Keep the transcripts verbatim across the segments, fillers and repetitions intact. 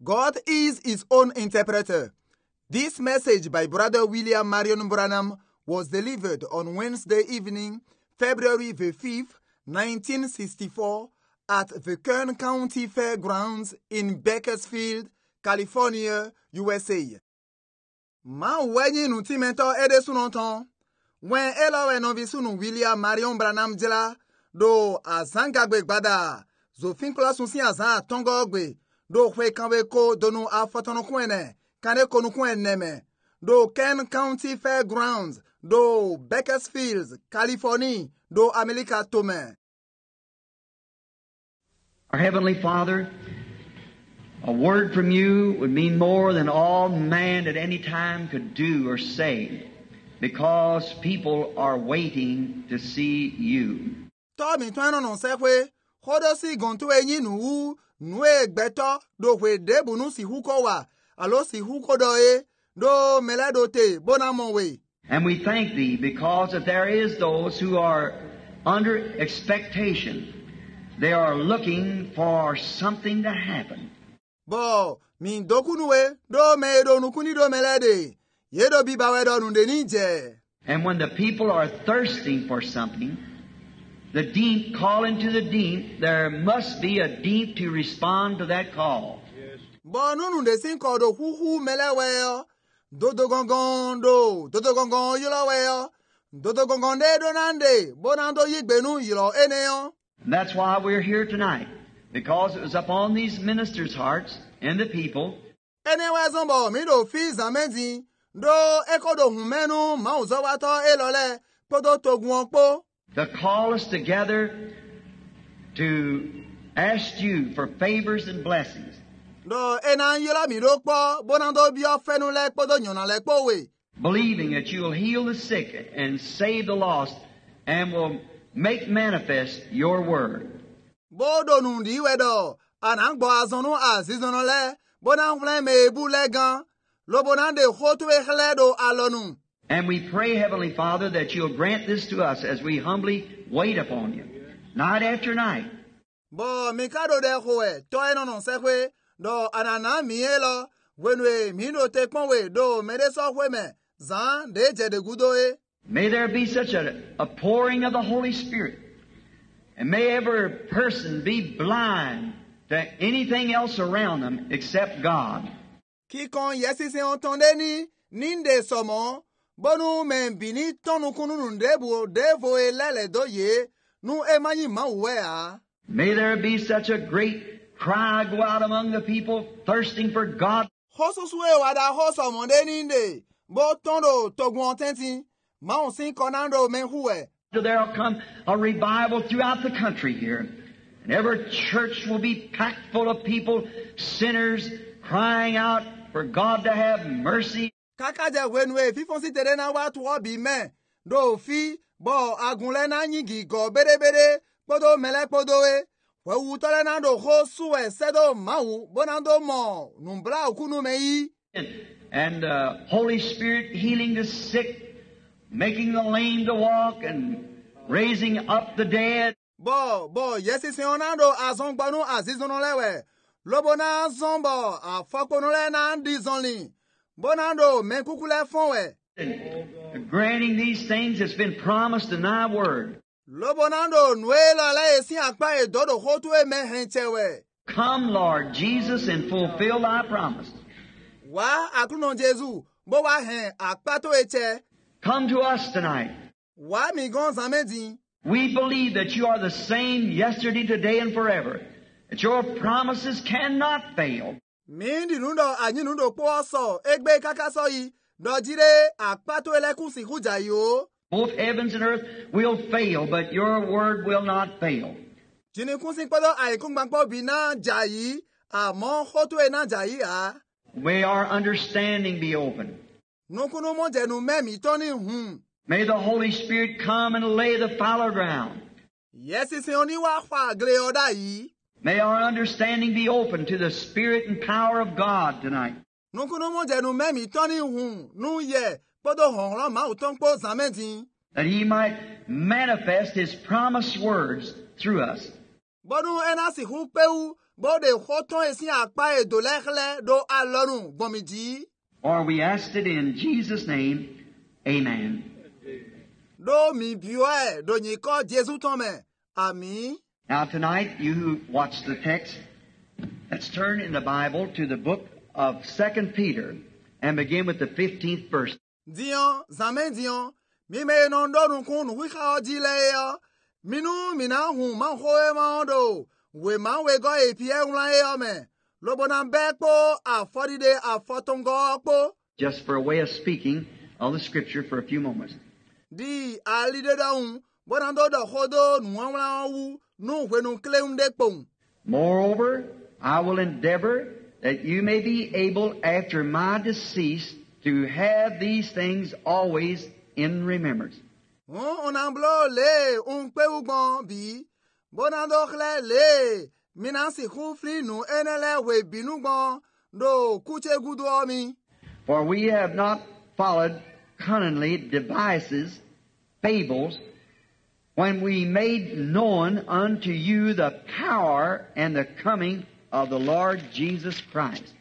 God is his own interpreter. This message by Brother William Marion Branham was delivered on Wednesday evening, February the fifth, nineteen sixty-four, at the Kern County Fairgrounds in Bakersfield, California, U S A. Ma wenyi nu timento ede sunonton, wen elo enovi sunu William Marion Branham jela, do azangagbe gbada, zo finkla sunsi azan tongogbe, do kwe kanwe ko donu afotono kwene, kane konu kwene me, do Kern County Fairgrounds, do Bakersfield, California, do America tome. Our Heavenly Father, a word from you would mean more than all man at any time could do or say, because people are waiting to see you. Tommy twano non sekwe, hodo si gontu enyi nu nwe gbeto do we debu nu si huko wa, alo si huko do e, do meledo te, bonamon we. And we thank Thee because that there is those who are under expectation. They are looking for something to happen. Bo, min doku nuwe, do me do nukuni do melede, ye do bibawe do nunde ninje. And when the people are thirsting for something, the deep calling to the deep, there must be a deep to respond to that call. Yes. Bo nunde sinko do hu hu melewe yo, do do gongon do, do do gongon yilo we yo, do do gongon de do nande, bo nando yigbenu yilo ene yo. And that's why we're here tonight, because it was upon these ministers' hearts and the people. Anyway, zombo mi do fi zamezi do eko do humenu ma uzowato elole podo togun opo. To call us together to ask you for favors and blessings. Do ena yela mi do po bonando bi ofenu le podo nyona le po we. Believing that you will heal the sick and save the lost and will make manifest your word. Bodo nundi wedo anangbo azonu azizono le bonangle me bulegan lo bonande khotu ekhledo alonu. And we pray, Heavenly Father, that you'll grant this to us as we humbly wait upon you, night after night. Bo mikado de khoe to eno non sekwe do anana mielo wenwe mino te konwe do medeso khweme zan de je de gudoe. May there be such a, a pouring of the Holy Spirit. And may every person be blind to anything else around them except God. Kikon yesi se ontonde ni ninde somo bonu men bini tonu kunu ndebu devo elele doye nu emanyi mawea. May there be such a great cry go out among the people thirsting for God. Hoso suwe wada hoso monde ninde bo tondo togun tenti. There'll come a revival throughout the country here. And every church will be packed full of people, sinners, crying out for God to have mercy. Kakaja wenwe fifonsi terena watu obi me do fi bo agunle na nyigi go bere bere podo mele podo e we utole na do ho suwe sedo mau bonando mo numbra ukunu mei. And, and uh, Holy Spirit healing the sick, making the lame to walk and raising up the dead. Bo, bo, yesi se onando azongbanu azizono lewe. Lobona zombo a fokonole na ndizonli. Bonando menkukule fonwe. And granting these things that's been promised in thy word. Lobonando nuela le si akpa e dodo hotu e mehentewe. Come, Lord Jesus, and fulfill thy promise. Wa akruno Jesu, bo wa hen akpato eche. Come to us tonight. We believe that you are the same yesterday, today, and forever. That your promises cannot fail. Both heavens and earth will fail, but your word will not fail. May our understanding be open. May the Holy Spirit come and lay the fallow ground. May our understanding be open to the Spirit and power of God tonight. That He might manifest His promised words through us. bode hoton esi apa e do lekhle do alonu gbomiji. For we asked it in Jesus' name, amen. Do mi biwe do nyiko Jesu tome. Ami. Now tonight, you who watch the text, let's turn in the Bible to the book of Second Peter and begin with the fifteenth verse. Dion, zaman dion, mi me non do nun kun wi kha oji le yo. Minu mina hu man ho e man do. We man we go e pie unla e o me. Lo bonan be po afori de afotongo po. Just for a way of speaking of the scripture for a few moments. Di ali de daun bonan do do hodo nu anla wu nu we nu kleum de pon. Moreover, I will endeavor that you may be able after my decease to have these things always in remembrance. On amblo le un pe ugbon bi bonan do khle le minansi khufli nu enele we binugbon do kuche gudu omi. For we have not followed cunningly devices, fables, when we made known unto you the power and the coming of the Lord Jesus Christ.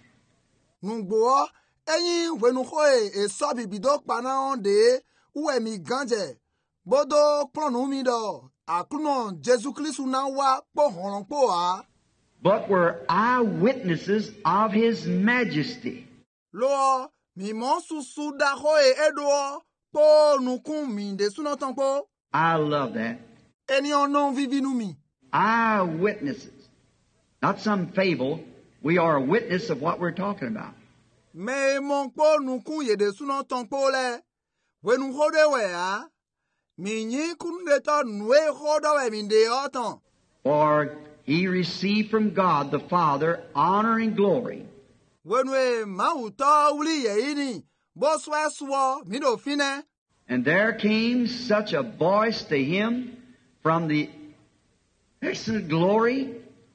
Ngbo eyin wenu khoe e so bibido pana onde uwe mi ganje bodo plonu mi do akuno Jesu Christu na wa po horon po a. But were eyewitnesses of his majesty. Lo mi mo susu da khoe edo po nukun mi de sunotan po. I love that. Eni onon vivinu mi. Eyewitnesses. Not some fable. We are a witness of what we're talking about. Me mon po nukun ye de sunotan po le. Wenu hode we a. Mi nyi kun de to nwe hodo we mi de otan. For he received from God the Father honor and glory. Wenwe mauta uli ye ini. Bo swa swa mi do fine. And there came such a voice to him from the excellent glory.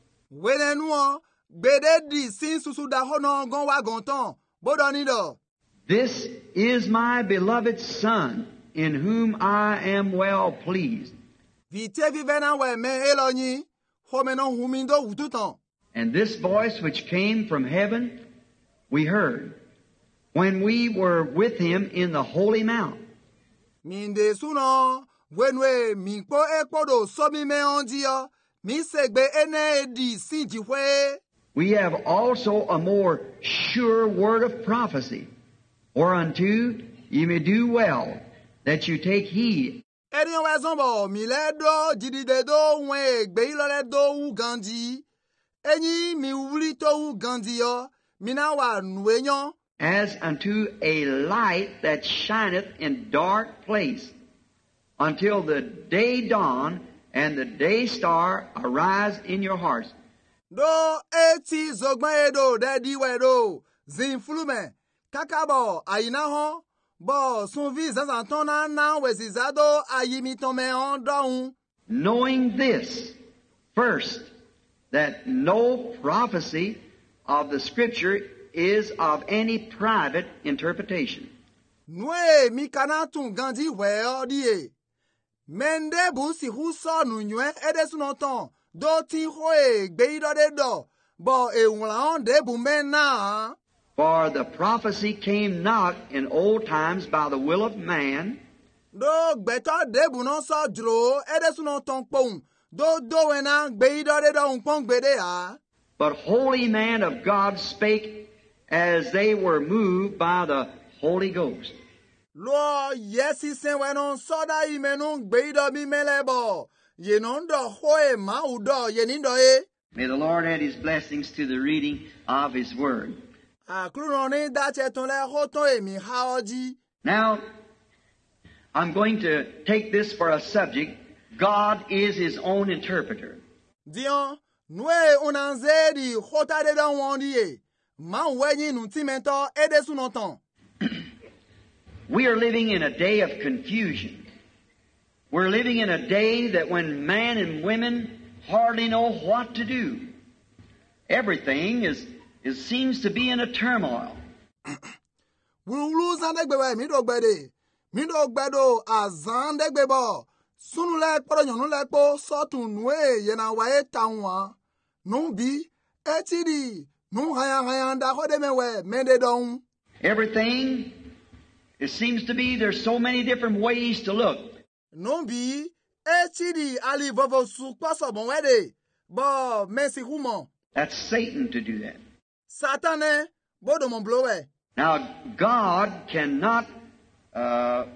Wenenwo gbede di sin susu da hono gon wa gontan bodo ni do. This is my beloved Son, in whom I am well pleased. Vite vivena we me elonyi homeno humindo ututan. And this voice which came from heaven we heard when we were with him in the holy mount. Minde suno wenwe minpo ekpodo somi me onjio mi segbe ene di sinjihwe. We have also a more sure word of prophecy, whereunto ye may do well that you take heed. Eni we zombo mi le do jidide do we gbe ilole do u ganji. Eni mi wuli to u ganji yo mi na wa nuenyo. As unto a light that shineth in dark place, until the day dawn and the day star arise in your hearts. Do eti zogban edo de diwe do zin flume kakabo ayina ho bo sunvi zazantona na wezizado ayimi tome on doun. Knowing this, first, that no prophecy of the Scripture is of any private interpretation. Nwe mi kanatun ganji we odie. Mende bu si hu so nu nywe ede sunoton do tin hoe gbe ido de do bo e wla on de bu men na. For the prophecy came not in old times by the will of man. Do gbeto de bu no so dro ede sunoton pon do do we na gbe ido de do pon gbe de a. But holy man of God spake as they were moved by the Holy Ghost. Lo yesi sen we non soda imenun gbeido mi melebo. Ye non do hoe ma udo ye nindo e. May the Lord add his blessings to the reading of his word. Akluno ni dache ton le hoton e mi haoji. Now, I'm going to take this for a subject. God is his own interpreter. Dion, nwe unanze di hota de don wondi e. Ma wenyi nu timento ede sunoton. We are living in a day of confusion. We're living in a day that when man and women hardly know what to do. Everything is, is seems to be in a turmoil. Wulu zandegbe mi do gbede. Mi do gbedo azandegbe bo. Sunu le kporo nyonu le kpo sotun nwe ye na wa e tawa. Nu bi Echidi, nu haya haya nda kode mewe mende dong. Everything, it seems to be there's so many different ways to look. Nombi, echidi ali vovo su paso bon wede. Bo, mensi humo. That's Satan to do that. Satane, bodo mon blowe. Now, God cannot uh,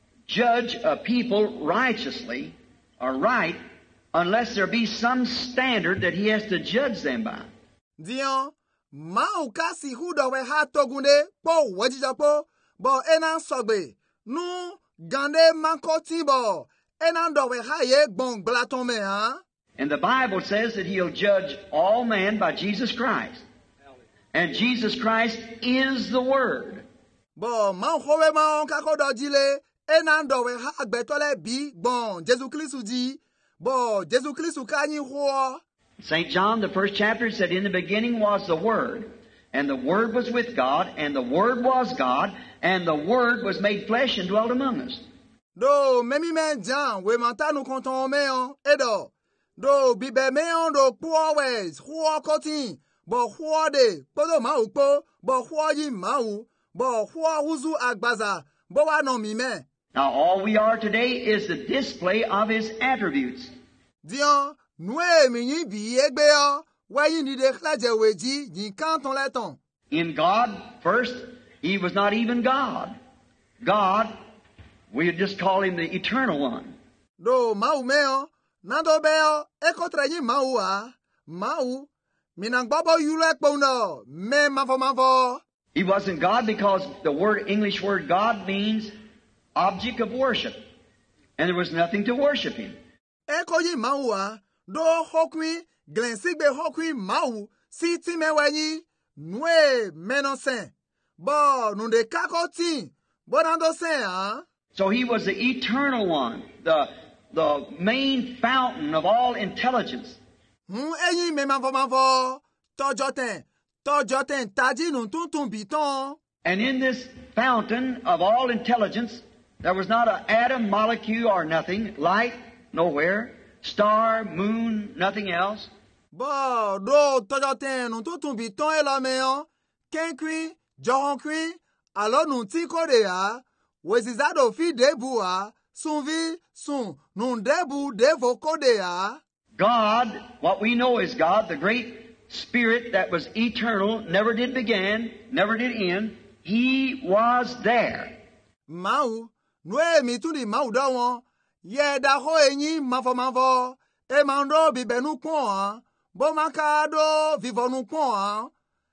judge a people righteously or right unless there be some standard that He has to judge them by. Dion, ma u kasi hu do we ha togunde po wajija po bo enan sogbe nu gande manko tibo enan do we ha ye gbon glaton me ha. And the Bible says that He'll judge all men by Jesus Christ. And Jesus Christ is the Word. Bo ma howe ma on kako do jile enan do we ha agbetole bi gbon Jesu Kristu ji bo Jesu Kristu kanyi ho. Saint John, the first chapter, said, in the beginning was the Word, and the Word was with God, and the Word was God, and the Word was made flesh and dwelt among us. Do memi men jan we mantanu konton me on edo. Do bibe me on do po ways huo kotin bo huo de podo ma upo bo huo yi ma u bo huo uzu agbaza bo wa no mi me. Now all we are today is the display of His attributes. Dion Nwe mi yin bi egbe o wa yin ni de klaje weji yin kan ton leton. In God, first, He was not even God. God, we just call Him the Eternal One. Do ma u me o nando be o e ko tra yin ma u a ma u mi nang bobo yu le po no me ma fo ma fo. He wasn't God because the word English word God means object of worship. And there was nothing to worship Him. E ko yin ma u a do hokwi glensigbe hokwi mau si ti mewanyi nwe menosen bo nunde kakoti bonando sen ha. So He was the eternal one, the the main fountain of all intelligence. Hmm eyin me ma fo ma fo tojoten tojoten taji nun tuntun biton. And in this fountain of all intelligence there was not an atom, molecule or nothing, light nowhere, star, moon, nothing else. Bo do tojoten nun tuntun biton e lo me on kenkwi johonkwi alo nun ti kode a wezizado fi debu a sunvi sun nun debu devo kode a. God, what we know is God, the great Spirit that was eternal, never did begin, never did end. He was there. Mau nwe mi tuni mau do won ye da ho eyin mafo mafo e mando bi benu pon an bo maka do vivonu pon an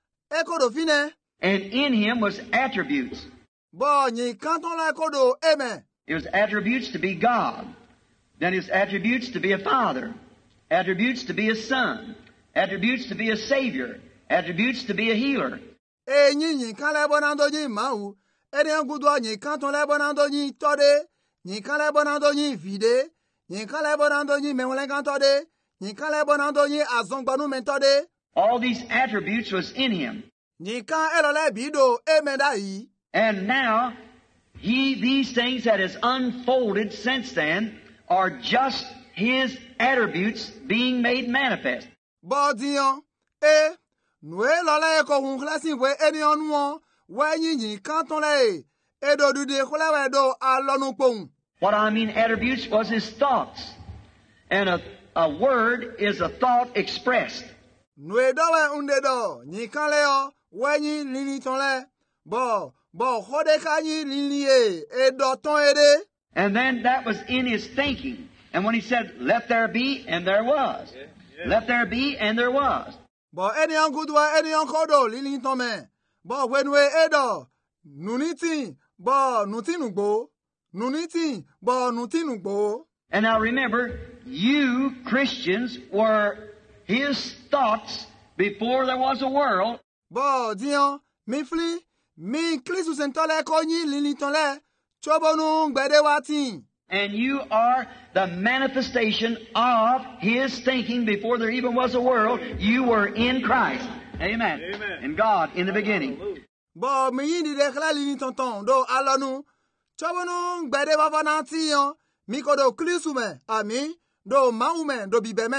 e ko do fine. And in Him was attributes. Bo yin kan ton la ko do amen. It was attributes to be God. Then His attributes to be a Father. Attributes to be a Son. Attributes to be a Savior. Attributes to be a healer. E yin yin kan le bonando yin mau e de ngudo yin kan ton le bonando yin tode yin kan le bonando yin vide yin kan le bonando yin menwele kan tode yin kan le bonando yin azongbanu men tode. All these attributes was in Him. Yin kan elo le bido amen da yi. And now, He, these things that has unfolded since then are just His attributes being made manifest. Bo dion e nwe lo le ko hun klasi we eni onu won we yin yin kan ton le e do dude ko le we do alonu pohun. What I mean attributes was His thoughts. And a, a word is a thought expressed. Nwe do we unde do yin kan le o we yin lini ton le bo bo khode kan yin lini e e do ton ede. And then that was in His thinking. And when He said, let there be, and there was. Yeah, yeah. Let there be, and there was. Bo eni an gudwa eni an kodo lili ton men. Bo wenwe edo nuniti bo nutinugbo nuniti bo nutinugbo. And now remember, you Christians were His thoughts before there was a world. Bo dion mi fli mi Kristu sentole konyi lili ton le chobonu gbede watin. And you are the manifestation of His thinking before there even was a world. You were in Christ. Amen. Amen. In God in the beginning. Bo mi yindi de kla lini tonton do alonu. Chobonu gbede wa vananti yon. Mi kodo Kristu me ami do mau me do bibe me.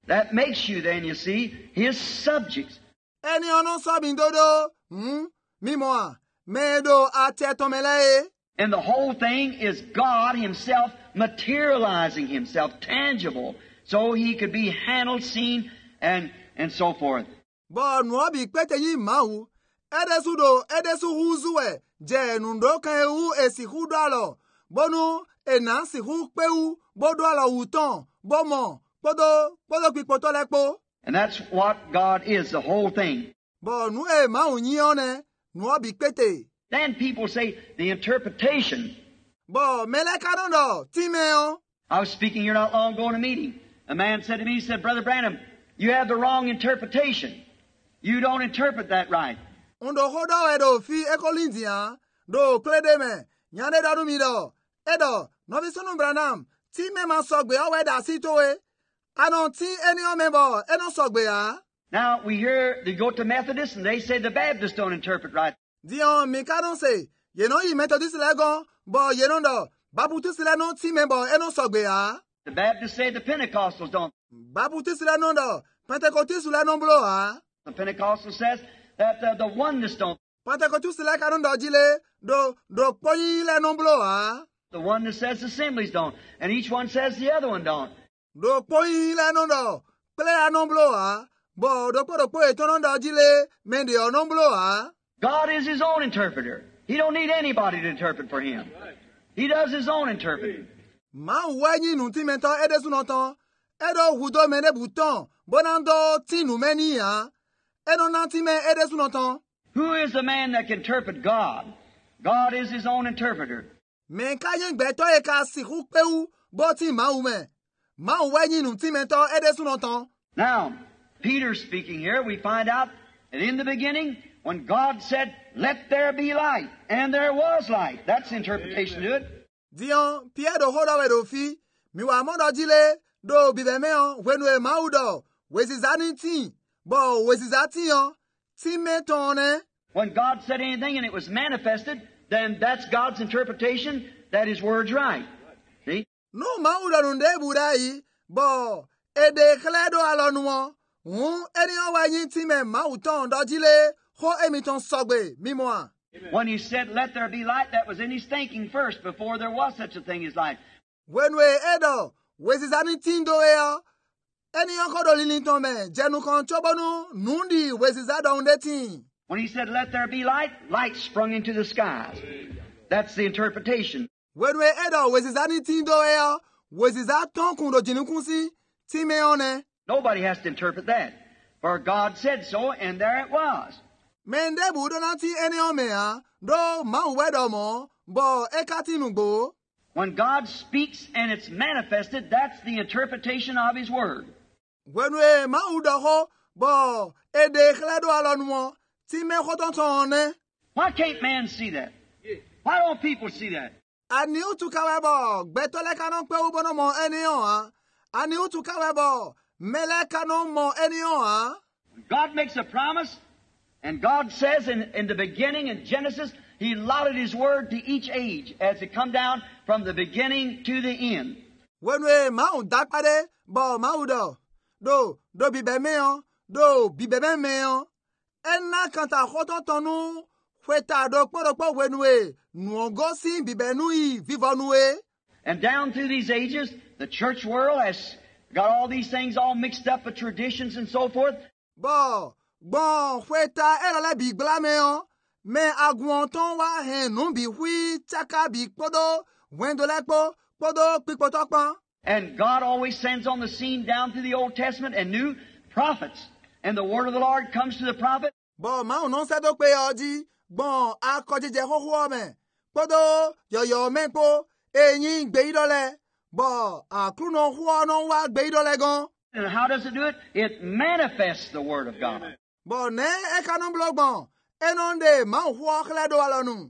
That makes you then, you see, his subjects. Ẹni ọ̀nà sọ́bìn dodo, hmm, mímọ́ à, mẹ́ẹ̀dọ̀ àtẹ̀tọ̀mẹ́lẹ́. And the whole thing is God himself materializing himself, tangible, so he could be handled, seen, and, and so forth. Bọ̀ nùọ́bì pété yìí máa wù, ẹ̀dẹ́sùdò ẹ̀dẹ́sù húzú ẹ̀ jẹ́ ẹ̀nùdó kan ewu èsì hú dọ́lọ̀, bọ́nú ẹ̀nà sì hú péwu, bọ́dọ̀ àlọ́ wù tán, bọ́mọ̀, pọ́dọ̀ pọ́dọ̀ pípọ́ tọ́lẹ́pọ́. And that's what God is, the whole thing. Bọ̀ nù ẹ̀ máa wù yín ọ́nẹ́, nùọ́bì pété. Then people say the interpretation. Bo melekarondo timeo. I was speaking here not long ago in a meeting. A man said to me, he said, Brother Branham, you have the wrong interpretation. You don't interpret that right. Undo hodo edo fi ekolindia do kledeme nyane dadu mido edo no bisunu Branham time ma sogbe owe da sitoe anon ti eni o member eno sogbe ya. Now we hear they go to Methodists and they say the Baptists don't interpret right. Dion mi kadon say, you know, you Methodist legon, but you know, the Baptist no team member, eno sogbe ya. The Baptists say the Pentecostals don't. Baptist no the Pentecostal no blow ha. The Pentecostal says that uh, the oneness don't. Pentecostal like I don't do jile, do do poyi le no blow ha. The oneness says the Assemblies don't, and each one says the other one don't. Do poyi le no do, play no blow ha. But do po do poyi to no do jile, mendi o no blow ha. God is his own interpreter. He don't need anybody to interpret for him. He does his own interpreting. Ma wanyi nu ti mento ede sunoton. Edo hudo mene buton. Bonando ti nu meni ya. Edo nanti me ede sunoton. Who is the man that can interpret God? God is his own interpreter. Men kayen beto e ka si hu peu boti ma ume. Ma wanyi nu ti mento ede sunoton. Now, Peter speaking here, we find out that in the beginning, when God said, let there be light, and there was light. That's the interpretation to it. Dion, Pierre do hoda we do fi, mi wa modo jile, do bibe meon, when we maudo, wezizani ti, bo wezizati yon, ti metone. When God said anything and it was manifested, then that's God's interpretation, that his word's right. See? No maudo nunde budai, bo, ede kledo alonuo, un, eni yon wanyi ti me mauton do jile, ho emiton sogbe, mimoa. When he said, let there be light, that was in his thinking first, before there was such a thing as light. When we edo, wezizani tindo eo, eni yon kodo lilinton me, jenu kon chobonu, nundi wezizada undetin. When he said, let there be light, light sprung into the skies. That's the interpretation. When we edo, wezizani tindo eo, wezizaton kundo jinukunsi, timeone. Nobody has to interpret that. For God said so, and there it was. Mende budo nanti eni omea, do ma uwedo mo, bo ekati nugbo. When God speaks and it's manifested, that's the interpretation of his word. When we ma udo ho, bo ede khledo alonwo, ti me khotonton. Why can't man see that? Why don't people see that? Ani utu kawebo, betole kanon pe ubono mo eni on. Ani utu kawebo, mele kanon mo eni on. God makes a promise, and God says in, in the beginning in Genesis, he allotted his word to each age as it come down from the beginning to the end. When we mau dakpade, bo maudo, do, do bibe meon, do bibe meon, enna kanta khototonu, fweta do kpodokpo when we, nuogosi bibe nui vivonue. And down through these ages, the church world has got all these things all mixed up with traditions and so forth. Bo, bon, fweta elale bi glameon, me aguanton wa hen non bi hui chaka bi podo, wendo lekpo, podo pikpotokpan. And God always sends on the scene down through the Old Testament and new prophets. And the word of the Lord comes to the prophet. Bo, ma unon se do pe oji, bon, akojije hoho me, podo, yo yo menpo, e yin gbe idole, bo, akruno huo non wa gbe idole gon. And how does it do it? It manifests the word of God. Bo ne e kanon blogbon, enonde ma huo khledo alonu.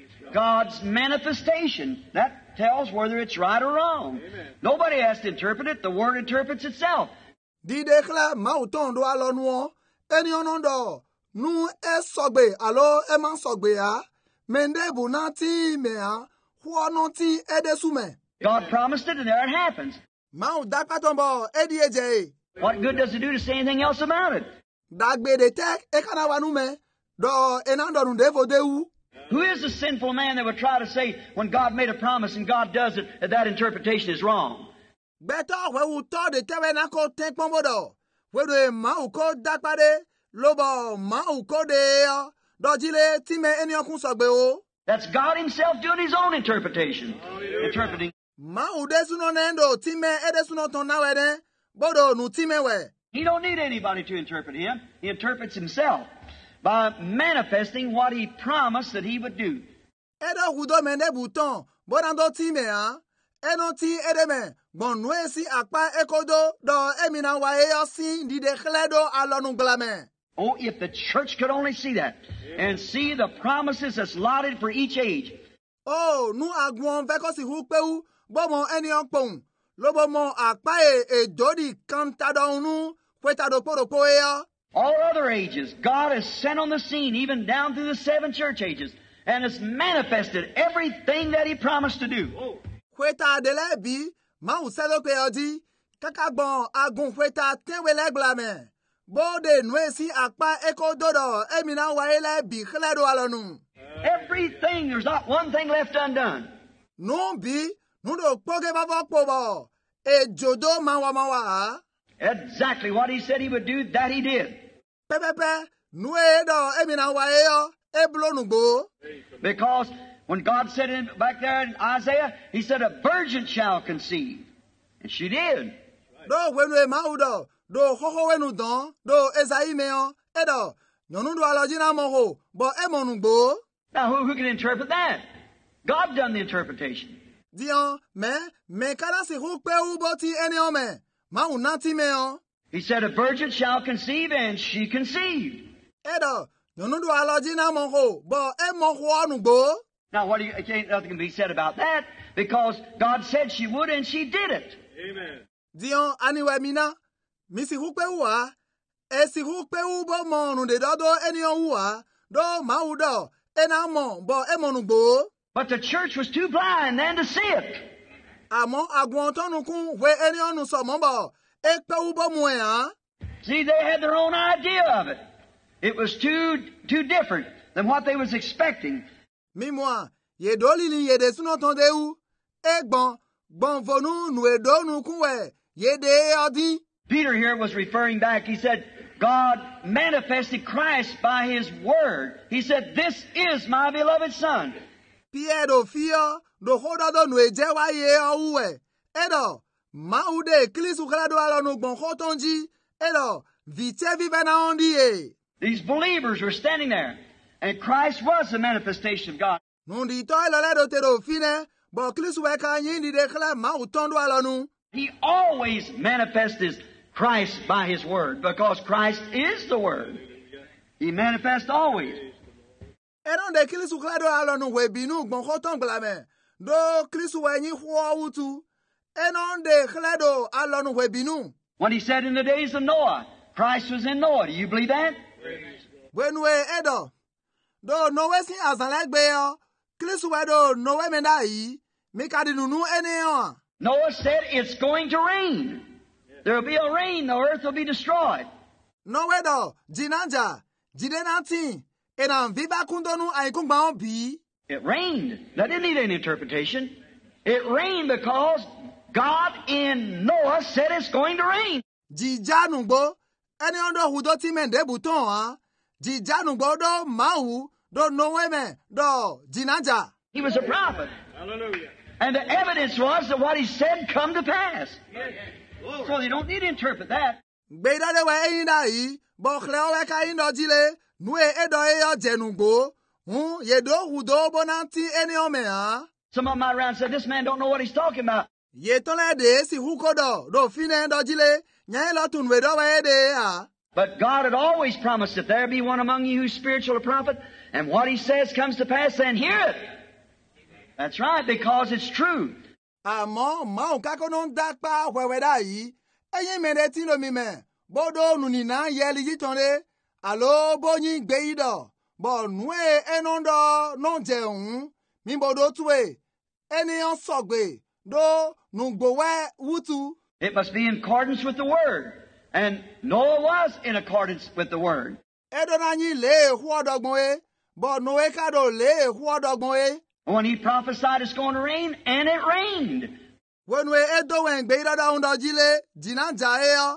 God's manifestation. That tells whether it's right or wrong. Amen. Nobody has to interpret it. The word interprets itself. Di dekla ma uton do alonu, eni onondo, nu e sogbe, alo e man sogbe ya, mende bu na ti me ya, huo non ti edesume. God promised it and there it happens. Ma u dakpaton bo edi eje. What good does it do to say anything else about it? Dagbe de tek ekana wanume do enando ndevo dewu. Who is the sinful man that would try to say when God made a promise and God does it, that that interpretation is wrong? Beto we uto de tewe na ko tek pomodo. We do ma uko dakpade lobo ma uko de yo do jile time eni okun sogbe o. That's God himself doing his own interpretation. Interpreting. Ma udesu no nendo time edesu no ton na wede bodo nu time we. He don't need anybody to interpret him. He interprets himself by manifesting what he promised that he would do. Edo hudo mende buton bodando time ha eno ti edeme gbonu esi apa ekodo do emina wa eyo sin dide khledo alonu glame. Oh, if the church could only see that and see the promises that's allotted for each age. Oh, nu agbon fe ko si hu pe u bomo eni onpon lobo mo apa e e dodi kantado unu kwetado poropo eyo. All other ages, God has sent on the scene, even down through the seven church ages, and has manifested everything that he promised to do. Kweta de lebi ma u selo pe odi kakagbon agun kweta tenwele glame. Bode nwesi akpa eko dodo emina wa ele bi khledo alonu. Everything, there's not one thing left undone. No bi nu do poge baba pobo e jodo mawa mawa. Exactly what he said he would do, that he did. Pepepe nu e do emina wa eyo e blonu gbo. Because when God said in, back there in Isaiah, he said a virgin shall conceive. And she did. Do wenu e maudo do hoho wenu don do ezai meon edo nyonu do alojina moho bo emonu gbo. Now who, who can interpret that? God done the interpretation. Dion me me kana si hu pe u boti eni ome ma unati meon. He said a virgin shall conceive, and she conceived. Edo nyonu do alojina moho bo emoho onu gbo. Now what do you, can't, nothing can be said about that, because God said she would and she did it. Amen. Dion aniwe mina mi si hu pe wa e si hu pe u bo mo nu de dodo eni on wa do ma u do ena mo bo emonu gbo. But the church was too blind then to see it. Amo agbon tonu kun we eni onu so mo bo e pe u bo mu e han. See, they had their own idea of it. It was too too different than what they was expecting. Mi moi ye do lili ye de suno ton de u e gbon gbon vonu nu e do nu kun we ye de odi. Peter here was referring back. He said, God manifested Christ by his word. He said, this is my beloved son. Pierre do fio do hodo do nu e je wa ye o we. Edo ma u de klisu krado ala nu gbon hotonji edo vite vive na ondi e. These believers were standing there, and Christ was the manifestation of God. Nundi to lo do te do fine bo klisu we ka yin di de kla ma u tondo ala nu. He always manifests Christ by his word, because Christ is the word. He manifests always. Eron de klisu klado ala nu we binu gbon hoton glame do klisu we yin ho utu enon de klado ala nu we binu. When he said in the days of Noah, Christ was in Noah. Do you believe that? When we edo do no we si azalegbe yo klisu we do no we menda yi mi ka di nunu ene yo. Noah said it's going to rain. There will be a rain. The earth will be destroyed. No we do jinanja jide nanti enan viva kundonu aikun gba on bi. It rained. That didn't need any interpretation. It rained because God in Noah said it's going to rain. Jijanu gbo eni ondo hudo ti mende buton ha. Jijanu gbo do mahu do no we me do jinanja. He was a prophet. Hallelujah. And the evidence was that what he said come to pass. So they don't need to interpret that. Gbeda de we yin da yi bo kle we ka yin do jile nu e edo e yo jenu gbo. Hu ye do hudo bonanti eni ome ha. Some of them out around said, this man don't know what he's talking about. Ye tole de si hukodo do fine do jile nyai lo tun we do we de ha. But God had always promised if there be one among you who's spiritual or prophet, and what he says comes to pass, then hear it. That's right, because it's true. Amo ma o kako non dakpa wewe da yi eyin mere ti lo mi me bodo nu ni na yeli yitonle alo boyin gbe ido bo nu e enondo no jeun mi bodo tuwe eni on sogbe do nu gbowe wutu. It must be in accordance with the word. And Noah was in accordance with the word. Edo na nyi le huodogbon e. But Noe kado le huodogbon e. When he prophesied it's going to rain, and it rained. When we edo wen gbe dada undo jile, jina ja e yo.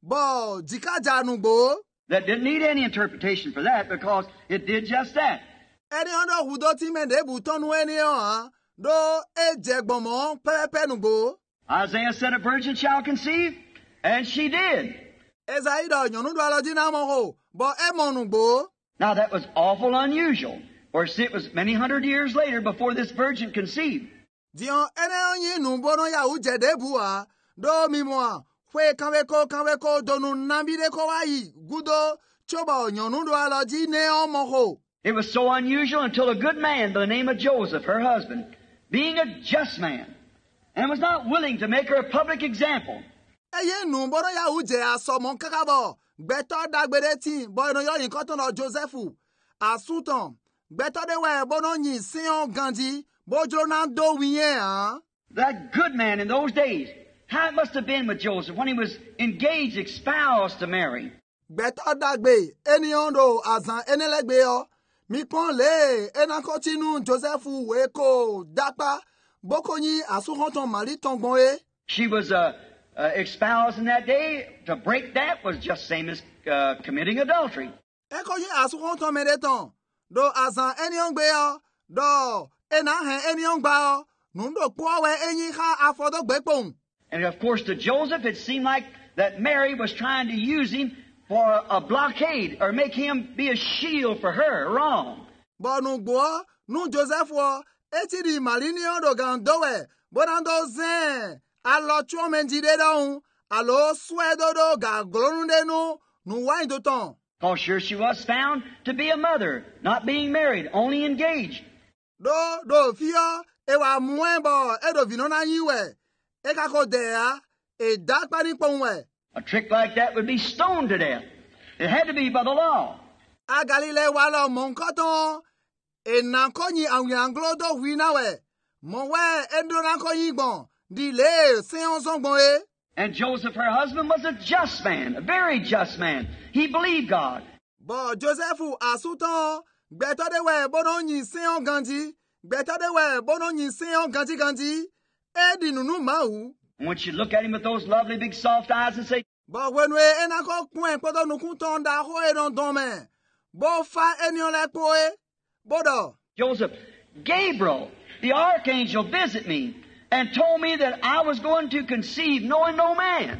Bo jika ja nugbo. That didn't need any interpretation for that because it did just that. Eni ondo hudo ti mende buton weni yo ha. Do e jegbomo pepe nugbo. Isaiah said a virgin shall conceive, and she did. Ezaido nyonu do alo jina mo ho. Bo e mo nugbo. Now that was awful unusual. For it was many hundred years later before this virgin conceived. Dion ene onyi nugbo no ya uje debu ha. Do mi mo ha. Kwe kanweko kanweko donu nambide ko wayi. Gudo choba nyonu do alo ji ne o mo ho. It was so unusual until a good man by the name of Joseph, her husband, being a just man, and was not willing to make her a public example. Eye nugbo no ya uje asomo kakabo. Gbeto dagbede ti bo eno yo yin koton lo Josephu. Asuton. Gbeto de we bono yin sin ganji. Bojo na do wiyen ha. That good man in those days, how it must have been with Joseph when he was engaged, espoused to Mary. Gbeto dagbe eni ondo azan enelegbe yo. Mi pon le enako tinu Josephu we ko dapa. Boko yin asukonton mari tongbon e. She was uh, uh, espoused in that day. To break that was just same as uh, committing adultery. Eko yin asukonton medeton. Do azan eni ongbe yo. Do ena hen eni ongba yo. Nundo powe eni ha afodogbe pon. And of course to Joseph it seemed like that Mary was trying to use him for a blockade or make him be a shield for her. Wrong. But nu gbo nu Joseph wo eti di malini ondo gandowe. Bonando zen. Alo chuo menjide down. Alo swedodo ga glonunde no. Nu wine do ton. Because sure she was found to be a mother, not being married, only engaged. Do do fia ewa muembo edo vinona yiwe. Eka ko dea e dak pani ponwe. A trick like that would be stoned to death. It had to be by the law. A Galile walo monkoton e nankonyi awanglo do winawe. Monwe endo nankonyi bon di le seon zongbon e. And Joseph, her husband, was a just man, a very just man. He believed God. But Joseph asuton beto de we bono nyi seon ganji. Beto de we bono nyi seon ganji ganji. E di nunu mau. And when you look at him with those lovely big soft eyes and say, But when we enako kwen poto nukunton da ho e don dome. Bo fa enyon le poe. Bodo. Joseph, Gabriel, the archangel, visit me and told me that I was going to conceive knowing no man.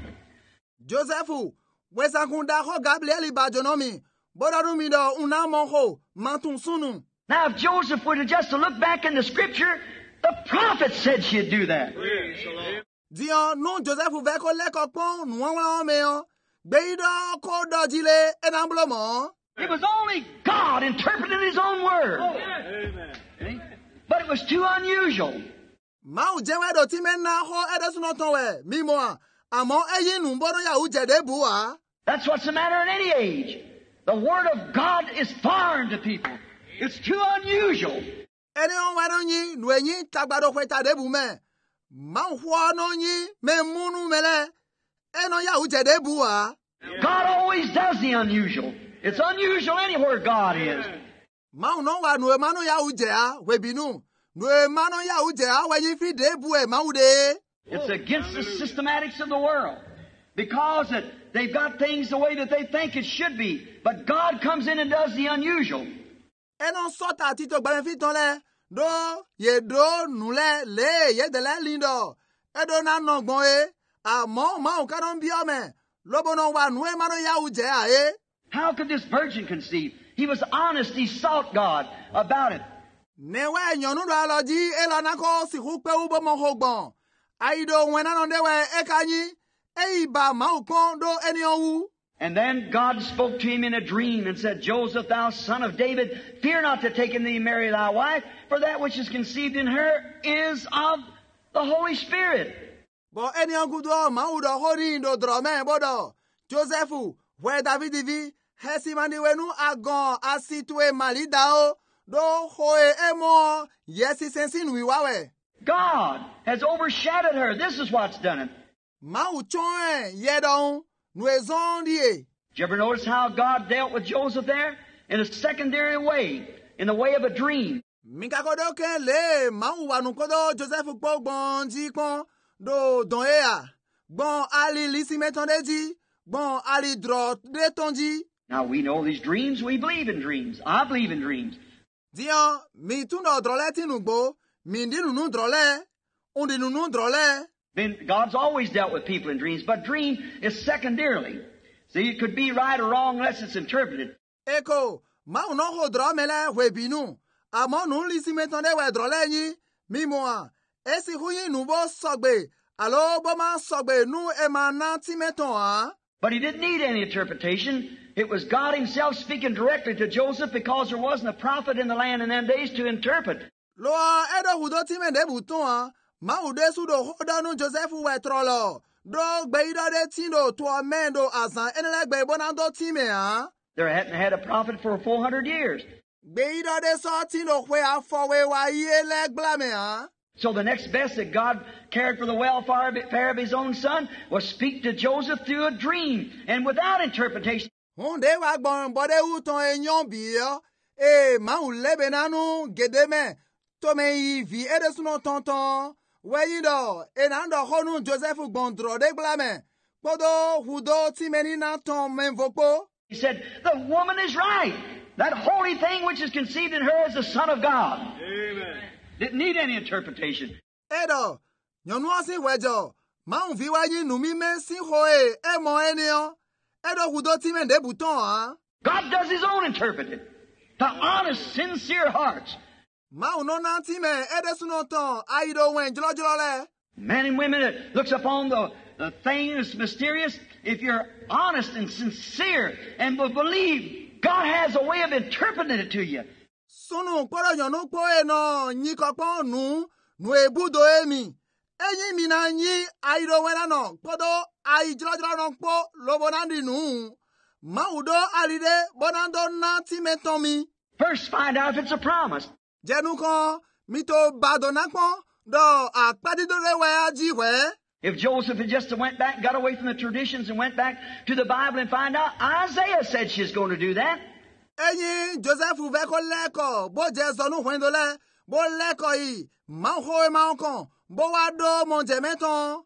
Josephu, wesakunda ho Gabriel bajonomi. Bodo rumido unamonho mantun sunu. Now if Joseph were to just to look back in the scripture, the prophet said she'd do that. Dion non Josephu veko leko pon nuwa meyo. Beido ko dojile enamblomo. It was only God interpreting his own word. Amen. But it was too unusual. Mau jewe do timen na ho edesunotonwe mimoa. Amo eyin numbono ya ujede bua. That's what's the matter in any age. The word of God is foreign to people. It's too unusual. Eni on wano nyi nwenyi tagbado kweta debu me. Mau huo no nyi me munu mele. Eno ya ujede bua. God always does the unusual. It's unusual anywhere God is. Mau no wa nwe mano ya ujea webinu. Nwe mano ya ujea wenyi fi debu e maude. It's against the systematics of the world. Because it, they've got things the way that they think it should be. But God comes in and does the unusual. Eno sota tito gbamefi tonle. Do ye do nule le ye de la lindo. Edo na nongbon e. A mo ma o kanon biome. Lobo no wa nwe mano ya ujea e. How could this virgin conceive? He was honest. He sought God about it. Newe nyonu do aloji elanako si hukpe ubo mo hogbon. Aido wena nondewe ekanyi. Eiba ma ukon do eni owu. And then God spoke to him in a dream and said, Joseph, thou son of David, fear not to take in thee Mary thy wife, for that which is conceived in her is of the Holy Spirit. Bo eni ongudo ma udo hori ndo drome bodo. Josephu, we David vi, hesi mani wenu agon asitwe malidao, do hoe emo, yesi sensin wiwawe. God has overshadowed her. This is what's done it. Ma uchoe yedon, Nuezon die. Did you ever notice how God dealt with Joseph there? In a secondary way, in the way of a dream. Minka kodo ken le mau wanu kodo Joseph po gbon ji pon do don ea. Bon ali lisi metondeji, bon ali dro de tonji. Now we know these dreams, we believe in dreams. I believe in dreams. Diyan, mi tundo drole tinugbo, mi ndi nunu drole, undi nunu drole. Then God's always dealt with people in dreams, but dream is secondarily. See, it could be right or wrong unless it's interpreted. Eko, ma uno ho dromele webinu. Amo nun lisi metonde we drole ni, mi moa. Esi huyi nubo sogbe, alo boma sogbe nu emana ti meton ha. But he didn't need any interpretation. It was God himself speaking directly to Joseph because there wasn't a prophet in the land in them days to interpret. Loa edo hudo ti mende buton ha. Ma ude sudo hoda nu Joseph we trolo. Do gbeida de tindo to amendo azan enele gbe bonando ti me ha. There hadn't had a prophet for four hundred years. Gbeida de so tindo we afowe wa yele glame ha. So the next best that God cared for the welfare of his own son was speak to Joseph through a dream and without interpretation. Honde wa gbon bode uton enyon biyo. E ma ulebe nanu gedeme. To me yi vi ede suno tonton. Weyido enando honu Joseph gbondro de glame. Podo hudo timeni na ton menvopo. He said, the woman is right. That holy thing which is conceived in her is the Son of God. Amen. Didn't need any interpretation. Edo, nyonu osin wejo. Ma un vi wayi nu mi men sin hoe e mo enio. Edo hudo timen de buton ha. God does his own interpreting. To honest, sincere hearts. Ma uno na timen ede sunoton aido wen jolo jolo le. Men and women that looks upon the, the thing that's mysterious, if you're honest and sincere and will believe, God has a way of interpreting it to you. Sunu kporo nyonu kpo eno nyikokpo nu nu ebudo emi. Enyi mi na nyi aido wena no kpodo ai jolo jolo no kpo lobo nandi nu. Ma udo alide bonando na timetomi. First find out if it's a promise. Jenu kon mito badonakpo do akpadidore we ajiwe. If Joseph had just went back, got away from the traditions and went back to the Bible and find out Isaiah said she's going to do that. Enyi Joseph veko leko bo jezonu wendole bo leko yi manho e mankon bo wado monjemeton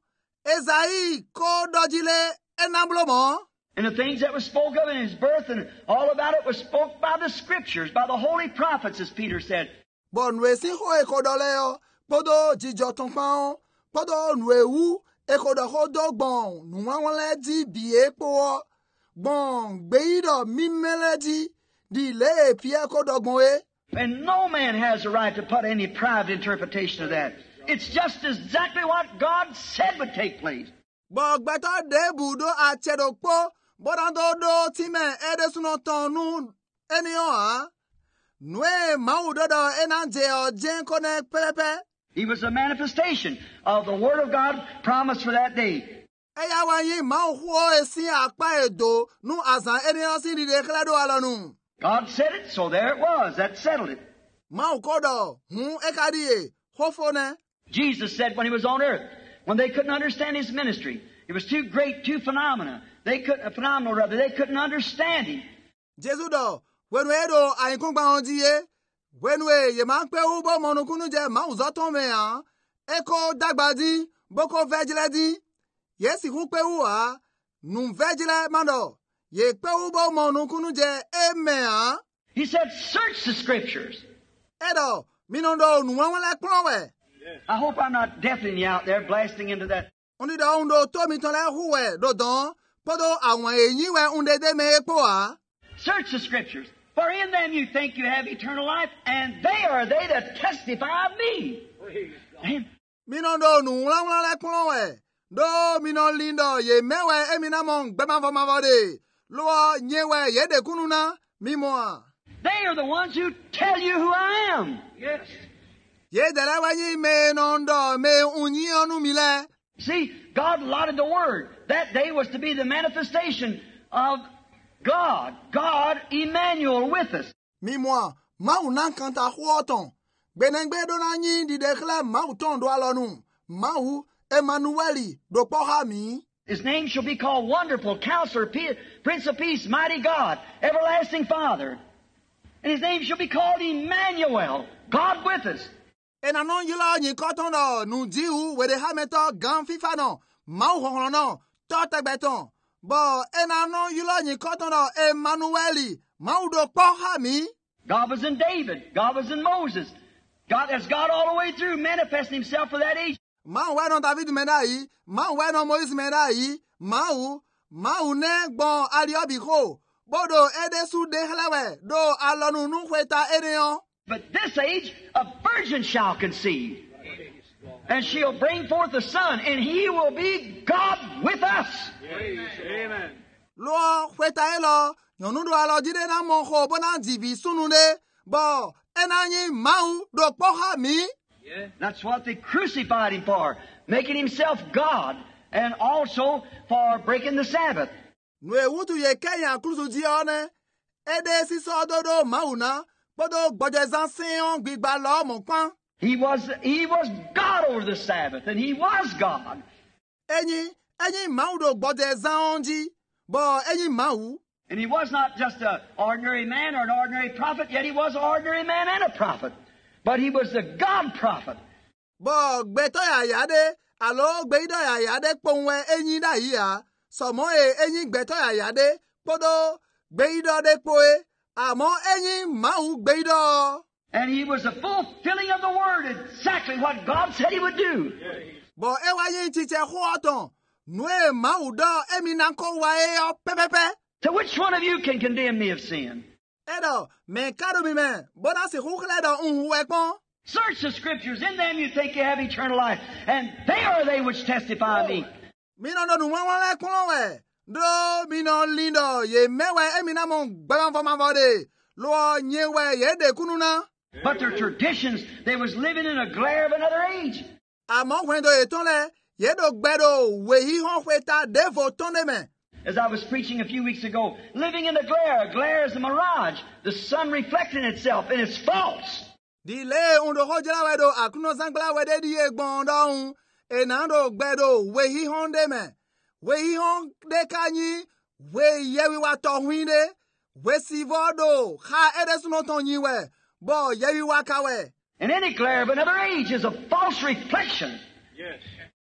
Ezai ko dojile enamblomo. And the things that were spoke of in his birth and all about it was spoke by the scriptures, by the holy prophets, as Peter said. Bon wesi ho e kodoleo podo jijo tonpan podo nwewu e kodo ho dogbon nuwanwale di bi epo bon gbeido mimeleji di le pie kodogbon e. And no man has the right to put any private interpretation of that. It's just exactly what God said would take place. Bo gbeto de budo a chedokpo bodando do time edesuno tonu eniyan ha. Nwe maudodo enanje o jenkone pepe. He was a manifestation of the Word of God promised for that day. Eya wanyi mau huo esi akpa edo nu azan eniyan si dide kledo alonu. God said it, so there it was. That settled it. Mau kodo hun ekadiye hofone. Jesus said when he was on earth, when they couldn't understand his ministry, it was too great, too phenomena. They couldn't, a phenomenal rather, they couldn't understand him. Jesus do, when we do ainkungba onjiye, when we ye man pe ubo monokunu je ma uzoton me an, eko dagbadi, boko vegiledi, yesi hu pe uwa, num vegile mando, ye pe ubo monokunu je eme an. He said, search the scriptures. Edo, minondo nuwanwale klowe. I hope I'm not deafening you out there, blasting into that. Undi da undo to mitole huwe do don, podo awon eyiwe unde de me epo a. Search the scriptures, for in them you think you have eternal life, and they are they that testify of me. And Minondo nuwanwale klowe. Do minon lindo ye mewe eminamong bema vomavode. Lo nyewe ye de kununa mimoa. they are the ones who tell you who I am. Yes. Ye delewanyi me nondo me unyi onu mile. See, God allotted the Word. That day was to be the manifestation of God. God, Emmanuel, with us. Mimoa, mau nan kanta huoton. Benengbe do nanyi di dekla mau ton do alonu. Mau Emmanueli do pohami. His name shall be called Wonderful, Counselor, Pe- Prince of Peace, Mighty God, Everlasting Father. And His name shall be called Emmanuel, God with us. Enanon yula nyi koton no nu jiu wede hameto gan fifa no mau honron no tote beton. Bo enanon yula nyi koton no Emmanueli mau do po ha mi. God was in David. God was in Moses. God, as God all the way through manifesting Himself for that age. Mau we no David menai, mau we no Moise menai, mau mau ne gbon aliobi ko. Bodo edesu de hlewe do alonu nu kweta edeon. But this age, a virgin shall conceive, and she'll bring forth a son, and He will be God with us. Amen. Lo kweta elo, yonu do alo jide na mon ko bona divi sunune, bo enanyi mau do poha mi. Yeah. That's what they crucified Him for, making Himself God, and also for breaking the Sabbath. Nwe wutu ye kenya krusu ji one, ede si so dodo mau na, bodo gbojezan seyon gbigba lo mon kwan. He was, he was God over the Sabbath, and He was God. Enyi, enyi mau do gbojezan onji, bo enyi mau. And He was not just an ordinary man or an ordinary prophet, yet He was an ordinary man and a prophet. But He was the God prophet. Bo gbeto ya yade, alo gbeido ya yade ponwe enyi da iya, somo e enyi gbeto ya yade, podo gbeido de poe, amo enyi mau gbeido. And He was the fulfilling of the Word, exactly what God said He would do. Bo ewa yin chiche huaton, nwe mau do emi nanko wa e yo pepepe. So which one of you can condemn me of sin? Edo, men kado mi men, bona si hukle do unhu ekpon. Search the Scriptures. In them you think you have eternal life. And they are they which testify of me. Mino do nu wan ekpon we. Do mino lindo, ye mewe emi na mon gbagan foma vode. Lo nyewe ye de kununa. But their traditions, they was living in a glare of another age. Amo when do etonle, ye do gbedo, we hi hon fweta devo tonde men. As I was preaching a few weeks ago, living in the glare. A glare is a mirage. The sun reflecting itself, and it's false. Di le undo hojela wedo akuno zangla wede di egbon don. Enando gbedo, we hi hon de men. We hi hon de kanyi, we yewi wa tohwinde. We si vodo, ha edes no tonyi we. Bo yewi wa kawe. And any glare of another age is a false reflection. Yes.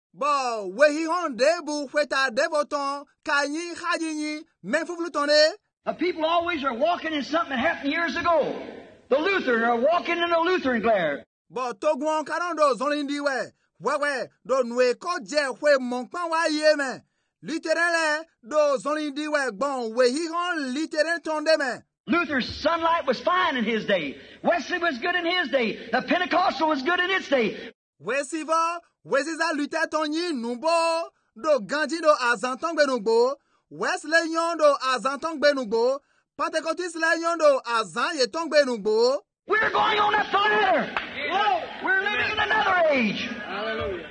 Bo we hi hon debu fweta devoton, kanyi hajinyi, men fuflutonde. The people always are walking in something that happened years ago. The Lutheran are walking in the Lutheran glare. Bo togwon karando zonlindi we. Wewe do nwe ko je we monkpan wa ye men. Literele do zonlindi we bon we hi hon literen tonde men. Luther's sunlight was fine in his day. Wesley was good in his day. The Pentecostal was good in its day. We siva, we ziza lute tonyi nubo. Do ganji do azantong benugbo. West le yon do azantong benugbo. Pentecost le yon do azan ye tong benugbo. We're going on a fire. Whoa, we're living in another age. Hallelujah.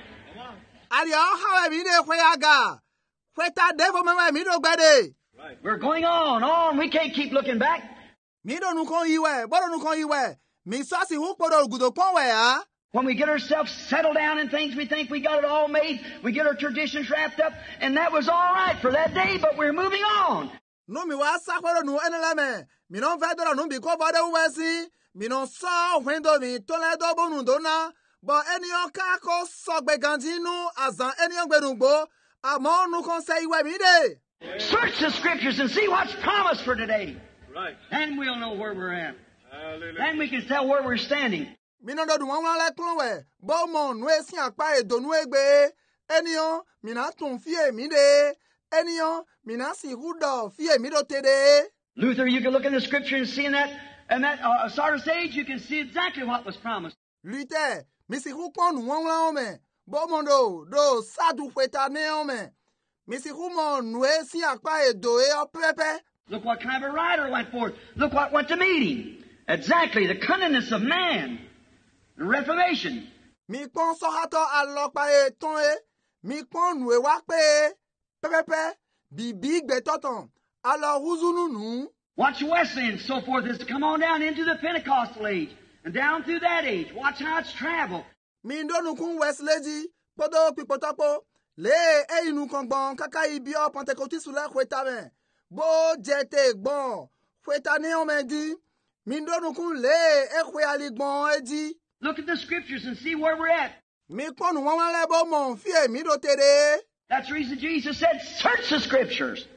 Ali o hawe mi de kwe aga. Kwe ta devo mewe mi do gbede. Right. We're going on, on. We can't keep looking back. Mi do nu kon iwe, bodo nu kon iwe. Mi so si hukpo do gudo kon we ha. When we get ourselves settled down in things, we think we got it all made. We get our traditions wrapped up, and that was all right for that day, but we're moving on. No mi wa sakwero nu eneleme. Mi non vedo nu bi ko bode uwesi. Mi non so wendo mi tole do bonu do na. Bo eni on ka ko so gbe ganji nu azan eni on gbe nu gbo. Amo nu kon se iwe mi de. Search the Scriptures and see what's promised for today. Right. Then we'll know where we're at. Hallelujah. Then we can tell where we're standing. Mi non do du wan wan le klon we. Bo mo nu esi apa e do nu egbe. Eni on mi na tun fie mi de. Eni on mi na si hudo fie mi do te de. Luther, you can look in the Scripture and see in that, in that uh, Sardis age, you can see exactly what was promised. Luther, mi si hukpon nu wan wan ome. Bo mo do, do sadu fweta ne ome. Mi si humo nu esi apa e do e o pepe. Look what kind of a rider went forth. Look what went to meet him. Exactly, the cunningness of man. The Reformation. Mi pon so hato alopa e ton e. Mi pon nu e wak pe e. Pepe, bi big betoton. Alo huzunu nu. Watch Wesley and so forth as to come on down into the Pentecostal age. And down through that age. Watch how it's traveled. Mi ndo nu kun Wesley ji. Podo pipotopo. Le e inu kon gbon kaka ibi o Pentecost la kweta men. Bo jete gbon. Kweta ne on men di. Min do nu kun le e kwe ali gbon e di. Look at the scriptures and see where we're at. Mi kon nu wan le bo mon fie mi do tere. That's the reason Jesus said, search the scriptures.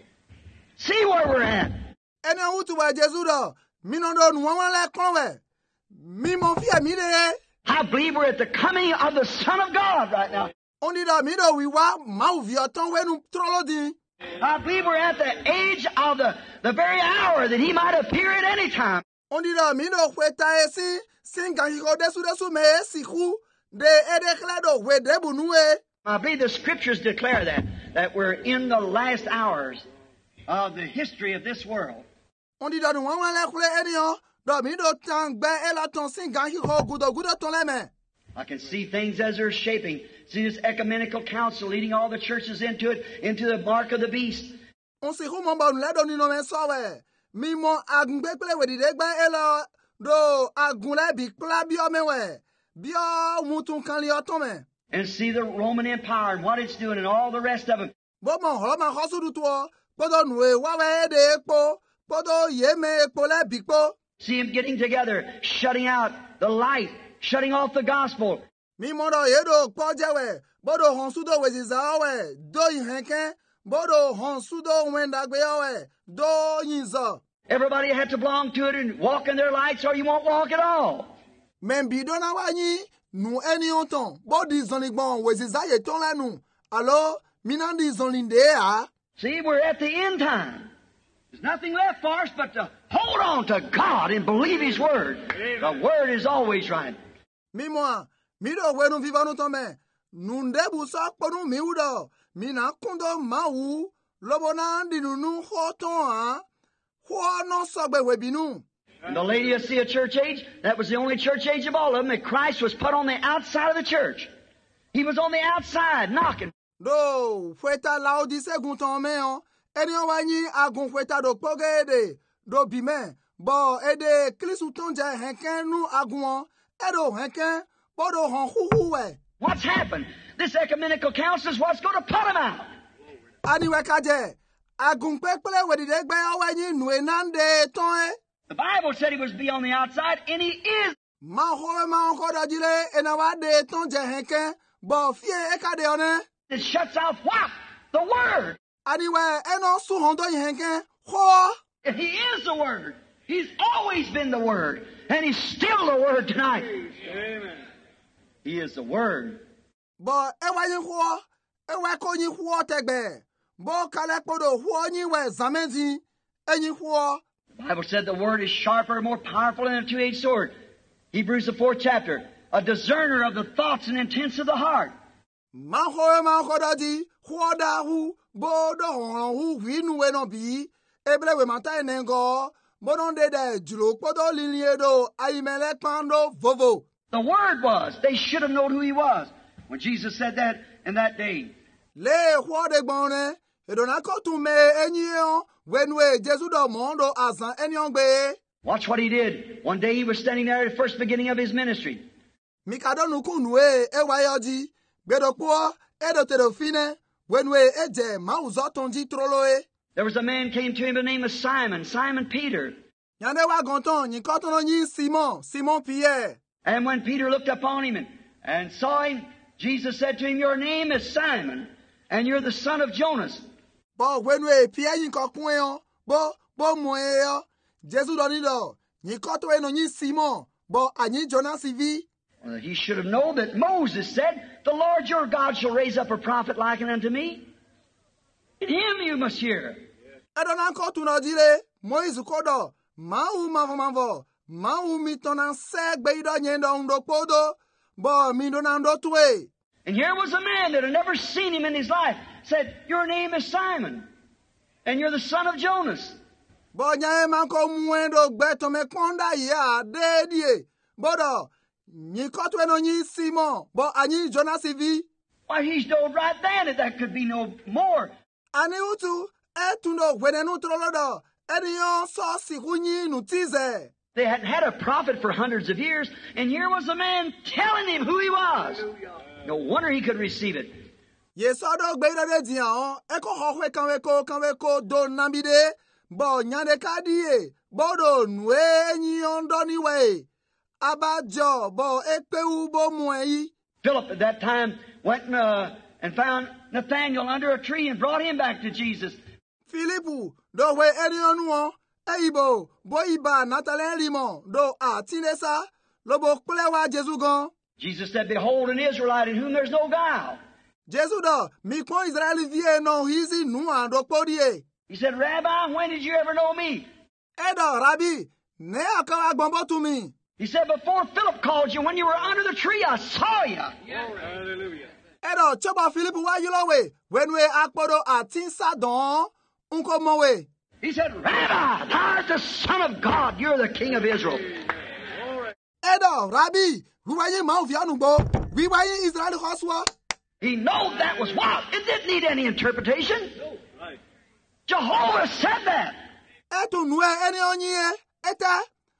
See where we're at. Ene utu wa Jesu do. Mi no do nu wan le kon we. Mi mon fie mi de. I believe we're at the coming of the Son of God right now. On dit da mi do wi wa ma u vi otan we nu trolo di. I believe we're at the age of the, the very hour that he might appear at any time. On dit da mi do kweta e si sin gan ko desu desu me e si ku de e de kle do we de bu nu e. I believe the scriptures declare that, that we're in the last hours of the history of this world. On dit da nu wan wan le kule eniyan do mi do tan gbe e la ton sin gan ko gudo gudo ton le me. I can see things as they're shaping. See this ecumenical council leading all the churches into it, into the mark of the beast. On si ku mo ba nu le do ni no me so we. Mi mo agun gbe pele we di de gbe e lo do agun le bi pla bi o me we. Bi o mutun kan li o ton me. And see the Roman Empire and what it's doing and all the rest of them. Bo mo ho ma ho su du to. Podo nu e wa we de epo. Podo ye me epo le bi po. See them getting together, shutting out the light, shutting off the gospel. Mi mo do ye do po je we. Bodo hon su do we za we. Do yin henken. Bodo hon su do wen da gbe we. Do yin zo. Everybody had to belong to it and walk in their lights or you won't walk at all. Men bi do na wa yin nu eni oton. Bodi zon li gbon we za ye ton la nu. Alo, mi nan di zon linde a. See, we're at the end time. There's nothing left for us but to hold on to God and believe His Word. The Word is always right. Mi mo, mi do we nu viva nu ton men. Nu ndebu so ponu mi u do. Mi na kundo ma u. Lobo na di nu nu ho ton a. Ho no so gbe we bi nu. In the Laodicea church age, that was the only church age of all of them, that Christ was put on the outside of the church. He was on the outside, knocking. Do, fweta Laodicea gun ton men an. Eni an wanyi agun fweta do poge ede. Do bi men. Bo ede klisu ton je henken nu agun an. Edo henken. Bodo hon hu hu we. What's happened? This ecumenical council is what's going to put them out. Ani we kaje. Agun pekpele we di de gbe an wanyi nu enande ton e. The Bible said he was to be on the outside, and he is. Ma ho ma ko da jile enawa de ton je henken. Bo fie e kade one. It shuts off what? The Word. Ani we eno su hon do henken. Ho. And he is the Word. He's always been the Word. And he's still the Word tonight. Amen. He is the Word. Bo e wa yin ho. E wa ko yin ho tegbe. Bo kale podo ho yin we zamenzi. Eyin ho. The Bible said the Word is sharper, more powerful than a two-edged sword. Hebrews the fourth chapter. A discerner of the thoughts and intents of the heart. Ma ho ma ho da di. Ho da hu. Bo do hon hu wi nu we no bi. Eble we mata enengo. Bo don de de julo podo linlie do. Ayimele pando vovo. The Word was. They should have known who He was. When Jesus said that in that day. Le ho de gbon e do na ko tun me enyi on. When we Jesu do mondo azan enyon gbe. Watch what He did. One day He was standing there at the first beginning of His ministry. Mikado nu kunu e e wa yoji. Gbedo po e do te do fine. When we eje ma uzo tonji trolo e. There was a man came to him by the name of Simon, Simon Peter. Yande wa gonton yin kotono yin Simon, Simon Pierre. And when Peter looked upon him and, and saw him, Jesus said to him, your name is Simon, and you're the son of Jonas. Bo when we Pierre yin kokun e bo bo mo e yo. Jesu do ni do. Yin koto e no yin Simon, bo anyi Jonas vi. Well, he should have known that Moses said, the Lord your God shall raise up a prophet like unto me. In him you must hear. Edonan kotu no dire, Moise kodo, ma u ma vo ma vo, ma u mi tonan se gbe ido nyendo ndo podo, bo mi do nan do tue. And here was a man that had never seen him in his life, said, your name is Simon, and you're the son of Jonas. Bo nya e man ko muendo gbe to me konda ya de die. Bodo, ni kotu e no nyi Simon, bo anyi Jonas vi. Why, he's told right then that there could be no more. Ani utu, e tundo wenenu trolodo, ediyon so si hunyi nutize. They hadn't had a prophet for hundreds of years, and here was a man telling him who he was. No wonder he could receive it. Ye sodo gbeida de dian, eko howe kanweko kanweko do nambide, bo nyande kadie, bodo nwe nyi ondoni we. Abajo bo ekpe ubo mwe. Philip at that time went and, uh, and found Nathanael under a tree and brought him back to Jesus. Philipu do we eri onuo, eibo bo iba natalen limon do a tinesa, lobo kulewa Jesu gon. Jesus said, behold an Israelite in whom there's no guile. Jesu do mi kon Israeli vie no hizi nuan do podie. He said, Rabbi, when did you ever know me? Edo Rabbi, ne akawa gbombo to me. He said, before Philip called you, when you were under the tree, I saw you. Hallelujah. Edo choba Philipu wa yulowe, when we akpodo atinsa don, unko mowe. He said, Rabbi, thou art the Son of God. You're the King of Israel. Edo Rabbi, wiwaye mouth yanugbo, wiwaye Israeli hoswa. He knew that was what? It didn't need any interpretation. Right. Jehovah said that. Eto nwe eni onye, eta,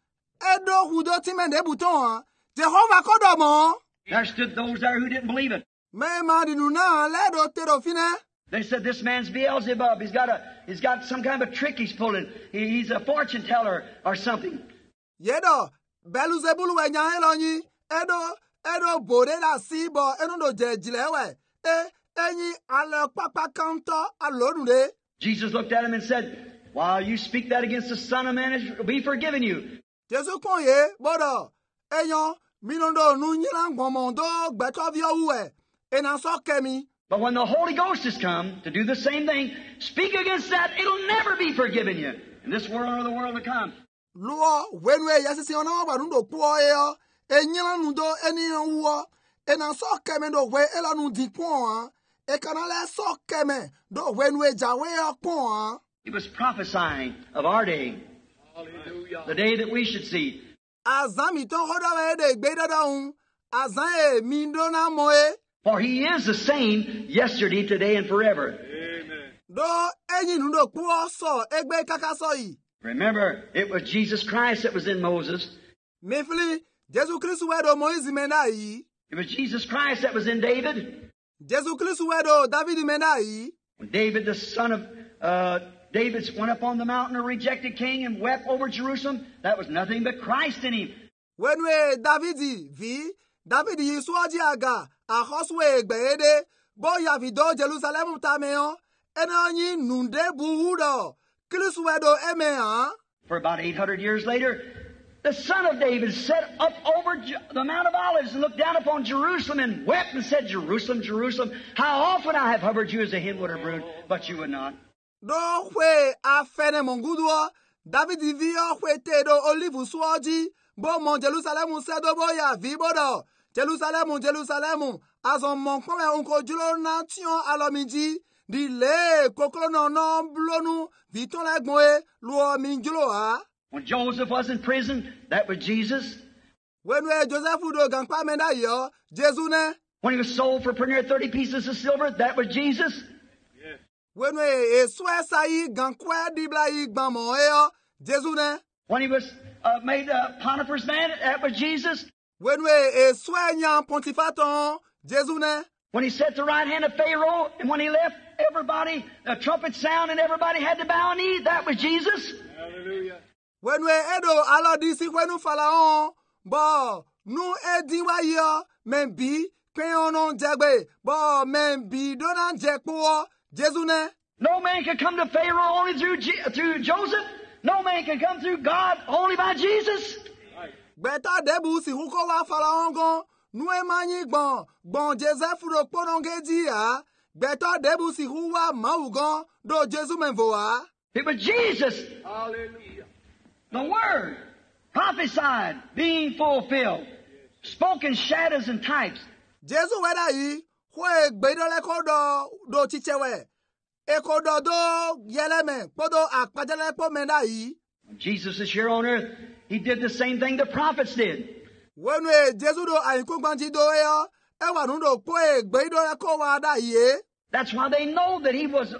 edo hudo timende buton, Jehovah kodomo. There stood those there who didn't believe it. Me ma di nuna ledo tero fine. They said, this man's Beelzebub. He's got a, he's got some kind of a trick he's pulling. He, he's a fortune teller or something. Yedo, Beluzebulu we nyan elonyi, edo, edo bode la sibo, eno do jejilewe, e, enyi ale papa kanto alonule. Jesus looked at him and said, while you speak that against the Son of Man, it will be forgiven you. Jesu konye, bodo, enyo, minondo nunyilan gomondo, beto vio uwe, ena so kemi. But when the Holy Ghost has come to do the same thing, speak against that, it'll never be forgiven you. In this world or the world to come. Luo, wenwe yasisi ona warundo puo eo, enyila nundo eni uwo, ena so keme do we elanu di puo, e kanale so keme do wenwe jawe akpuo. He was prophesying of our day, Hallelujah. the day that we should see. Azami ton hoda we de gbeda daun, azan e mindo na moe. For he is the same yesterday, today, and forever. Amen. Do enyi nundo puo so egbe kakaso yi. Remember, it was Jesus Christ that was in Moses. Mefili, Jesu Kristu wedo Moizi mena yi. It was Jesus Christ that was in David. Jesu Kristu wedo David mena yi. When David, the son of uh, David, went up on the mountain, a rejected king, and wept over Jerusalem, that was nothing but Christ in him. Wenwe Davidi vi, David yi suaji aga, a hoswe egbeede, bo ya vido Jerusalem tameon, ene onyi nunde buhudo, Kristu wedo eme ha. For about eight hundred years later, the son of David set up over Je- the Mount of Olives and looked down upon Jerusalem and wept and said, Jerusalem, Jerusalem, how often I have hovered you as a hen would have brood, but you would not. Do hwe afene monguduo, David vi o hwe te do olivu suaji, bo mon Jerusalem se do bo ya vi bodo. Jerusalem, Jerusalem, azon mon kome unko julo na tion alomiji, di le kokolo no no blonu, viton la gmoe, luo minjulo ha. When Joseph was in prison, that was Jesus. When we Joseph do gangpa menda yo, Jesu ne. When he was sold for pretty near thirty pieces of silver, that was Jesus. Yes. When we e swe sayi gankwe dibla yi gbamo yo, Jesu ne. When he was uh, made a Potiphar's man, that was Jesus. When we e swe nyan pontifaton, Jesu ne. When he sat at the right hand of Pharaoh, and when he left, everybody, a trumpet sound, and everybody had to bow a knee, that was Jesus. Hallelujah. When we edo alo disi kwenu falaon, bo, nu ediwa yo, men bi, kwen onon jagbe, bo, men bi donan jekpo, Jesu ne. No man can come to Pharaoh only through, Je- through Joseph. No man can come through God only by Jesus. Right. Beta debu si huko wa falaon gon, nu e manyi gbon, gbon Joseph ro pononge di ya, beta debu si huwa mau gon, do Jesu men voa. It was Jesus, Hallelujah. the Word, prophesied, being fulfilled, spoken shadows and types. Jesu weda yi, hwe gbedole kodo do chichewe. E kodo do yeleme, kodo akpajele po menda yi. When Jesus is here on earth, he did the same thing the prophets did. Wenwe Jesu do ayiko gbanji do yo, e wanu do po e gbedole ko wada yi. That's why they know that he was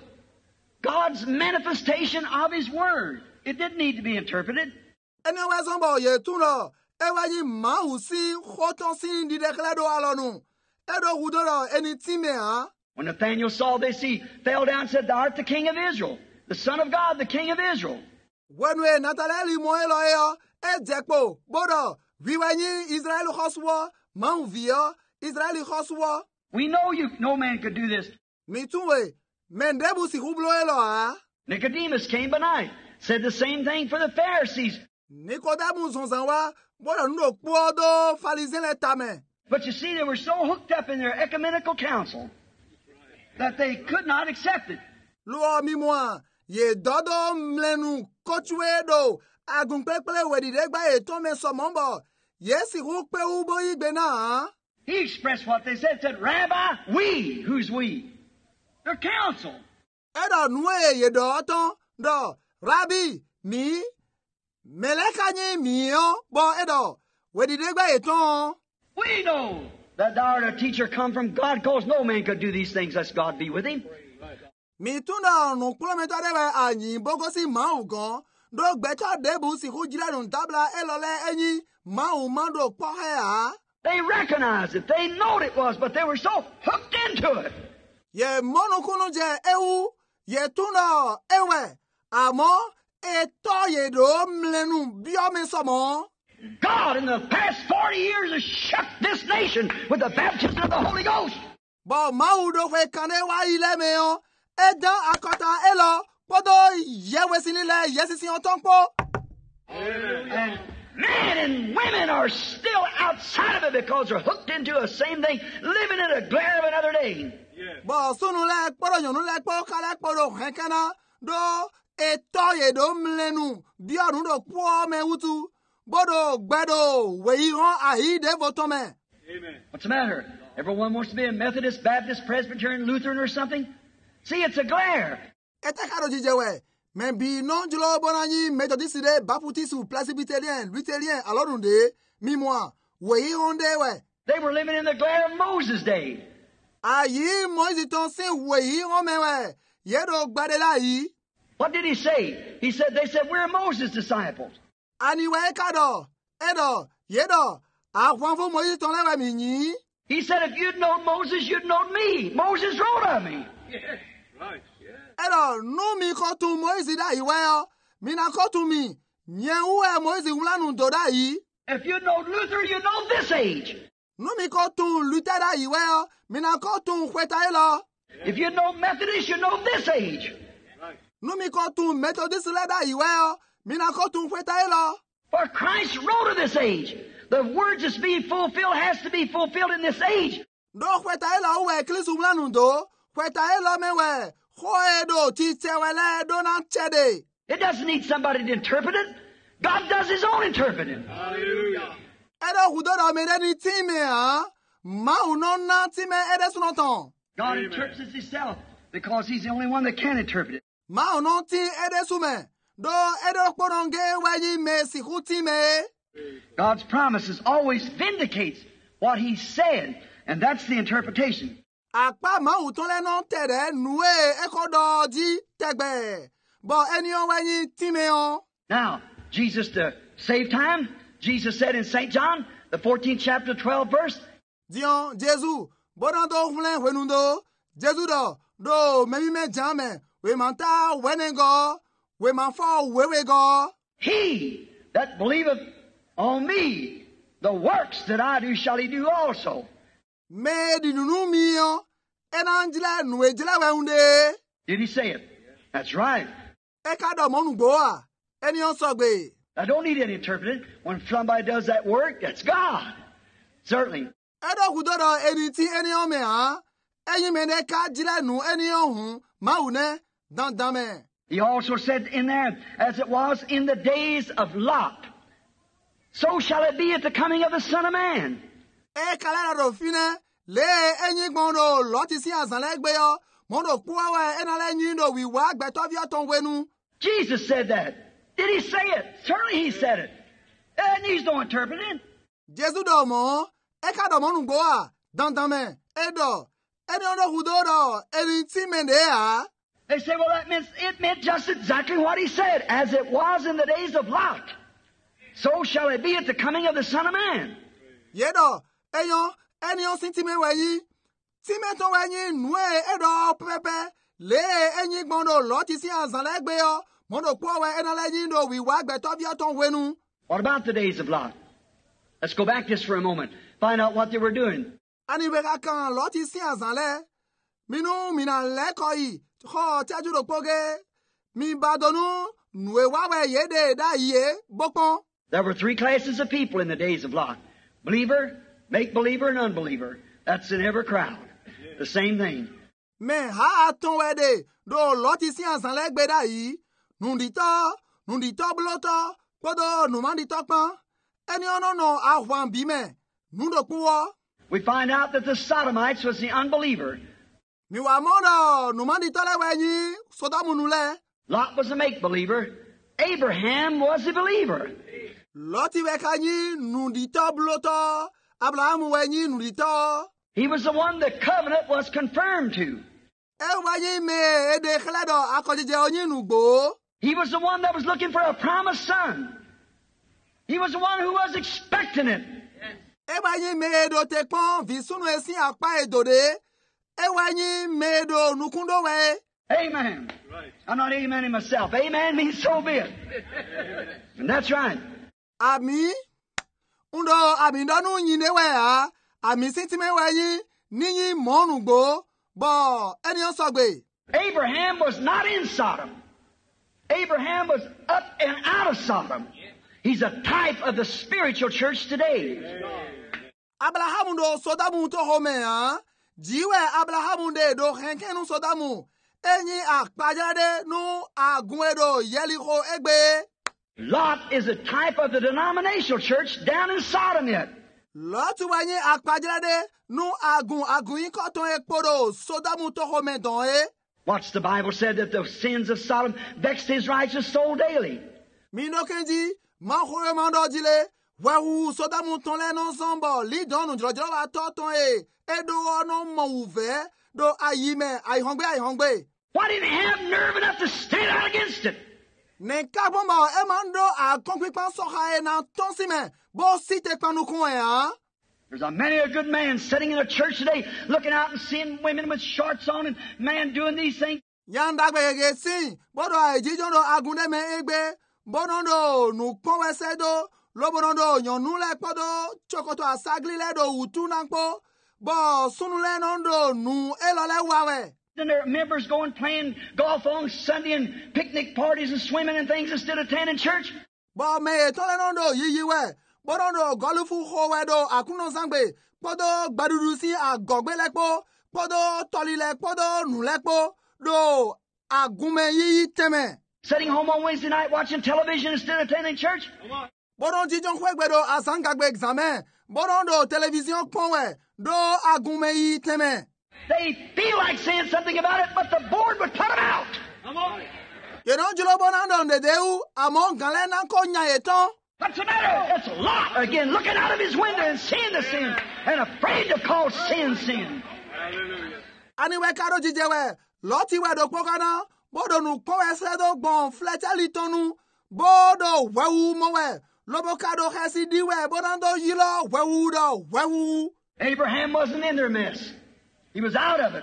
God's manifestation of his Word. It didn't need to be interpreted. Ene we sombo ye tuno, e wanyi ma usi, khoton si di dekle do alonu. E do hudo do eni time ha. When Nathanael saw this, he fell down and said, Thou art the king of Israel, the Son of God, the king of Israel. Wenwe Nataleli mo eloyo e jekpo bodo viwanyi Israel khoswo man via Israel khoswo. We know you, no man could do this. Mitunwe mendebu si hublo elo a. Nicodemus came by night, said the same thing for the Pharisees. Nicodemus zonzanwa bodo ndo kwodo Pharisien le tame. But you see, they were so hooked up in their ecumenical council that they could not accept it. Luo mi moi ye dodo mlenu kochwe do agunpepele wedidegba e tome somombo yesi hukpe ubo igbe na. He expressed what they said, said, Rabbi, we. Who's we? Their council. Edo nwe ye do oton do Rabbi mi melekanye mi o bo edo wedidegba e ton. We know that thou art a teacher come from God, because no man could do these things lest God be with him. Mi tuna no kulometa dewe anyi bogosi maugon do gbeta debu si hujira nun tabla elole enyi mau mando pohe a. They recognized it. They knowed it was, but they were so hooked into it. Ye monokunu je ewu ye tuna ewe amo e to ye do mlenu biome somo. God in the past forty years has shook this nation with the baptism of the Holy Ghost. Bo mau do kwe kane wa ile meo edan akota elo podo yewe sinile yesisi otonpo. And men and women are still outside of it because they're hooked into the same thing, living in a glare of another day. Bo sunu le podo yonu le po kala podo henkana do eto ye do mlenu biorun do po me utu bodo gbedo we hon ahi de votome. Amen. What's the matter? Everyone wants to be a Methodist, Baptist, Presbyterian, Lutheran or something? See, it's a glare. Ete karo jijewe men bi non julo bonani Methodist de Baptist ou Presbyterian, Lutheran alorunde mi moi we hon de we. They were living in the glare of Moses' day. Ayi Moise ton sin we hon me we ye do gbade la yi. What did he say? He said, they said, we're Moses' disciples. Ani we kado edo yedo akwan fo Moise ton la mi ni. He said, if you'd known Moses, you'd known me. Moses wrote of me. Yes. Right. Yes. Edo no mi ko tu Moise da iwe yo mi na ko tu mi nye uwe Moise ulanu do da yi. If you'd known Luther, you'd know this age. No mi ko tu Luther da iwe yo mi na ko tu kweta elo. If you'd known Methodist, you'd know this age. Right. No mi ko tu Methodist le da iwe yo mi na ko tu kweta elo. For Christ wrote of this age. The words that's being fulfilled has to be fulfilled in this age. Do kweta elo we klisu ulanu do kweta elo me we ho edo ti tewele do na chede. It doesn't need somebody to interpret it. God does his own interpreting. Hallelujah. Edo hudodo me de time ha ma uno na time ede sunoton. God Amen. interprets it himself because he's the only one that can interpret it. Ma uno ti ede sume do edo koronge weyi me si hutime. God's promises always vindicates what he said, and that's the interpretation. Akpa ma uton le non tere nuwe ekodo di tegbe. Bo eni on weyi time on. Now, Jesus, to save time, Jesus said in Saint John, the fourteenth chapter, twelfth verse, Dion Jesu bodan do hlen wenundo Jesu do do memi me jame we manta wenengo we man fo wewe go. he that believeth on me, the works that I do shall he do also. Me di nunu mi yo enanjila nuwe jila weunde. Did he say it? That's right. E ka do monu gbo a eni on sogbe. I don't need any interpreting. When somebody does that work, that's God. Certainly. Edo hudodo eni ti eni on me ha eyin me ne ka jila nu eni on hun ma une dan dame. He also said in there, as it was in the days of Lot, so shall it be at the coming of the Son of Man. E kala do fine le enyi gbondo loti si azan legbe yo mondo puwa enale nyi do wi wa gbeto bi oton wenu. Jesus said that. Did he say it? Certainly he said it. It needs no interpreting. Jesu do mo e ka do monu gbo a dan dan me e do eni ondo hudo do eni ti mende a. They say, well, that means it meant just exactly what he said. As it was in the days of Lot, so shall it be at the coming of the Son of Man. Ye do eyo eni on sinti me weyi Timeton wenyi nwe edo pepe le enyi gbondo loti si anzalegbe yo mondo powe enaleji ndo wiwa gbeto bioton wenu. What about the days of Lot? Let's go back just for a moment. Find out what they were doing. Ani weka kan loti si anzale. Minu mina lekoi. Ho tiaju do poge. Mi badonu nwe wawe yede da ye bokon. There were three classes of people in the days of Lot. Believer, make-believer, and unbeliever. That's in every crowd. The same thing. Me ha aton wede do loti si anzalegbe da yi. Nundito, nundito bloto. Podo numandito pan. Eni ono no ahwan bime. Nundo kuwa. We find out that the Sodomites was the unbeliever. Mi wa mono numandito le wenyi sodamu nule. Lot was a make-believer. Abraham was a believer. Loti wekanyi nundito bloto. Abraham wenyi nundito. He was the one the covenant was confirmed to. E wenyi me ede khledo akojije onyi nugbo. He was the one that was looking for a promised son. He was the one who was expecting it. Ewanyi medo tekpon visunu esi apa edode. Ewanyi medo nukundo we. Amen. Right. I'm not amening myself. Amen means so be it. And that's right. Ami undo ami ndonu nyine we ha. Ami sintime wenyi ninyi monugbo. Bo eni osogbe. Abraham was not in Sodom. Abraham was up and out of Sodom. He's a type of the spiritual church today. Abraham do sodamu to home ha. Jiwe Abraham de do henkenu sodamu. Enyi akpajade nu agwedo yeliko egbe. Lot is a type of the denominational church down in Sodom yet. Lot wanyi akpajade nu agun agun ikoton ekpodo sodamu to home don e. What's the Bible said that the sins of Sodom vexed his righteous soul daily? Mino kenji ma hore mando jile wehu sodamu ton le non sombo li donu jojoro wa toton e edo ono mo uve do ayime ayhongbe ayhongbe. Why didn't he have nerve enough to stand out against it? Ne kabomba e mando a konpipan soha e na tonsime bo site panukun e ha. There's a many a good man sitting in a church today looking out and seeing women with shorts on and man doing these things. Yandagbe ege sin bodo ajijondo agunde me egbe bonondo nu ponwese do lobonondo nyonule podo chokoto asagli le do utu nanpo bo sunule nondo nu elole wawe. Then there are members going playing golf on Sunday and picnic parties and swimming and things instead of attending church. Bo me tole nondo yiyiwe bonondo golufu howe do akuno zangbe podo gbadudu si agogbe lekpo podo tolile podo nulekpo do agume yiyi teme. Sitting home on Wednesday night watching television instead of attending church. Bonon jijon kwegbe do asangagbe examen bonondo television ponwe do agume yiyi teme. They feel like saying something about it, but the board would cut them out. Come on. You know julo bonando ndedeu amon gale nanko nyayeton. What's the matter? It's Lot again, looking out of his window and seeing the sin, and afraid to call sin sin. Hallelujah. Aniwe karo jijewe loti we do pokana bodo nu powe do gbon fleteli tonu bodo wewu mowe lobo kado hesi diwe bonando yilo wewu do wewu. Abraham wasn't in their mess. He was out of it.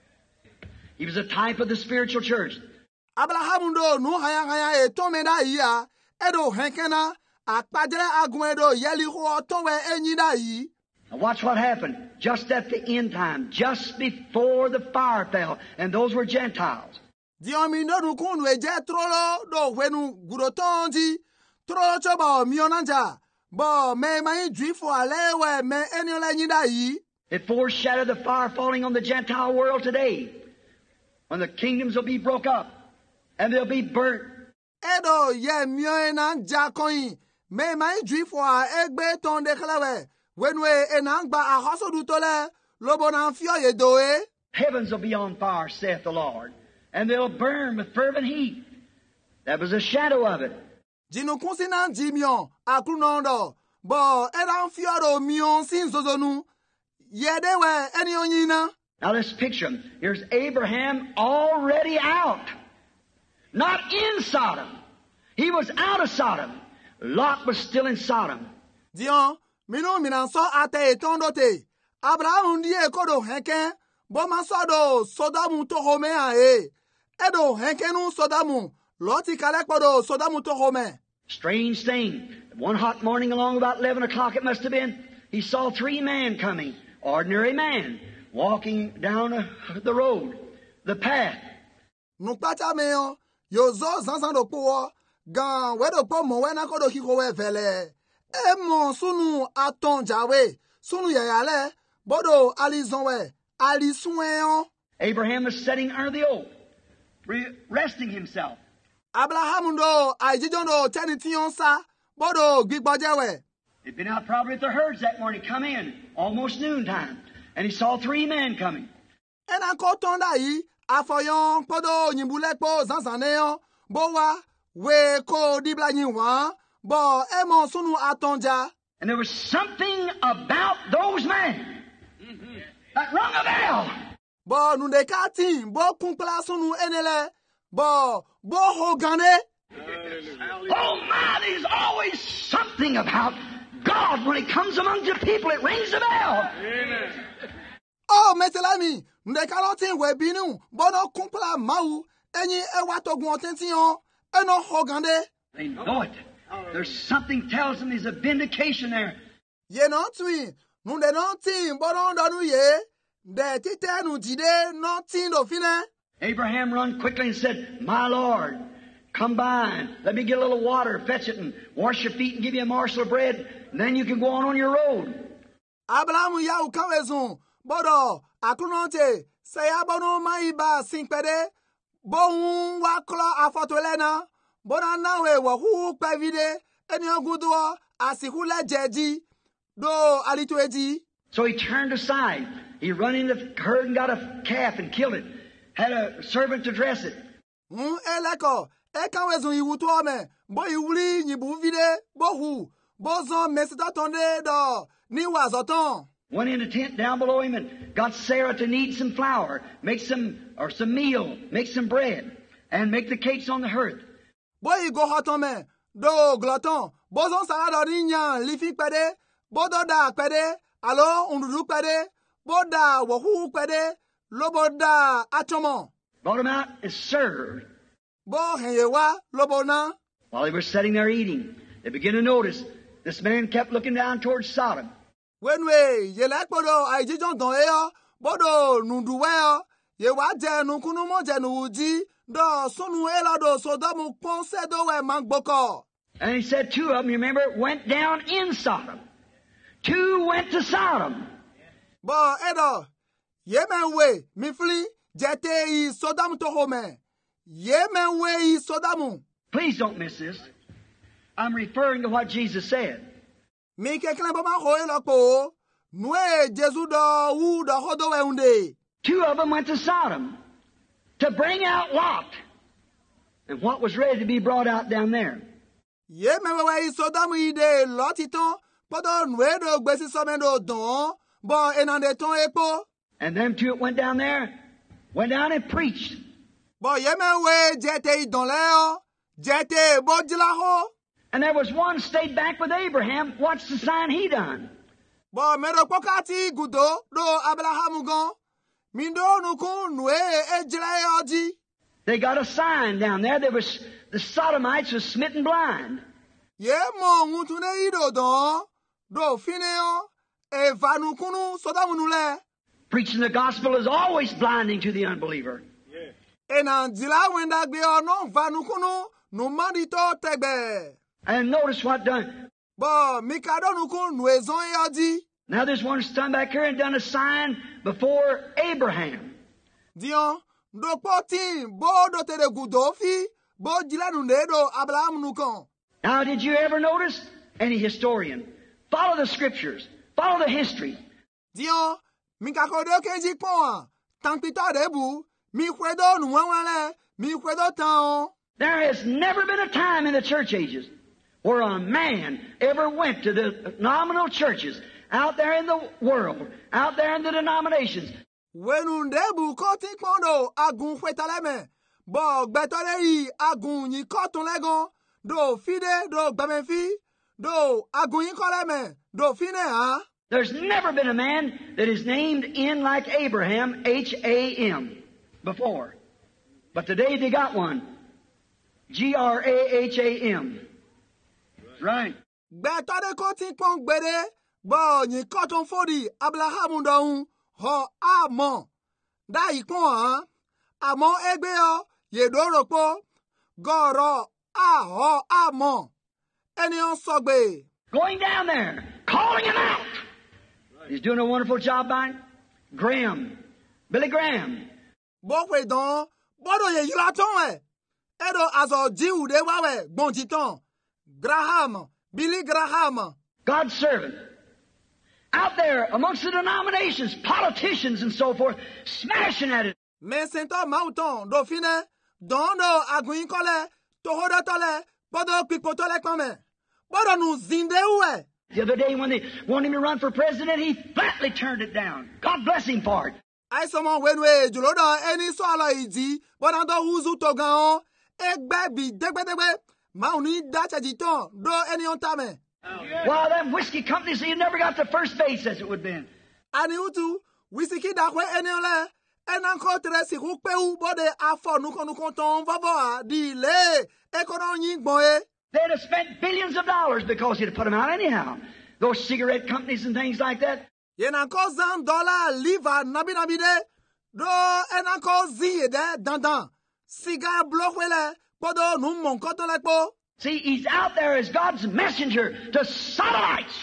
He was a type of the spiritual church. Abraham do nu haya haya e tomeda iya edo henkena akpadre agwedo yeli ho towe enyida yi. Now watch what happened just at the end time, just before the fire fell, and those were Gentiles. Diomi no nukunu eje trolo do wenu gurotonji trolo choba mionanja bo me mai dwifo alewe me eniola nyida yi. It foreshadowed the fire falling on the Gentile world today, when the kingdoms will be broke up and they'll be burnt. Edo ye mioena jakoi me mai dwifo a egbe ton de khlewe wenwe enangba a hoso dutole lobo na fio ye doe. Heavens will be on fire, saith the Lord, and they'll burn with fervent heat. That was a shadow of it. Jinu kunsina jimion akrunondo bo eran fioro mion sin zozonu yedewe eni onyina. Now let's picture him. Here's Abraham already out. Not in Sodom. He was out of Sodom. Lot was still in Sodom. Dion, minu minanso ate etondote. Abraham die kodo heken, bo ma so do Sodamu to home a e. Edo henkenu Sodamu. Loti kale podo Sodamu to home. Strange thing. One hot morning along about eleven o'clock it must have been, he saw three men coming. Ordinary man. Walking down uh, the road. The path. Nukpacha meyo. Yo zo zanzan do po. Gan wedo po mo wena kodo kiko we vele. E mon sunu aton jawe. Sunu yayale. Bodo ali zonwe. Ali sunweyon. Abraham was sitting under the oak. Re- resting himself. Abraham do aijijon do tenitiyon sa. Bodo gbigbojewe. He'd been out probably at the herds that morning. Come in. Almost noontime. And he saw three men coming. Ena ko tonda yi. Afoyon podo nyimbule po zanzaneyon. Bowa. We ko dibla nyiwan. Bo emo sunu atonja. And there was something about those men that rung a bell. Bo nunde katin. Bo kumpla sunu enele. Bo bo hogane. Oh my, there's always something about God when it comes among the people. It rings a bell. Amen. Oh, meselami. Nunde kalotin we binu. Bono kumpla mau. Enyi ewa togun otentiyon. Eno hogande. They know it. There's something tells them there's a vindication there. Ye non tui. Nunde non tin. Bono ndonu ye. De tite nu jide non tin do fine. Abraham run quickly and said, My Lord, come by and let me get a little water, fetch it and wash your feet and give you a morsel of bread, and then you can go on on your road. Abraham ya ukawezun. Bodo akunonte. Seya bono maiba sinkpede. Bon wa klo afotolena. Bona nawe wa hu pevide. Eni ogudwo asihule jeji. Do alitueji. So he turned aside. He run in the herd and got a calf and killed it. Had a servant to dress it. Un eleko. Eka wezun iwutu ome. Bo iwuli nyibu vide. Bo hu. Bo zon mesita tonde do. Ni wazoton. Went in a tent down below him and got Sarah to knead some flour, make some, or some meal, make some bread, and make the cakes on the hearth. Bo i go hotome. Do gloton. Bo zon sarado rinyan lifi pede. Bo do da pede. Alo undudu pede. Bo da wahu pede. Lobo da atomo. Brought him out and served. Bo henyewa lobo na. While they were sitting there eating, they began to notice this man kept looking down towards Sodom. When we yelek bodo aijijon don eyo. Bodo nunduweyo. Ye wa je nunkunu mo je nuji. Do sunu ela do Sodomu ponse do we mangboko. And he said two of them, you remember, went down in Sodom. Two went to Sodom. Bo edo. Ye men we mifli jete I Sodomu to home. Ye men we I Sodomu. Please don't miss this. I'm referring to what Jesus said. Mi ke klen bama hoye lokpo. Nwe Jesu do u do hodo we unde. Two of them went to Sodom to bring out Lot and what was ready to be brought out down there. Ye men we I Sodomu ide lotiton. Podo nwe do gbesi somendo don. Bo enande ton epo. And them two that went down there, went down and preached. Bo ye men we jete I don leo. Jete bo jilaho. And there was one stayed back with Abraham. What's the sign he done? Bo medo pokati gudo do Abraham gon. Mindo nukun nwe ejile oji. They got a sign down there. There was the Sodomites was smitten blind. Ye mo ngutune ido don. Do fineo. E vanukunu Sodomu nule. Preaching the gospel is always blinding to the unbeliever. Enan jila wenda gbe ono vanukunu numandito tegbe. And notice what done. Bo mikado nukun nwe zon yoji. Now there's one stand back here and done a sign before Abraham. Dion do poti bo do tere gudofi bo jila nunde do Abraham nukon. Now did you ever notice? Any historian. Follow the scriptures. Follow the history. Dion mikakode keji pon. Tankpita debu. Mi kwedo nuwanwale. Mi kwedo tan. There has never been a time in the church ages where a man ever went to the nominal churches out there in the world, out there in the denominations. Wenundebu koti pondo agun fwetaleme. Bo gbetole yi agun yi kotun legon. Do fide do gbemenfi. Do agun yi koleme. Do fine ha. There's never been a man that is named in like Abraham, H A M, before. But today they got one. G R A H A M. Right. Gbẹ̀tọ́dé kó tí pọ́n gbére bọ́ yín kọ́tún fòdì Abrahamu dọ̀hún họ àmọ́ dá ìpọ́n hàn àmọ́ ẹgbẹ́ ọ yèdò rògbò gọ̀ọ̀rọ̀ àhọ́ àmọ́ ẹni ọ sọ̀gbẹ̀. Going down there, calling him out. He's doing a wonderful job by it. Graham, Billy Graham. Bó pè dán bọ́dọ̀ yẹ yíra tán ẹ̀ ẹ̀dọ̀ àzọ̀ jíwùdé wáwẹ̀ gbọ̀ntì tán Graham, Billy Graham. God's servant. Out there amongst the denominations, politicians and so forth, smashing at it. Mẹ́sẹ̀ntọ́ máwùtán dòfinẹ́ dọ́ndọ̀ àgùnyínkọ́lẹ̀ tòhódọ́tọ́lẹ̀ bọ́dọ̀ pípótọ́lẹ̀ pọ́nmẹ́ bọ́dọ̀ nù zìndéwẹ̀. The other day when they wanted him to run for president, he flatly turned it down. God bless him for it. Àìsànmọ́ wẹ́nuwẹ́ jùlọ́dọ̀ ẹni sọ́ọ̀lọ́ ìdí bọ́dọ̀ tó húzú tó gan-an ẹgbẹ́ bí dẹ́gbẹ́dẹ́gbẹ́ máa ní dáṣẹ́jì tán dó ẹni ọ̀n tàmẹ̀. Well, them whiskey companies, he never got to first base as it would have been. Àní utu wísíkì dàpẹ́ ẹni ọ̀lẹ́ ẹnà kọ́ tẹ̀rẹ̀ sìnkú pẹ́wú bọ́dẹ̀ afọ nukọ̀nukọ̀ tán fọ́fọ́ à di ilé ẹ̀kọ́nà yín gbọ̀n ẹ. They'd have spent billions of dollars because he'd have put them out anyhow. Those cigarette companies and things like that. Yẹnà kọ́ zan dọ́là lífà nàbínàbí dé dó ẹnà kọ́ zíyè dẹ́ dandan sìgá blọ́wẹ́lẹ̀ gbọ́dọ̀ nù mọ̀ nǹkan tó lẹ́pọ̀. See, he's out there as God's messenger to Sodomites.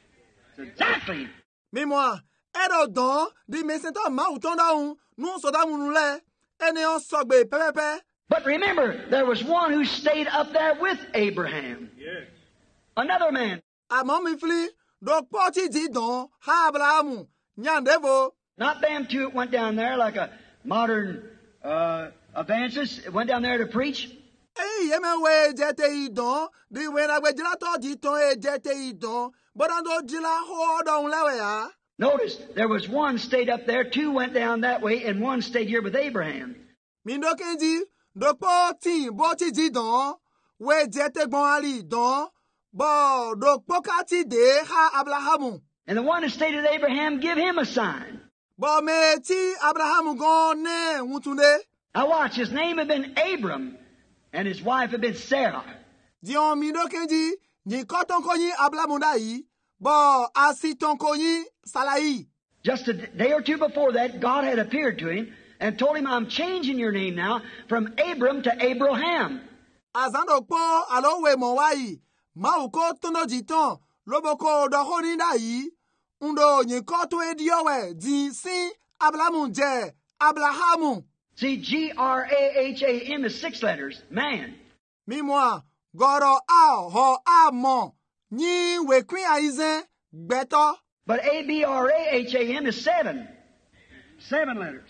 Exactly. Mímọ́ ẹ̀rọ dán di mẹ́sẹ̀ntọ́ máa tán dáhùn nù sọ̀dáhùn nulẹ̀ ẹni ọ̀ sọ̀gbẹ̀ pẹ́pẹ́pẹ́. But remember, there was one who stayed up there with Abraham. Yes. Another man. Àmọ́ mi fili dọ́pọ̀ tí di dán ha Abrahamu nyàndévo. Not them two that went down there like a modern uh, evangelist. Went down there to preach. Èyí yẹn mẹ́wẹ́ jẹ́tẹ̀ ìdán di wẹ́nàgbẹ́jìlátọ̀ di tán ẹ̀ jẹ́tẹ̀ ìdán bọ́dọ̀ tó jìlá ọ̀dọ̀ lẹ́wẹ̀ á. Notice, there was one stayed up there, two went down that way, and one stayed here with Abraham. Mi dókèjì dọ́pọ̀ tí bó ti di dán wẹ́ jẹ́tẹ̀ gbọ́n àlì dán bọ́ dọ́pọ̀ ká ti dé ha Abrahamu. And the one who stayed with Abraham, give him a sign. Bọ́ mi tí Abrahamu gan ní wùtúndé. Now watch, his name had been Abram, and his wife had been Sarah. Dion mi dókèjì ní kọ́tọ́nkọ́yìn Abrahamu dá yìí bọ́ àsìtọ́nkọ́yìn Sàlàyé. Just a day or two before that, God had appeared to him and told him, I'm changing your name now from Abram to Abraham. Àzàndọ̀pọ̀ àlọ́wẹ̀ mọ̀ wáyì máa kó tónà jìtàn lóboko ọ̀dọ̀kọ́ ní dàyí ńdò yìnkọ́ tó ediọ́wẹ̀ dì sí Abrahamu jẹ́ Abrahamu. See, G R A H A M is six letters, man. Mímọ́ gọ̀rọ̀ a họ a mọ̀ ní wẹ̀kún àìsàn gbẹ̀tọ́. But A B R A H A M is seven. Seven letters.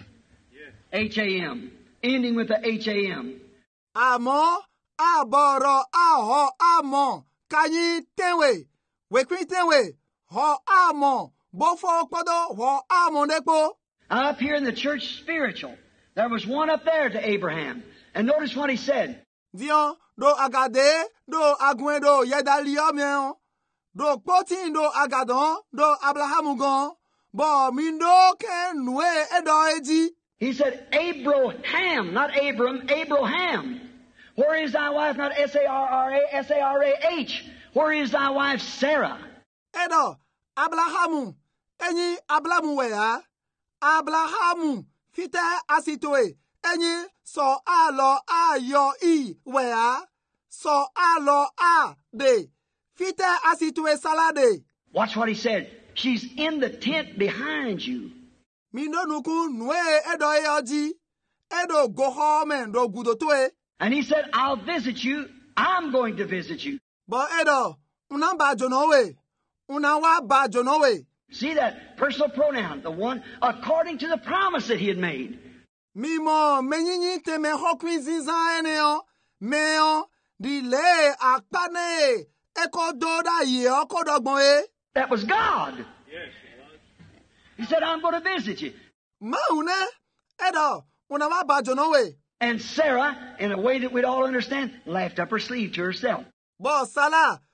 H A M. Ending with the H A M. Àmọ́ àbọ̀rọ̀ a họ a mọ̀ kàyín tẹ̀wé wẹ̀kún tẹ̀wé họ a mọ̀ bó fọ́ pọ́dọ̀ họ a mọ̀ dẹ́pọ̀. Up here in the church spiritual, there was one up there to Abraham. And notice what he said. Dion do agade do agwen do yedaliyo mien do potin do agadon do Abrahamu gon bo mindo ke nwe edo eji. He said Abraham, not Abram, Abraham. Where is thy wife? Not S A R R A, S A R A H. Where is thy wife Sarah? Edo Abrahamu enyi Abrahamu we ha Abrahamu fite asitoe enyi so alo ayo I we ha so alo a de fite asitoe salade. Watch what he said. She's in the tent behind you. Mindo nuku nwe edo eoji edo goho men do gudotoe. And he said, I'll visit you. I'm going to visit you. But edo una ba jonowe una wa ba jonowe. See that personal pronoun, the one according to the promise that he had made. Mimo menyinyi te me hokwi zinza eneo meo di le akpane eko doda ye oko dogbon e. That was God. Yes. He said, I'm going to visit you. Maune edo una wa ba jonowe. And Sarah, in a way that we'd all understand, laughed up her sleeve to herself. Bo sala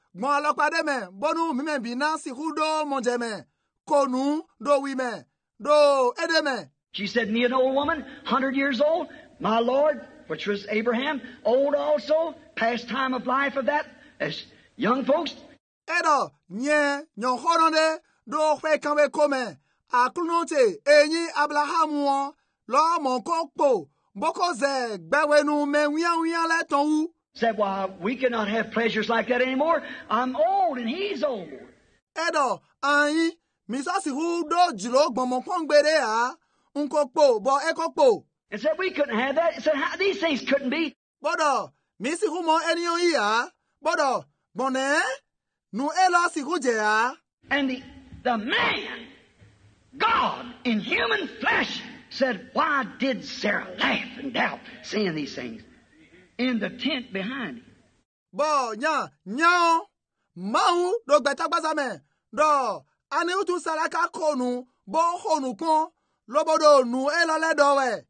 gbon alokpade me bonu mi me bi na si hudo monje me konu do wi me do ede me. She said, me an old woman, hundred years old, my Lord, which was Abraham, old also, past time of life of that, as young folks. Edo nye nyon horonde do fe kanwe kome aklunote enyi Abraham won lo mon kokpo boko ze gbewenu me wian wian le ton. Said, well, we cannot have pleasures like that anymore. I'm old and he's old. Edo ayin mi so si hu do jiro gbon pon gbere a unkokpo bo ekokpo. And said we couldn't have that. He said, how, these things couldn't be. Bodo mi si hu mo eniyon yi a bodo bone nu elo si hu je a. And the the man, God in human flesh, said, why did Sarah laugh and doubt, saying these things in the tent behind him? Bo nya nya mahu do gbetagbaza me do ani utu salaka konu bo honu kon lobodo nu elale do we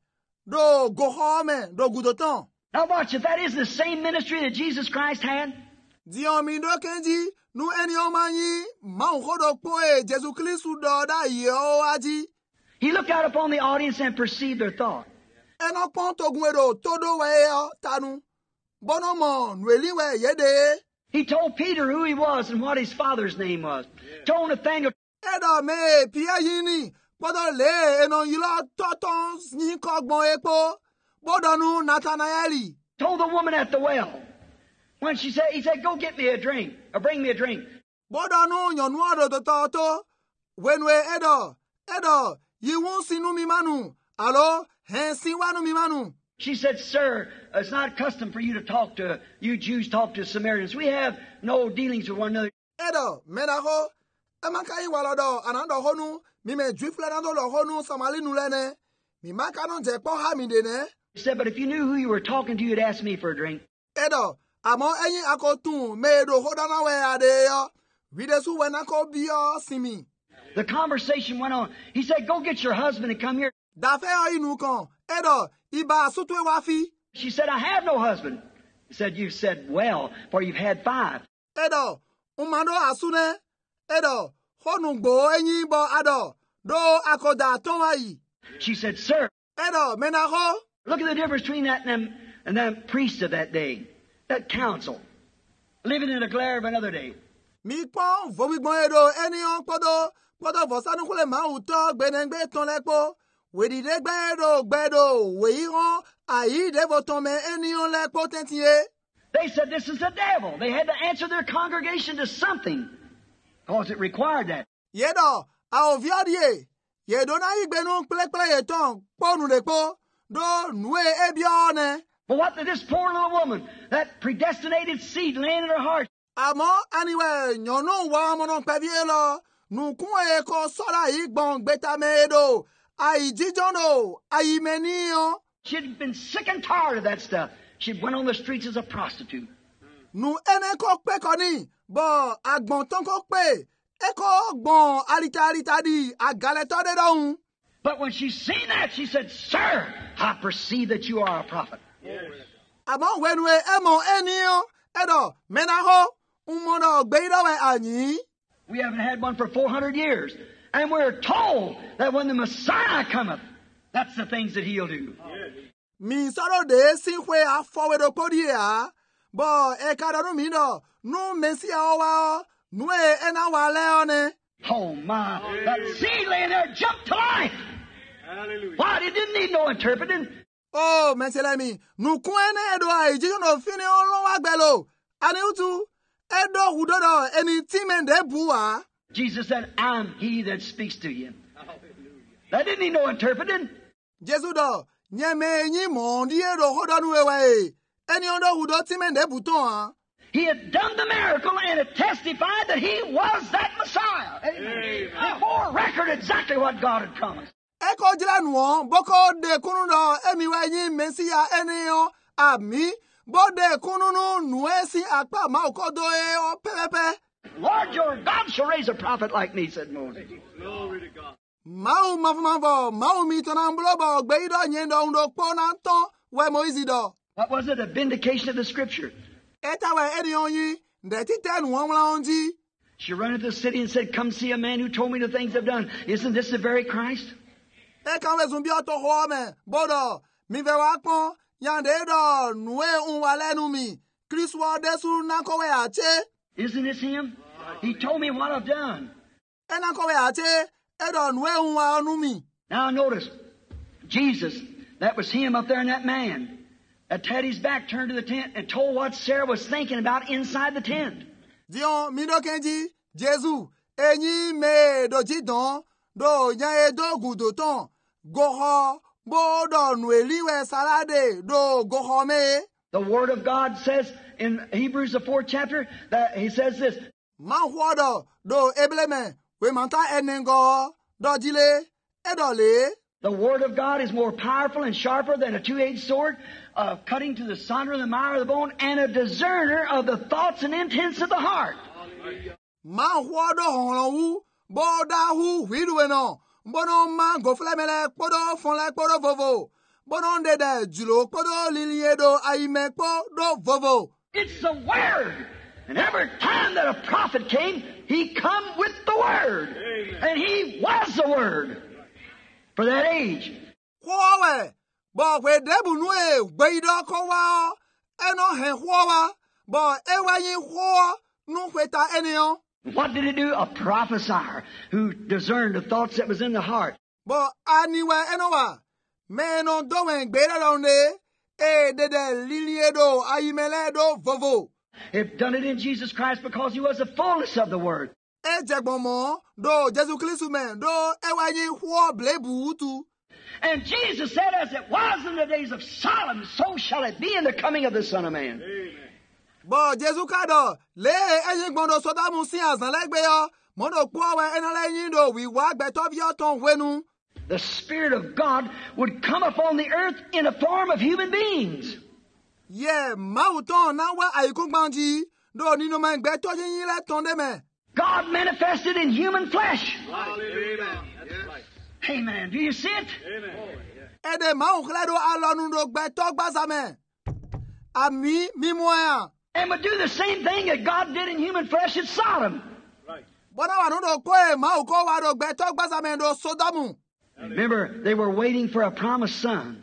do go home do gudoton. Now watch, if that is the same ministry that Jesus Christ had, Dion mi do kenji nu eni o manyi mahu hodo po e Jesu Christu do da yo aji. he looked out upon the audience and perceived their thought. Eno pon to gwedo todo we o tanu bono mo nu eli we yede. He told Peter who he was and what his father's name was. Told Nathaniel, Edo me pia yini bodo le eno yilo toton ni kogbon epo bodo nu Nathanaeli. told the woman at the well. When she said, he said, go get me a drink, or bring me a drink. Bodo nu nyonu odo to to to wenwe edo edo yi won sinu mi manu alo hen si wanu mi manu. She said, sir, it's not custom for you to talk to, you Jews talk to Samaritans. We have no dealings with one another. Edo menaho emanka yi walodo anando honu mi me dwifle nando lo honu samali nu lene mi maka no je po ha mi de ne. She said, but if you knew who you were talking to, you'd ask me for a drink. Edo amo enyi akotun me do hodana we ade yo videsu wenako bio simi. The conversation went on. He said, go get your husband and come here. Da fe o inu kan edo iba sutwe wafi. She said, I have no husband. He said, you've said well, for you've had five. Edo umando asune edo honu gbo enyi bo ado do akoda ton ayi. She said, sir, Edo menaho look at the difference between that and them, and them priests of that day, that council, living in the glare of another day. mi pon vo gbon edo eniyan podo podo vosanu kule ma uto gbenengbe ton lepo wedide gbe edo gbedo we ran ayi de voton me eniyan lepo tentie. They said this is the devil. They had to answer their congregation to something, because it required that. Yedo a oviadie yedo na igbenu plepele yeton ponu lepo do nue ebione. But what did this poor little woman, that predestinated seed laying in her heart, Amo anyway nyonu wa mono pevie lo nu kun e ko sora igbon gbeta medo ai jijono ai menio she'd been sick and tired of that stuff. She went on the streets as a prostitute. nu ene ko pe koni bo agbon ton ko pe e ko gbon alita alita di agale to de dohun. But when she seen that, she said, sir, I perceive that you are a prophet. Amo wenwe emo enio edo menaho umono gbeido we anyi. We haven't had one for four hundred years. And we're told that when the Messiah cometh, that's the things that he'll do. Mi soro de sinwe a forwedo podia bo e kadonu mi do nu mesia owa nu e ena wa leone. Oh my, that seed laying there jumped to life. Hallelujah. Why? It didn't need no interpreting. Oh, menselemi nu kuene edo ai jijono fini olon wa gbelo ani utu edo hudodo eni timende buwa. Jesus said, I'm he that speaks to you. That didn't need no interpreting. Jesu do nyeme enyi mondi edo hodonu ewe eni ondo hudo timende buton. He had done the miracle and it testified that he was that Messiah. Amen. It bore record exactly what God had promised. Eko jila nuon boko de kunundo emi wenyi mesia enio ami bo de kununu nuesi akpa ma okodo e o pepepe. Lord your God shall raise a prophet like me, said Moses. Glory to God. Mau mafumavo mau mitonambulobo gbeido nyendo undo pona ton we moizido. What was it? A vindication of the Scripture. Eta we eni onyi nde ti te nu won won ji. She ran into the city and said, "Come see a man who told me the things I've done. Isn't this the very Christ?" E kan we zun bi o to ho me, bodo, mi ve wa pon, yande do nu e un wa lenu mi. Chris wa de su na ko we ache. Isn't this him? He told me what I've done. E na ko we ache, e do nu e un wa onu mi. Now notice, Jesus, that was him up there in that man, that had his back turned to the tent and told what Sarah was thinking about inside the tent. Dion mi do kenji, Jesu, enyi me do ji don, do yan e do gudo ton, go ho, bo do nu eliwe salade, do go ho me. The Word of God says in Hebrews the fourth chapter that he says this, Man ho do, do ebleme, we manta enengo, do jile, e do le. the Word of God is more powerful and sharper than a two-edged sword, uh, cutting to the sunder and the mire of the bone, and a discerner of the thoughts and intents of the heart. Man ho do hon wu, bo da hu hwidu no, bono man go flemele podo fonle podo vovo. Bono de de julo podo liliedo aime po do vovo. It's the Word. And every time that a prophet came, he come with the Word. Amen. And he was the Word for that age. Huawei, bo we debu nue, weido kowa, eno hen huawa, bo ewa yin hua, nu weta eneo. What did he do? A prophesier who discerned the thoughts that was in the heart. Bo aniwe enowa, me no doen gbera donde, e de de liliedo aimele do vovo. It done it in Jesus Christ because he was the fullness of the Word. E jegbomo, do Jesu Christu men, do ewa yin hua blebu utu. And Jesus said, as it was in the days of Solomon, so shall it be in the coming of the Son of Man. Amen. Bo Jesu kado, le eyin gbondo sodamu si azan legbe yo, mono kuawe enale yin do wi wa gbe to bi oton wenu. The Spirit of God would come upon the earth in the form of human beings. Ye mauton na wa aikun gbanji, do ninu ma gbe to yin le ton de me. God manifested in human flesh. Hallelujah. That's right. Amen. Do you see it? Amen. E de ma ukledo alonu do gbe to gbaza me. Ami mi moya. And would do the same thing that God did in human flesh at Sodom. Right. Bona wa no do ko e ma uko wa do gbe to gbaza me do Sodomu. Remember, they were waiting for a promised son.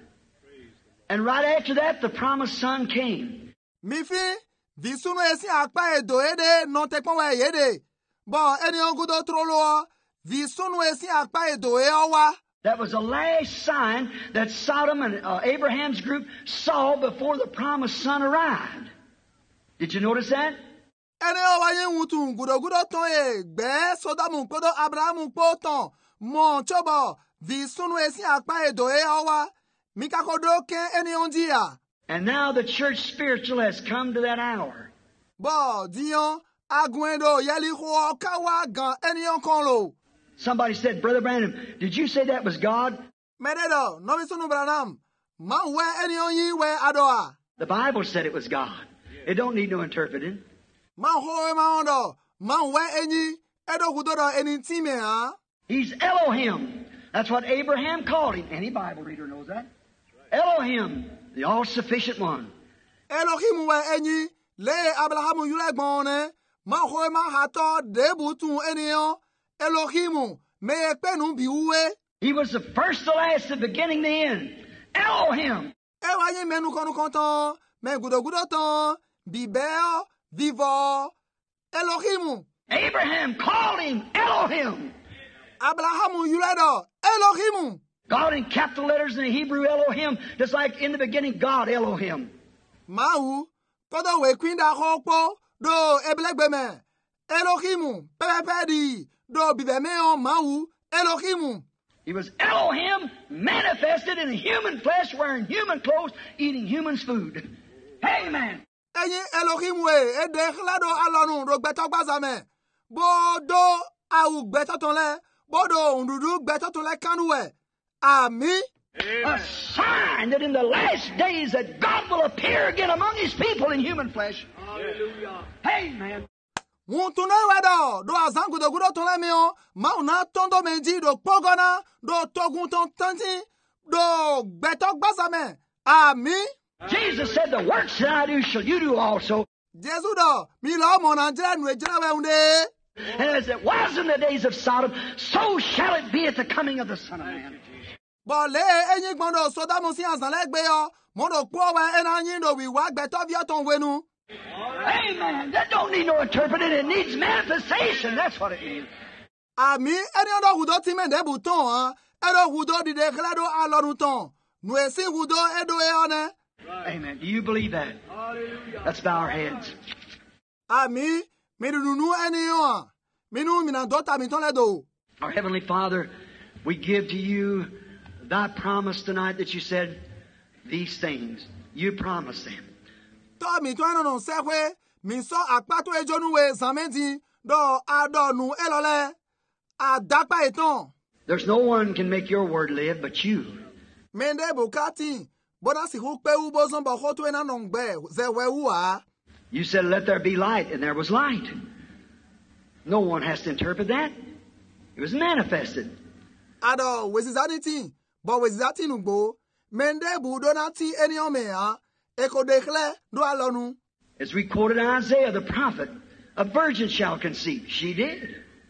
And right after that, the promised son came. Mi fi, visunu esi akpa edo ede non te pon wa yede. Bo eni ogudo trolo, visunu esi akpa edo e owa. That was the last sign that Sodom and uh, Abraham's group saw before the promised son arrived. Did you notice that? Ene owa yin wutu gudo gudo ton e gbe Sodomu podo Abrahamu po ton mon chobo visunu esi akpa edo e owa. Mikako do ken eni ondia. And now the church spiritual has come to that hour. Bo diyon agwendo yeli ho kawa gan eni onkonlo. Somebody said, Brother Branham, did you say that was God? Mededo no visunu branam. Man we eni onyi we adoa. The Bible said it was God. It don't need no interpreting. Man ho ma ondo. Man we eni edo gudodo eni time ha. He's Elohim. That's what Abraham called him. Any Bible reader knows that. Elohim, the all-sufficient one. Elohim we eni le Abrahamu yule gbone. Man ho ma hato debutu enion. Elohim me penu bi uwe. He was the first, the last, the beginning, the end. Elohim. E wa yin menu konu konton. Me gudo gudo ton. Bibel vivo. Elohim. Abraham called him Elohim. Abrahamu yuledo Elohim. God in capital letters in the Hebrew Elohim, just like in the beginning God Elohim. Mau podo we kwinda hopo do eblegbeme. Elohim pepedi do bibeme on mau Elohim. He was Elohim manifested in human flesh, wearing human clothes, eating human food. Amen. Eyin Elohim we e de khlado alonu do gbeto gbazame. Bo do au gbeto tonle, bo do ndudu gbeto tonle kanuwe. Ami. A sign that in the last days that God will appear again among His people in human flesh. Hallelujah. Amen. Wuntuna wedo do azangu do gudo tonle mi o ma una tondo menji do pogona do togun ton tanti do gbeto gbazame. Ami. Jesus said, the works that I do shall you do also. Jesu do mi lo mo na jere nu ejere we unde. And as it was in the days of Sodom, so shall it be at the coming of the Son of Man. Bo le enyi gbondo soda mo si ansan le gbe yo. Mo do po we ena yin do wi wa gbe to bi oton wenu. Amen. That don't need no interpreting. It needs manifestation. That's what it needs. Ami eni odo hudo ti mende buton han. Edo hudo di de klado alorun ton. Nu esi hudo edo e one. Amen. Do you believe that? Let's bow our heads. Ami mi nunu eni yo. Mi nu mi na dota mi ton le do. Our Heavenly Father, we give to you thy promise tonight that you said these things. You promised them. To mi to no se kwe mi so apato ejonu we zamenti do adonu elole adapa eton. There's no one can make your word live but you. Mende bukati boda si hu pe u bozon ba khoto ena nongbe ze we wa. You said let there be light and there was light. No one has to interpret that. It was manifested. Ado wezizaniti bo wezizati nugbo mende bu donati eni omea eko dekle do alonu. As we quoted Isaiah the prophet, a virgin shall conceive. She did.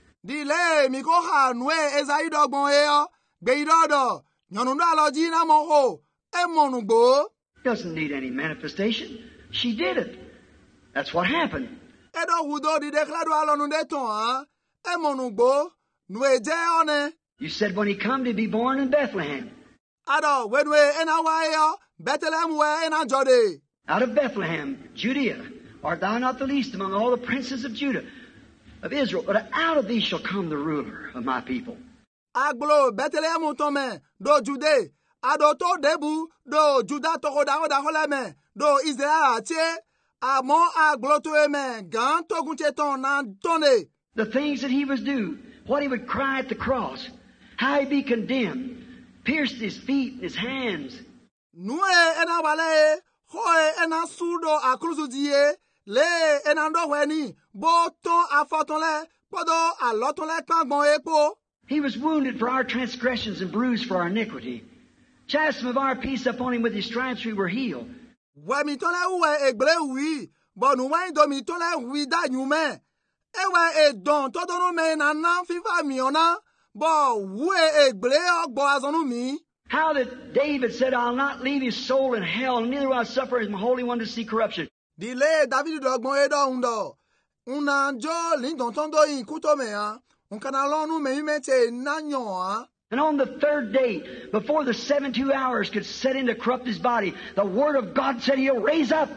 Dile mi ko ha nwe ezai dogbon e o gbe idodo nyonu do aloji na mo ho e monugbo. Doesn't need any manifestation. She did it. That's what happened. Edo hudo di dekle do alonu de ton ha e monugbo nwe je one. You said when he come to be born in Bethlehem. Ado wenwe ena wa e o Bethlehem we ena jode. Out of Bethlehem, Judea, art thou not the least among all the princes of Judah, of Israel? But out of thee shall come the ruler of my people. Aglo Bethlehem tome do Jude. Ado to debu do Juda to koda koda holeme do Israel che amo aglo to eme gan to gunche ton na tone. The things that he was due, what he would cry at the cross, how he'd be condemned, pierced his feet and his hands. Nue ena wale hoe ena sudo akruzu die le ena ndo weni bo ton afoton le podo aloton le kangbon epo. He was wounded for our transgressions and bruised for our iniquity. Chastisement of our peace upon him, with his stripes we were healed. We mi ton le uwe egble wi bo nu wen do mi ton le wi da nyume. Ewe e don to do no me na na fifa mi ona bo we egble ogbo azonu mi. How that David said, I'll not leave his soul in hell, neither will I suffer his Holy One to see corruption. Dile David dogbon edo undo. Una jo lindon tondo in kuto me ha. Un kanalonu me mete nanyo ha. And on the third day, before the seventy-two hours could set in to corrupt his body, the Word of God said he'll raise up.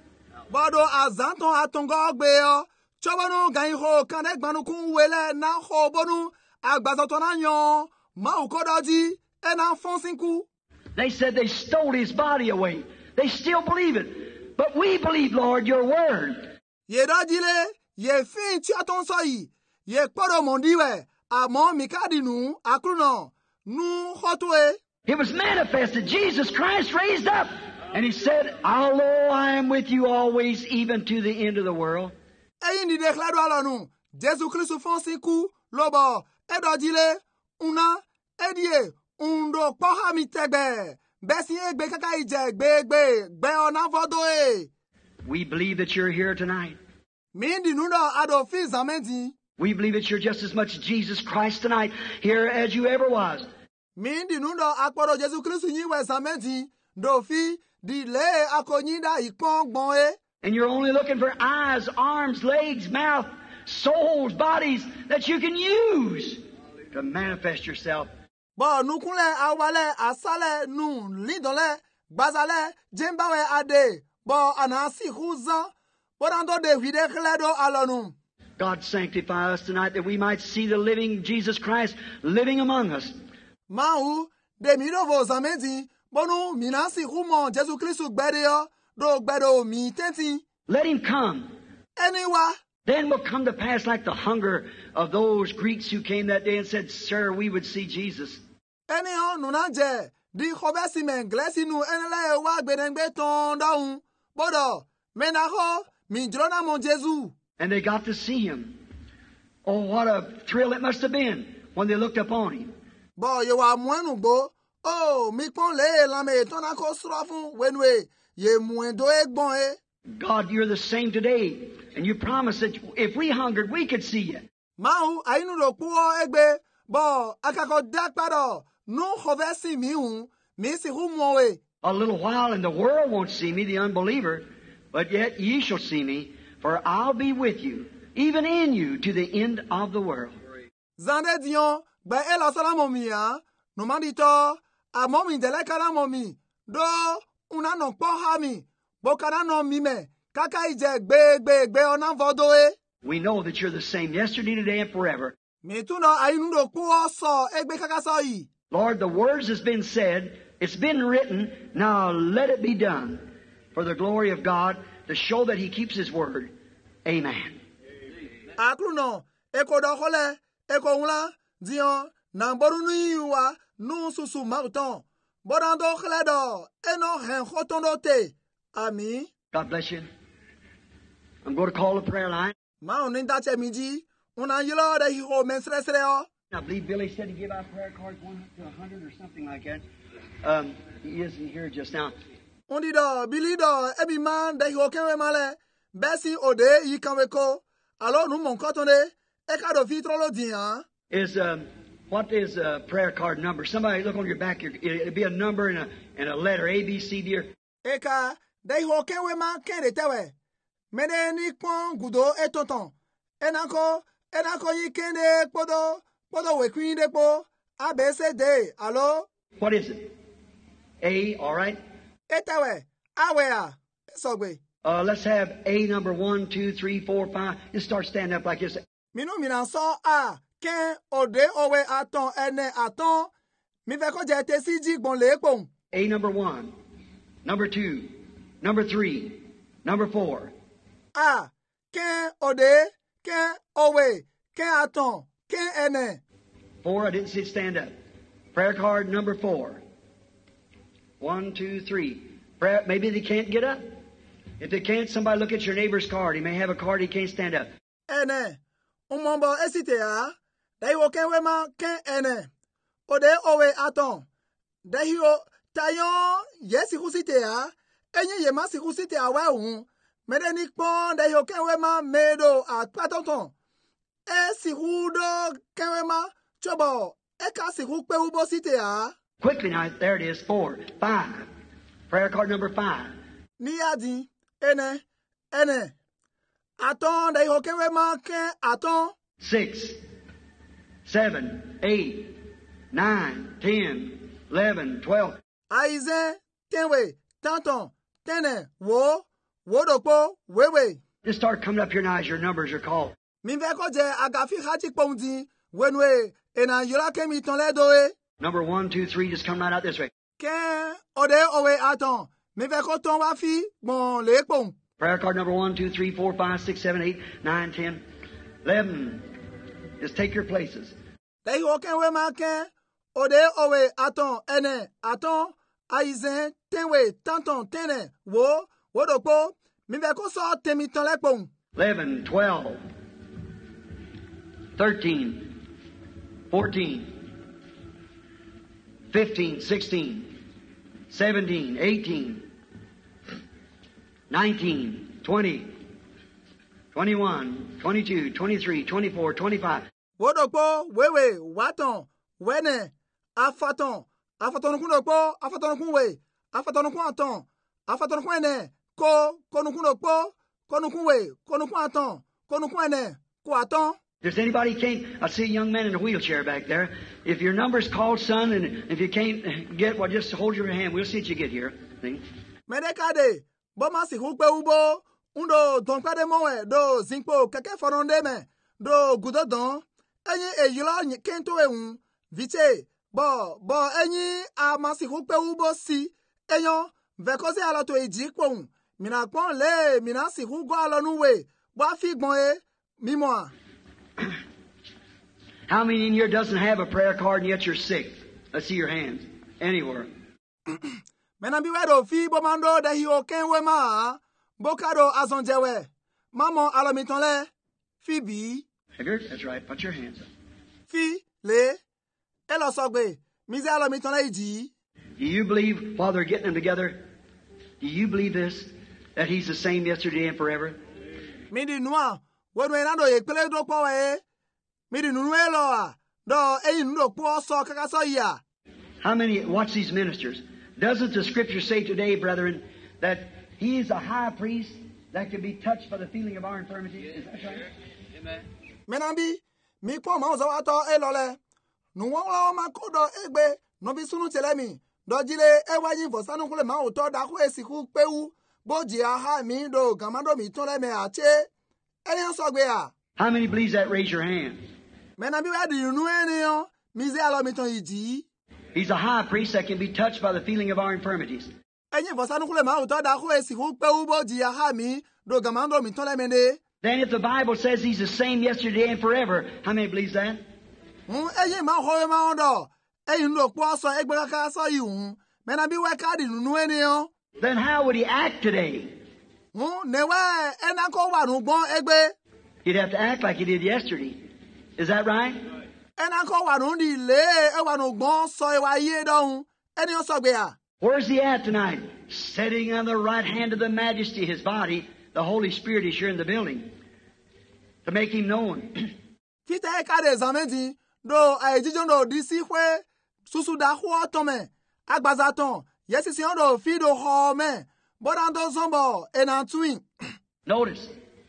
Bodo azanton atongo ogbe yo. Chobonu gain ho kanek banu kun wele na ho bonu agbazotona nyon. Ma ukodoji. They said they stole his body away. They still believe it. But we believe, Lord, your word. Ye dajile, ye fin ti aton soyi, ye kporo mondiwe, amo mikadinu, akruno, nu hotwe. It was manifested. Jesus Christ raised up. And he said, although I am with you always, even to the end of the world. Eyin di deklaro alonu, Jesu Christu fonsiku, lobo, edojile, una, edie, undo poha mi tegbe. Besi egbe kaka ije gbe gbe gbe ona fodo e. We believe that you're here tonight. Mindi nundo ado fi zamenti. We believe that you're just as much Jesus Christ tonight here as you ever was. Mindi nundo akporo Jesu Christu yiwe zamenti do fi di le akonyida ipon gbon e. And you're only looking for eyes, arms, legs, mouth, souls, bodies that you can use to manifest yourself. Bo nukunle awale asale nu lidole bazale jembawe ade bo anasi khuzan bodando de vide khledo alonu. God sanctify us tonight that we might see the living Jesus Christ living among us. Mau de mirovo zamenti bonu minasi khumo Jesus Christ gbede do gbedo mi tenti. Let him come. Anywa. Then will come to pass like the hunger of those Greeks who came that day and said, Sir, we would see Jesus. Anyhow, nunanje, di khobesi men glesi nu enele wa gbedengbe ton daun. Bodo, menaho, minjrona mon Jesu. And they got to see him. Oh, what a thrill it must have been when they looked upon him. Bo, ye wa mwenu bo. Oh, mi pon le lame ton ako srofun wenwe. Ye mwen do e gbon e. God, you're the same today. And you promised that if we hungered, we could see you. Mahu ainu lo kuo egbe bo akako dakpado no hovesi mihu mi si hu mowe. A little while and the world won't see me, the unbeliever, but yet ye shall see me, for I'll be with you, even in you, to the end of the world. Zande dion ba ela sala momi ya no mandito a momi dele kala momi do una no po ha mi bo kana no mi me kaka ije gbe gbe gbe ona vodo e. We know that you're the same yesterday, today, and forever. Mi tu no ainu lo kuo so egbe kaka so yi. Lord, the words has been said, it's been written, now let it be done for the glory of God to show that He keeps His word. Amen. Aklu no eko do khole eko unla dion na boru nu yiwa nu susu mauton borando khole do eno hen khotondo te. Ami. God bless you. I'm going to call the prayer line. Ma oninta chemiji una yilo de ho mensresre o. I believe Billy said he gave out prayer cards one to a hundred or something like that. Um, he isn't here just now. Undi do Billy do ebi man de ho kenwe male besi ode yi kanwe ko alo nu mon kotone e ka do fitro lo din han. Is um what is a prayer card number? Somebody look on your back. It'll be a number and a and a letter A B C D. Or Eka de ho kenwe man ken de tewe. Mene ni pon gudo etonton. Enako enako yi kende podo podo we kwin de po A B C D. Alo? what is it? A, all right. Etewe awe a sogwe. Uh, let's have A number one, two, three, four, five. Just start standing up like this. Minu mina so a ken ode owe aton ene aton mi fe ko je te si ji gbon le pon. A number one, number two, number three, number four. A ken ode ken owe ken aton ken ene. Four, I didn't see it stand up. Prayer card number four. One, two, three. Prayer, maybe they can't get up. If they can't, somebody look at your neighbor's card. He may have a card, he can't stand up. Ene umombo esite a dai wo ken we ma ken ene ode owe aton dai ho tayon yesi kusite a enye ye ma si kusite a wa hun mede ni pon dai ho ken we ma medo a patoton e si hudo ken we ma chobo e ka si hu pe ubo site a. Quickly now, there it is, four, five. Prayer card number five. Ni adi ene ene aton dai ho ken we ma ken aton. Six, seven, eight, nine, ten, eleven, twelve. Aize tenwe tanton tene wo wo dopo wewe. Just start coming up here now as your numbers are called. Mi ve ko je agafi hati pongdi wenwe ena yola kemi ton le doe. Number one, two, three, just come right out this way. Ken ode owe aton mi ve ko ton wa fi bon le pong. Prayer card number one, two, three, four, five, six, seven, eight, nine, ten, eleven. Just take your places. Dai ho ken we ma ken ode owe aton ene aton aize tenwe tanton tene wo wo dopo mi ve ko so temi ton le pong. eleven, twelve, thirteen, fourteen, fifteen, sixteen, seventeen, eighteen, nineteen, twenty, twenty-one, twenty-two, twenty-three, twenty-four, twenty-five. Wo dopo wewe waton wene afaton afaton kun dopo afaton kun we afaton kun aton afaton kun ene ko konukun dopo konukun we konukun aton konukun ene ko aton. If anybody can't, I see a young man in a wheelchair back there. If your number's called, son, and if you can't get, well, just hold your hand. We'll see if you get here. See? Medekade bo ma si hu pe ubo undo don pade mowe do zinpo keke foronde me do gudodon enyi eyilo kento ehun vite bo bo enyi a ma si hu pe ubo si eyon vekoze aloto eji pohun mina pon le mina si hu go alonu we wa fi gbon e mimo. How many in here doesn't have a prayer card and yet you're sick? Let's see your hands. Anywhere. Mena bi wedo fi bo mando de hi o ken we ma bokado azonjewe mamo alomiton le fi bi Have yours? That's right. Put your hands up. fi le elo sogbe mi se alomiton le iji. Do you believe while they're getting them together? Do you believe this? that He's the same yesterday and forever? Mi di nua, wenu e nando ye pele do po e. Mi di nunu e lo a. Do e nu do po so kaka so ya. How many, watch these ministers. Doesn't the Scripture say today, brethren, that He is a high priest that can be touched by the feeling of our infirmity? Is that right? Amen. Menambi, mi po ma zo ato e lo le. Nu won la ma ko do egbe, no bi sunu tele mi. Do jile e wa yin fo sanu kule ma o to da ku esiku pewu. Bo ji aha mi do gamado mi ton le me ache. Eni so gbe a. How many believes that? Raise your hand. Menambi wa di nu eniyan, mi ze alo mi ton iji. He's a high priest that can be touched by the feeling of our infirmities. Enyi fo sanu kule ma o to da ku esiku pewu bo ji aha mi do gamado mi ton le me de. Then if the Bible says He's the same yesterday and forever, how many believes that? Hmm, enyi ma ho ma ondo. Enyi ndo po so egbe kaka so yi hun. Menambi we ka di nu eniyan. Then how would He act today? Hmm, ne we ena ko wa nu gbon egbe. He'd have to act like He did yesterday. Is that right? Ena ko wa nu di le e wa nu gbon so e wa ye dohun. Eni o so gbe a. Where's He at tonight? Sitting on the right hand of the Majesty, His body. The Holy Spirit is here in the building to make Him known. Kita e ka de zamenti do ai jijo do disi hwe susu da ho tome agbazaton yesi si on do fi do ho me bodan do zombo ena twin. Notice.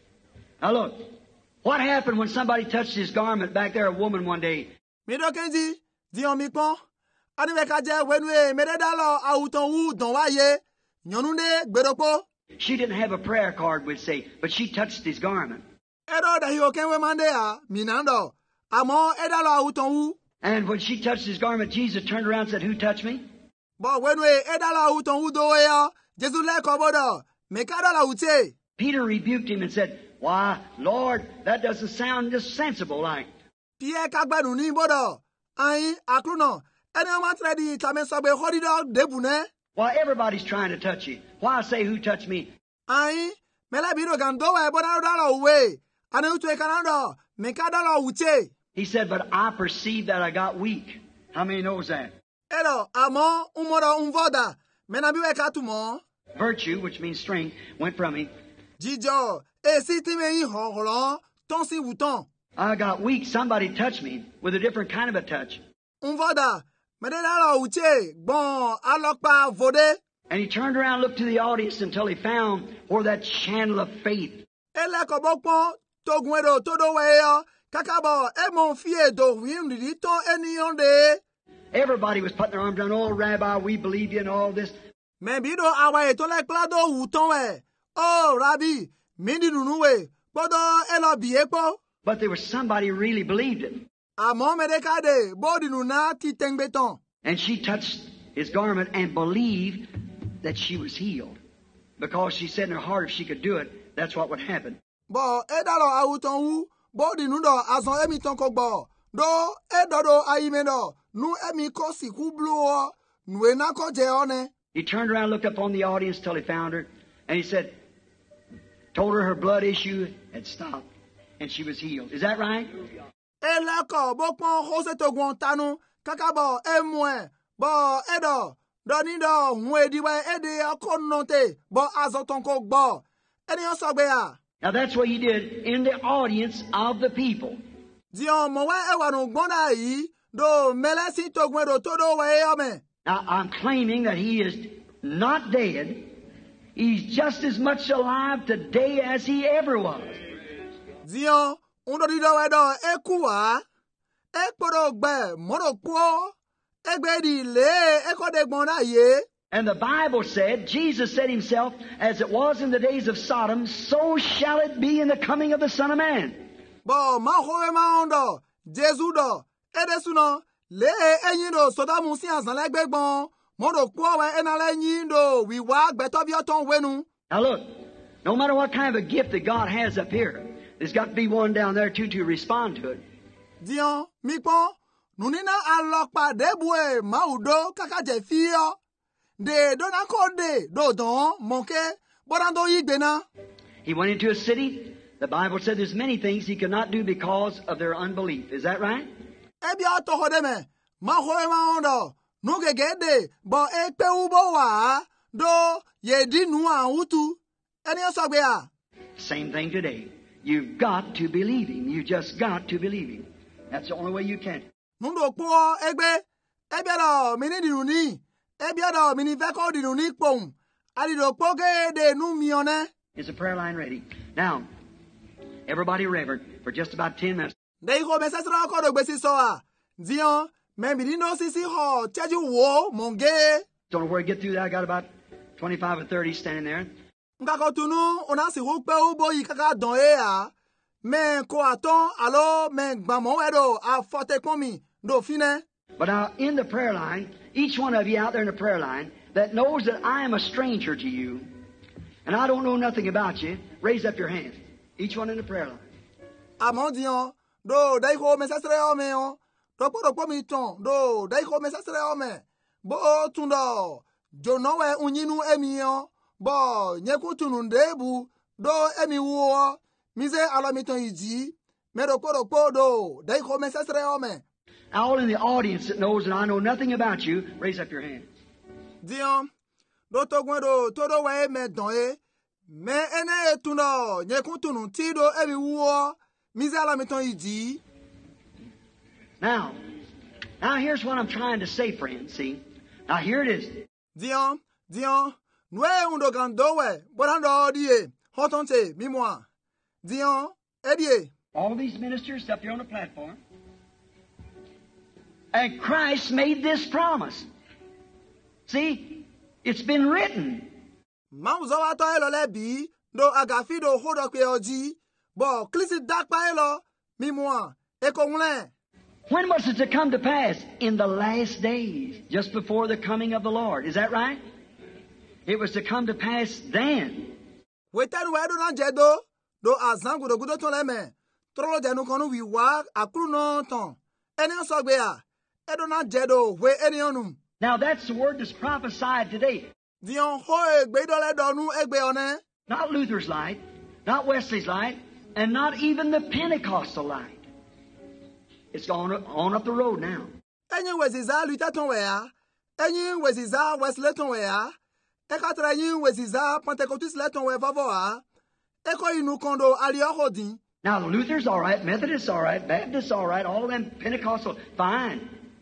Now look. What happened when somebody touched His garment back there, a woman one day? Mi do kenji di on mi pon ani we ka je wenu e me de da lo awuton wu don wa ye nyonu de gberopo. She didn't have a prayer card, we'd say, but she touched His garment. Edo da hiyo kenwe mande a minando amo eda lo awuton wu. And when she touched His garment, Jesus turned around and said, "Who touched me?" Bo wenu e eda lo awuton wu do we yo Jesu le ko bodo me ka do la uche. Peter rebuked Him and said, "Why, Lord, that doesn't sound just sensible like." Pierre ka gbenu ni bodo ayin akruno eni o ma tre di tame so gbe hodido debune. Why, everybody's trying to touch you. Why say, "Who touched me"? Ayin mela biro gan do we bodo do lo we ani utu e kanado me ka do lo uche. He said, "But I perceived that I got weak." How many knows that? Edo amo umoro umvoda mena biwe ka tumo. Virtue, which means strength, went from him. Jijo e si ti me yin ho holo ton si wuton. I got weak. Somebody touched me with a different kind of a touch. Umvoda me de da lo uche bon alokpa vode. And he turned around and looked to the audience until he found where that channel of faith. Ele ko bokpon togun edo todo we yo kakabo e mon fie do win di ton eniyon de. Everybody was putting their arms around, "Oh, Rabbi, we believe you," and all this. Me bido awa e to le klado wuton we. Oh, Rabbi, mi di nunu we. Bodo elo bi epo. But there was somebody who really believed it. Amo me de kade bo di nuna ti tengbeton. And she touched His garment and believed that she was healed. Because she said in her heart if she could do it, that's what would happen. Bo edalo awuton wu bo di nudo azon emi ton ko gbo. Do edodo ayimeno nu emi ko siku bluo nu ena ko je one. He turned around and looked up on the audience till he found her. And he said, told her her blood issue had stopped. And she was healed. Is that right? Ele ko bokpon hose to gwon tanu kakabo emwe bo edo do ni do nwe diwe ede akonote bo azoton ko gbo. Eni o so gbe ya. Now that's what he did in the audience of the people. Dion mo we e wa nu gbona yi do melesi to gwen do todo we yo me. Now I'm claiming that he is not dead. He's just as much alive today as he ever was. Dion undo di do we do e kuwa e poro gbe moro po e gbe di le e ko de gbona ye. And the Bible said, Jesus said Himself, as it was in the days of Sodom, so shall it be in the coming of the Son of Man. Bo ma howe ma ondo Jesu do e de suno le eyin do Sodomu si azan le gbegbon mo do po we enale yin do wi wa gbeto bi oton wenu. Now look, no matter what kind of a gift that God has up here, there's got to be one down there too to respond to it. Dion mi pon nunina alopa debue ma udo kaka je fio de do na ko de do don monke borando yigbena. He went into a city. The Bible said there's many things he could not do because of their unbelief. Is that right? Ebi ato hodeme ma howe ma ondo nu gegede bo e pe ubo wa do ye di nu an utu Ẹni ó sọ pé à. Same thing today. You've got to believe Him. You just got to believe Him. That's the only way you can. Nún ló pọ́ ẹgbẹ́. Ẹbí ọ̀dọ̀ mi ní dìrù ní. Ẹbí ọ̀dọ̀ mi ní fẹ́ kó dìrù ní pòun. Àdìrò pọ́ kéde nú mi ọ̀nẹ́. Is the prayer line ready? Now, everybody reverent for just about ten minutes. Dèyí kò mẹ́sẹ̀sẹ̀rẹ̀ ọkọ̀ ògbé sí sọ à. Diyan, mẹ́bí nínú sísí họ tẹ́jú wo mọ̀ gé. Don't know where to get through that. I got about twenty-five or thirty standing there. Nkakọ tunu ona si hu pe ubo yi kaka don e a. Men ko aton alo men gbamo edo a forte komi do fine. But now, in the prayer line, each one of you out there in the prayer line that knows that I am a stranger to you, and I don't know nothing about you, raise up your hands. Each one in the prayer line. Amondion, do dai ko mesasre o me o. Do po do po mi ton, do dai ko mesasre o me. Bo tundo, jo no we unyinu emi o. Bo nyeku tunu ndebu, do emi wo. Mise alamiton iji, me do po do po do, dai ko mesasre o me. All in the audience that knows that I know nothing about you, raise up your hands. Dion, do to gwen do to do we me don e. Me ene etuno, nyeku tunu ti do emi wo. Mise alamiton iji. Now, now here's what I'm trying to say, friends, see? Now here it is. Dion, Dion, nwe undo gandowe, borando die, hotonte, mimoa. Dion, edie. All these ministers up here on the platform. And Christ made this promise. See, it's been written. Mauzo ato elo lebi, do agafi do hodo kwe oji, bo klisi dakpa elo, mimoa, eko mle. When was it to come to pass? In the last days, just before the coming of the Lord. Is that right? It was to come to pass then. Wetan wedo na jedo, do azangu do gudo ton leme. Trolo jenu konu wi wa akuru no ton. Eni osogbe a, edo na jedo we eni onum. Now that's the word that's prophesied today. Dion ho egbe do le donu egbe one. Not Luther's light, not Wesley's light, and not even the Pentecostal light. It's gone on up the road now. Enyi weziza luta ton we a. Enyi weziza Wesley ton we a. Ekatra enyi weziza Pentecostal le ton we vavo a. Eko inu kondo ali ohodin. Now the Luther's all right, Methodist's all right, Baptist's all right, all of them Pentecostal, fine.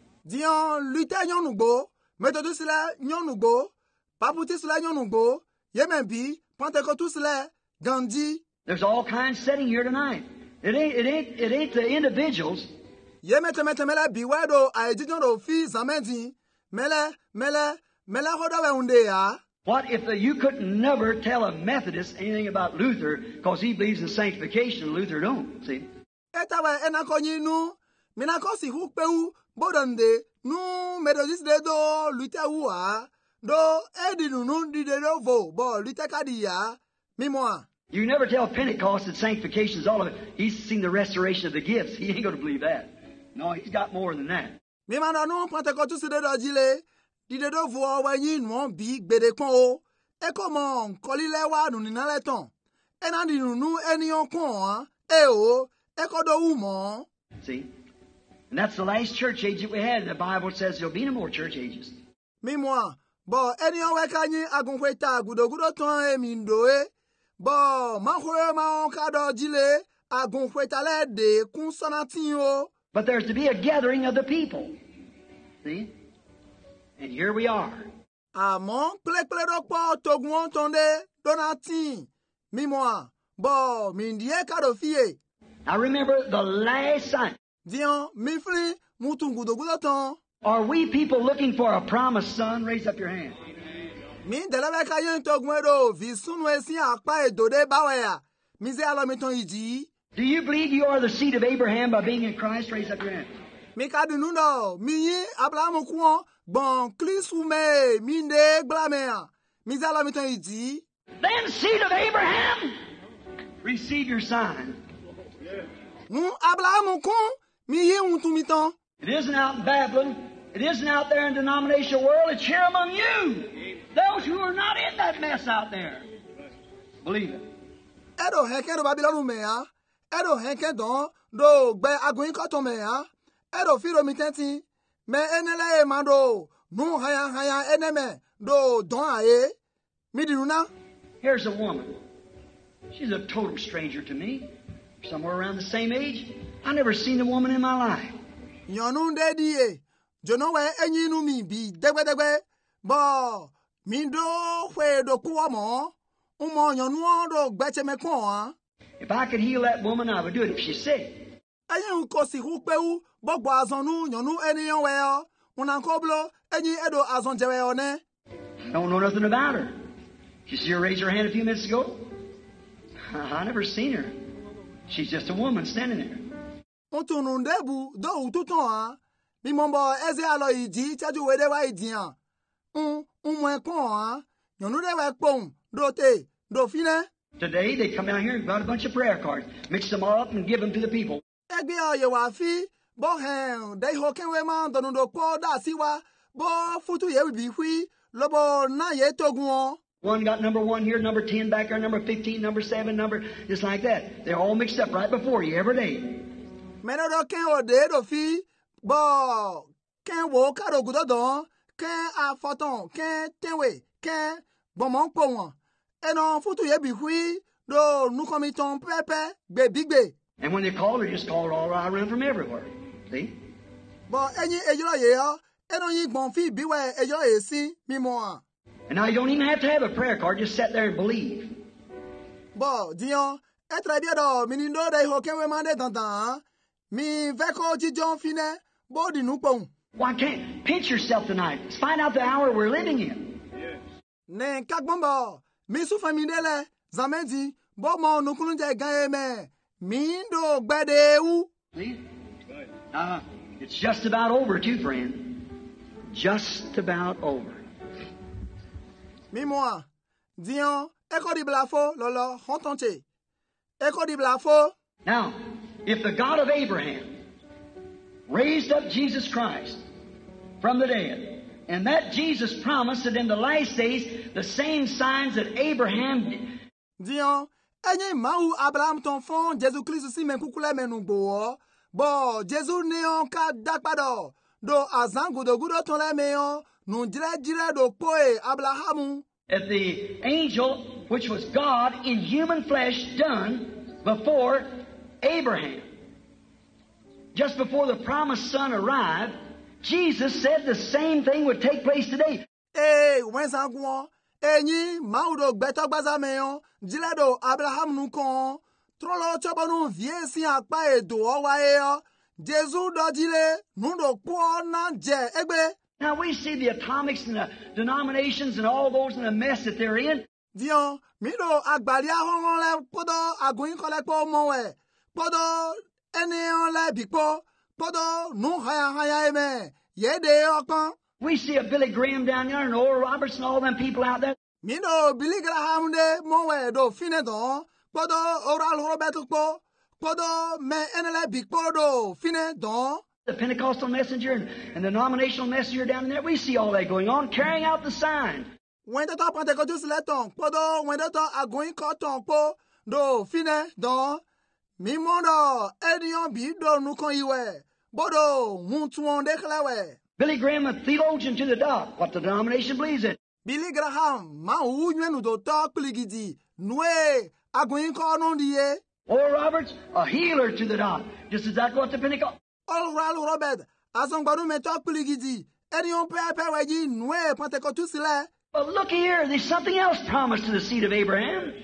Dion luta nyonugbo, Methodist le nyonugbo, Baptist le nyonugbo, Yemenbi, Pentecostal le Gandhi. There's all kinds sitting here tonight. It ain't, it ain't, it ain't the individuals. Yemete mete mele biwedo a ejijon do fi zamedi. Mele, mele, mele hoda we unde ya. What if the, you could never tell a Methodist anything about Luther because he believes in sanctification and Luther don't, see? Etawe enakonyi nu, minakosi hukpeu, bodande, nu Methodist de do lute uwa, do edinu nu di de do vo, bo lute kadi ya, mimoa. You never tell Pentecost that sanctification is all of it. He's seen the restoration of the gifts. He ain't going to believe that. No, he's got more than that. Mimana nu Pentecost de do jile, di de do vo wanyi nu bi gbede kon o, e komo kolile wa nu ninale ton. Enandi nu nu enion kon e o, e kodo umo. See? And that's the last church age that we had. The Bible says there'll be no more church ages. Mimoa, bo enion we kanyi agunkweta gudo gudo ton e mindo e. Bo manhwe ma onkado jile agunkweta le de kun sonatin o. But there's to be a gathering of the people. See? And here we are. Amon plek plek do po togun tonde donatin. Mimoa, bo mindie kado fie. Now remember the last sign. Dion, mi fli mutu gudo gudo ton. Are we people looking for a promised son? Raise up your hand. Min delebe kayen togun do vi sunu esi apa edode bawaya. Mi se alomiton iji. Do you believe you are the seed of Abraham by being in Christ? Raise up your hand. Mi kadunu do, mi yi Abraham kuon, bon klisu me, mi de glamea. Mi se alomiton iji. Then seed of Abraham, receive your sign. Nu Abraham kun, mi yi untumiton. It isn't out in Babylon. It isn't out there in the denominational world. It's here among you. Those who are not in that mess out there. Believe it. Edo heke do Babylon mea. Edo heke don, do gbe agun koton mea. Edo firo mitenti. Me enele e mando. Nu haya haya eneme. Do don ae. Mi diruna. Here's a woman. She's a total stranger to me. Somewhere around the same age. I never seen a woman in my life. Nyɔnu ɖe ɖi ye. Dzonɔwɛ enyi nu mi bi dɛgbɛdɛgbɛ. Bɔ mi ɖo ƒe ɖokuwɔ mɔ. Umɔ nyɔnuɔ ɖo gbɛtsɛmɛ kpɔn. If I could heal that woman, I would do it if she's sick. Enyi nkosi hukpewu bɔgbɔ azɔnu nyɔnu eniyɔ wɛyɔ. Unankoblo enyi edo azɔnjɛwɛyɔ ne. I don't know nothing about her. Did you see her raise her hand a few minutes ago? I never seen her. She's just a woman standing there. Utunu ndebu do ututon mi mombo eze alo iji chaju wede wa idian. Un umwe kon nyonu de wa pon do te do fine. Today they come down here and got a bunch of prayer cards, mix them all up and give them to the people. Egbe oye wa fi bo hen de ho kenwe ma donu do po da siwa bo futu ye bi hui lobo na ye togun. One got number one here, number ten back there, number fifteen, number seven, number just like that. They're all mixed up right before you every day. Meno do ken o de do fi bo ken wo ka do gudo don ken a foton ken tenwe ken bomon po won eno futu ye bi hui do nu komiton pepe gbe bigbe. And when they call her, just call her all around from everywhere. See? Bo enyi ejiro ye yo eno yin gbon fi biwe ejiro ye si mimo an. And now you don't even have to have a prayer card, just sit there and believe. Bo dion etra bi do minindo de ho kenwe mande dandan. Mi veko jijon fine body nu pon. Why can't pinch yourself tonight? Let's find out the hour we're living in. Yes. Ne kagbombo mi su famidele zamedi bo mo nukunu je gan eme mi ndo gbede u. See? Uh, it's just about over too, friend. Just about over. Mi moi dion eko di blafo lolo hontonche. Eko di blafo. Now, if the God of Abraham raised up Jesus Christ from the dead, and that Jesus promised that in the last days, the same signs that Abraham did. Dion, enye mau Abraham ton fon Jésus Christ si men kukule menu bo. Bo, Jésus neon ka dakpado. Do azangu do gudo ton le meyon, nun jire jire do poe Abrahamu. That the angel, which was God in human flesh, done before Abraham. Just before the promised son arrived, Jesus said the same thing would take place today. Eh, when sanguon, enyi maudo beto gbaza meyon, jiledo Abraham nu kon, trolo chobonu vie si akpa edo owa eyo, Jesu do jile, nundo po na je egbe. Now we see the atomics and the denominations and all those in the mess that they're in. Dion, mido agbalia hongon le podo aguin kole po mowe. Podo ene le bikpo podo nu haya haya eme yede okon. We see a Billy Graham down there and Oral Roberts and all them people out there. Mino Billy Graham de mowe do fine don podo Oral Robert po podo me ene le bikpo do fine don. The Pentecostal messenger and, and the denominational messenger down there, we see all that going on, carrying out the sign. When the top Pentecostal leton podo when the top aguin koton po do fine don. Mi mondo edion bi do nu kon iwe bodo muntuon deklewe. Billy Graham, a theologian to the dot, what the denomination believes in. Billy Graham ma u nwenu do talk pligidi nwe aguin ko non die. Oral Roberts, a healer to the dot, just exactly what the Pentecost. Oral Robert azon gbadu me talk pligidi edion pepe weji nwe Pentecost le. But look here, there's something else promised to the seed of Abraham.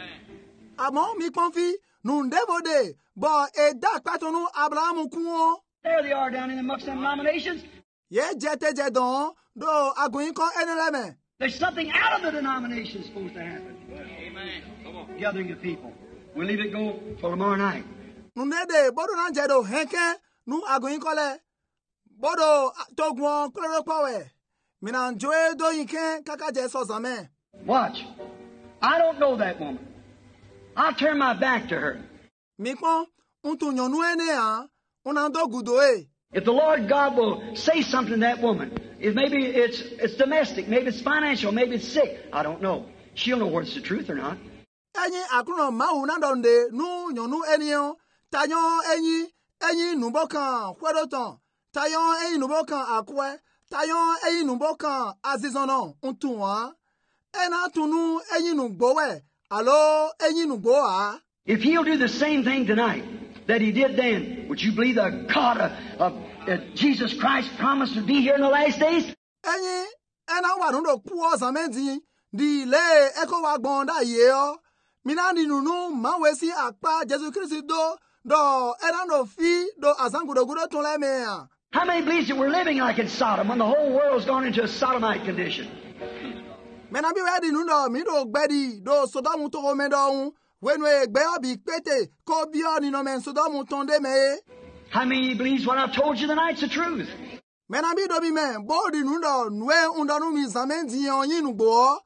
Amo mi konfi nun devode bo e da patonu Abraham kuo. There they are down in amongst them denominations. Ye jete jedon do aguin ko eneleme. There's something out of the denomination supposed to happen. Amen. Come on. Gathering of people. We'll leave it go for tomorrow night. Nun de bodo nan jedo henke nu aguin ko le. Bodo togwon kloro powe. Minan joe do yinke kaka je so zame. Watch. I don't know that woman. I'll turn my back to her. Mikon untu nyonu ene a unando gudo e. If the Lord God will say something to that woman, if maybe it's it's domestic, maybe it's financial, maybe it's sick, I don't know. She'll know whether it's the truth or not. Enyi akuno ma unandonde nu nyonu enion tayon enyi enyi nubokan hwedoton tayon enyi nubokan akwe tayon enyi nubokan azizono untu wa ena tunu enyi nugbowe alo enyi nugbo a. If he'll do the same thing tonight that he did then, would you believe the God of, of uh, Jesus Christ promised to be here in the last days? Enyi ena wa nundo kuo zamenti di le eko wa gbonda ye o. Mina di nunu mawesi akpa Jesus Christ do do ena no fi do azangudo gudo tun le me a. How many believes that we're living like in Sodom when the whole world's gone into a sodomite condition? Mena bi we di nundo mi do gbedi do Sodom to go me do un. When we gbe obi pete ko bi o ni no men Sodom tonde me. How many believes what I've told you tonight's the truth? Mena bi do bi men bo di nundo nwe undanu mi zamenti on yin nugbo.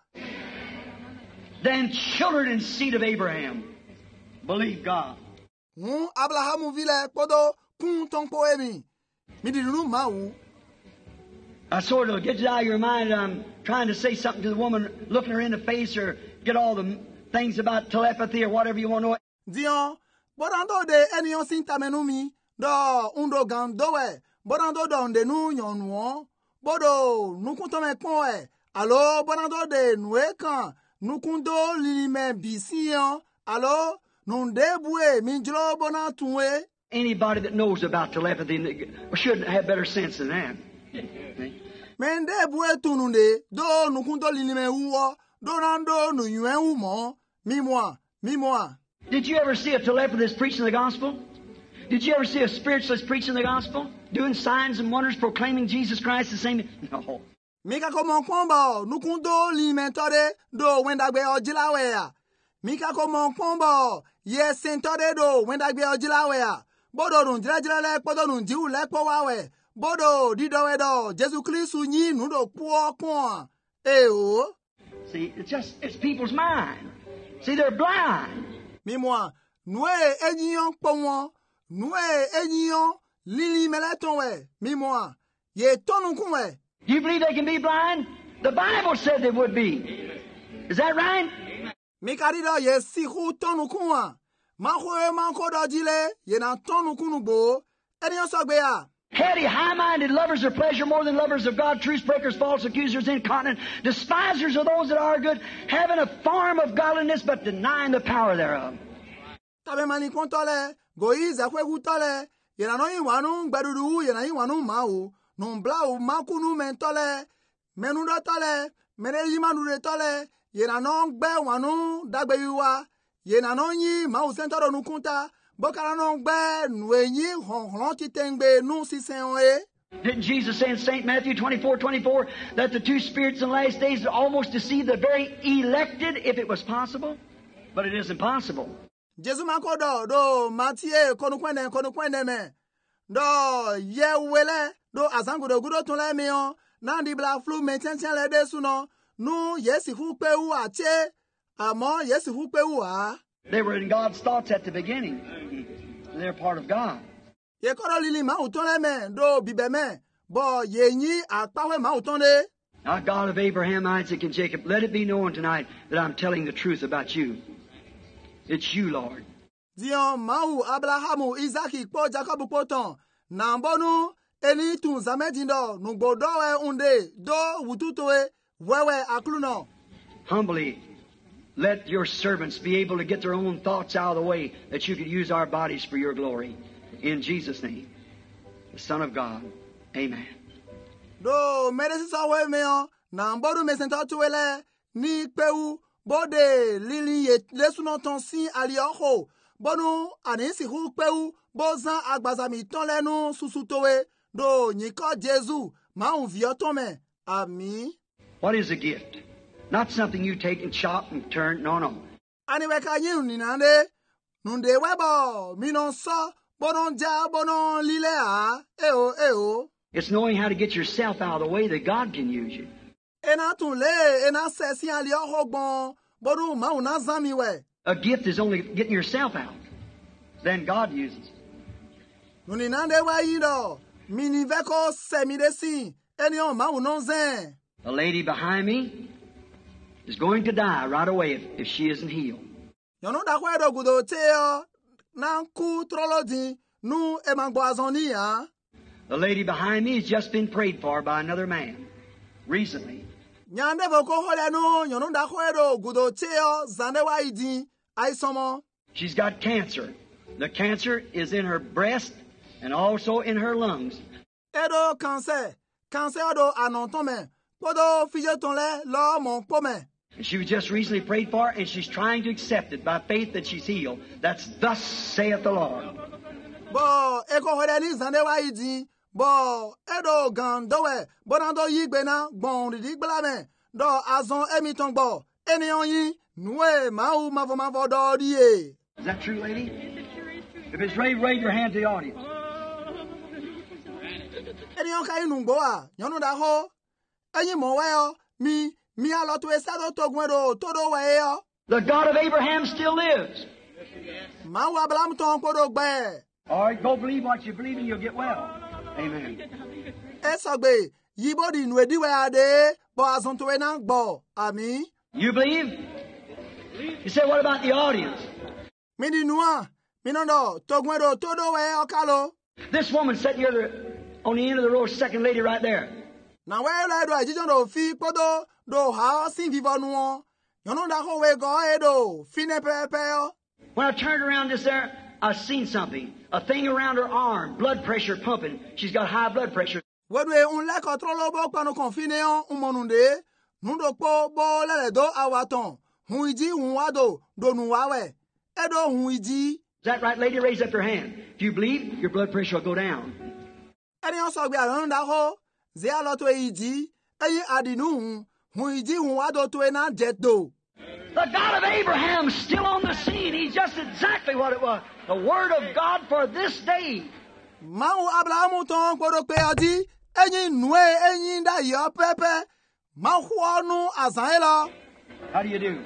Then children and seed of Abraham believe God. Hmm Abraham vile podo kun tonko emi. Mi di nunu ma wu. I sort of get it out of your mind. I'm trying to say something to the woman, looking her in the face, or get all the things about telepathy or whatever you want to know. Dion, bodando de enion sintamenu mi do undo gandowe. Bodando donde nu nyonwo. Bodo nukunto me pon e. Allo bodando de nwe kan nukundo lilime bisiyan. Allo nunde bue minjlo bona tunwe. Anybody that knows about telepathy should have better sense than that. Mende bue tununde do nukundo lilime uwo. Donando nu yuen umo. Mi moi, mi moi. Did you ever see a telepathist preaching the gospel? Did you ever see a spiritualist preaching the gospel? Doing signs and wonders, proclaiming Jesus Christ the same? No. Mika komo kwombo, nukundo limentore do wendagbe ojilawe ya. Mika komo kwombo, ye sentore do wendagbe ojilawe ya. Bodo nun jira le podo nun jiu le po wawe. Bodo didowe do, Jesu Kristu nyi nudo puo kwa. Eh o. See, it's just, it's people's mind. See, they're blind. Mi moi, noue enyion pon noue enyion lili meleton we. Mi moi, ye tonu kun we. Do you believe they can be blind? The Bible said they would be. Is that right? Mi karido ye siku tonu kun wa. Ma khoe man ko do jile, ye na tonu kunu bo. Enyion sogbe ya. Heady, high-minded, lovers of pleasure more than lovers of God, truce breakers, false accusers, incontinent, despisers of those that are good, having a form of godliness but denying the power thereof. Tabe mani kontole, goize kwe gutole, yena no inwanu gbedudu, yena inwanu mau, numbla u makunu mentole, menudo tole, meneli manure tole, yena no gbe wanu dagbe yuwa, yena no yi mau sentoro nukunta, bokara no gbe nuenyi honhon titengbe nu sisen. Didn't Jesus say in Saint Matthew twenty-four twenty-four that the two spirits in the last days would almost deceive the very elected if it was possible? But it isn't possible. Jesu makodo do Matthew konukwene konukwene me. Do ye wele do azangudo gudo tunle mion. Nandi bla flu mentenchen le desu no. Nu yesi hupe u ache. Amo yesi hupe u a. They were in God's thoughts at the beginning. They're part of God. Ye koro lili ma utonle me do bibe me. Bo ye nyi akpawe ma utonle. Now, God of Abraham, Isaac, and Jacob, let it be known tonight that I'm telling the truth about you. It's you, Lord. Dion mau Abrahamu Isaki po Jacob poton. Nambonu eni tun zamedindo nugbodowe unde do wututoe wewe akluno. Humbly, let your servants be able to get their own thoughts out of the way that you could use our bodies for your glory. In Jesus' name, the Son of God. Amen. Do meresi sawe meo nambodu mesento tuwele ni peu bode lili ye lesuno tonsi alioho bonu anisi hu peu bozan agbazami ton lenu susutowe do nyiko Jesu ma unvio tome. Ami. What is a gift? Not something you take and chop and turn. No, no. Aniwe kanyi ninande nunde webo minon so bonon ja bonon lile a eo eo. It's knowing how to get yourself out of the way that God can use you. Ena tunle ena sesi alioho bon bodu ma unazami we. A gift is only getting yourself out. Then God uses. Nuninande wa yido miniveko semidesi enyo ma unonzen. The lady behind me is going to die right away if, if she isn't healed. Yono da kwedo gudo teo nanku trolodi nu emangbo azoni ya. The lady behind me has just been prayed for by another man recently. Nyande voko hole no nyonu da hoedo gudo cheo zande wa idi aisomo. She's got cancer. The cancer is in her breast and also in her lungs. Edo cancer. Cancer do anontome. Podo fije tonle lo mon pome. And she was just recently prayed for, and she's trying to accept it by faith that she's healed. That's thus saith the Lord. Bo eko hole ni zande wa idi. Bo edo gandowe. Bonando yigbe na bon di gblame. Do azon emiton bo. Enion yi nwe mau mavo mavo do die. Is that true, lady? If it's ready, raise your hand to the audience. Enion kai nungbo a. Nyonu da ho. Enyi mo we yo. Mi mi alo to esado to gwedo todo we yo. The God of Abraham still lives. Ma wa blam ton podo gbe. All right, go believe what you believe and you'll get well. Amen. Esogbe yibo di nwe di we ade bo azon to we na gbo. Ami. You believe? You say, what about the audience? Mi di nua. Mi nondo to gwedo todo we okalo. This woman sitting here the, on the end of the row, second lady right there. Na we le do ajijon do fi podo do ha sin vivo nuo. Yono da ho we go edo fine pepe yo. When I turned around just there, I seen something. A thing around her arm, blood pressure pumping. She's got high blood pressure. Wedwe un le controlo bo pano confine yo un monunde. Nundo po bo le do awaton. Hun iji hun wado do nu wawe. Edo hun iji. Is that right, lady? Raise up your hand. If you believe, your blood pressure will go down. Eni on so gbe aron da ho. Ze alo to iji. Eyi adinu hun. Hun iji hun wado to na jet do. The God of Abraham is still on the scene. He's just exactly what it was. The Word of God for this day. Mau Abrahamu ton kodo pe odi. Enyi nwe enyi da yo pepe. Mau huonu azaela. How do you do?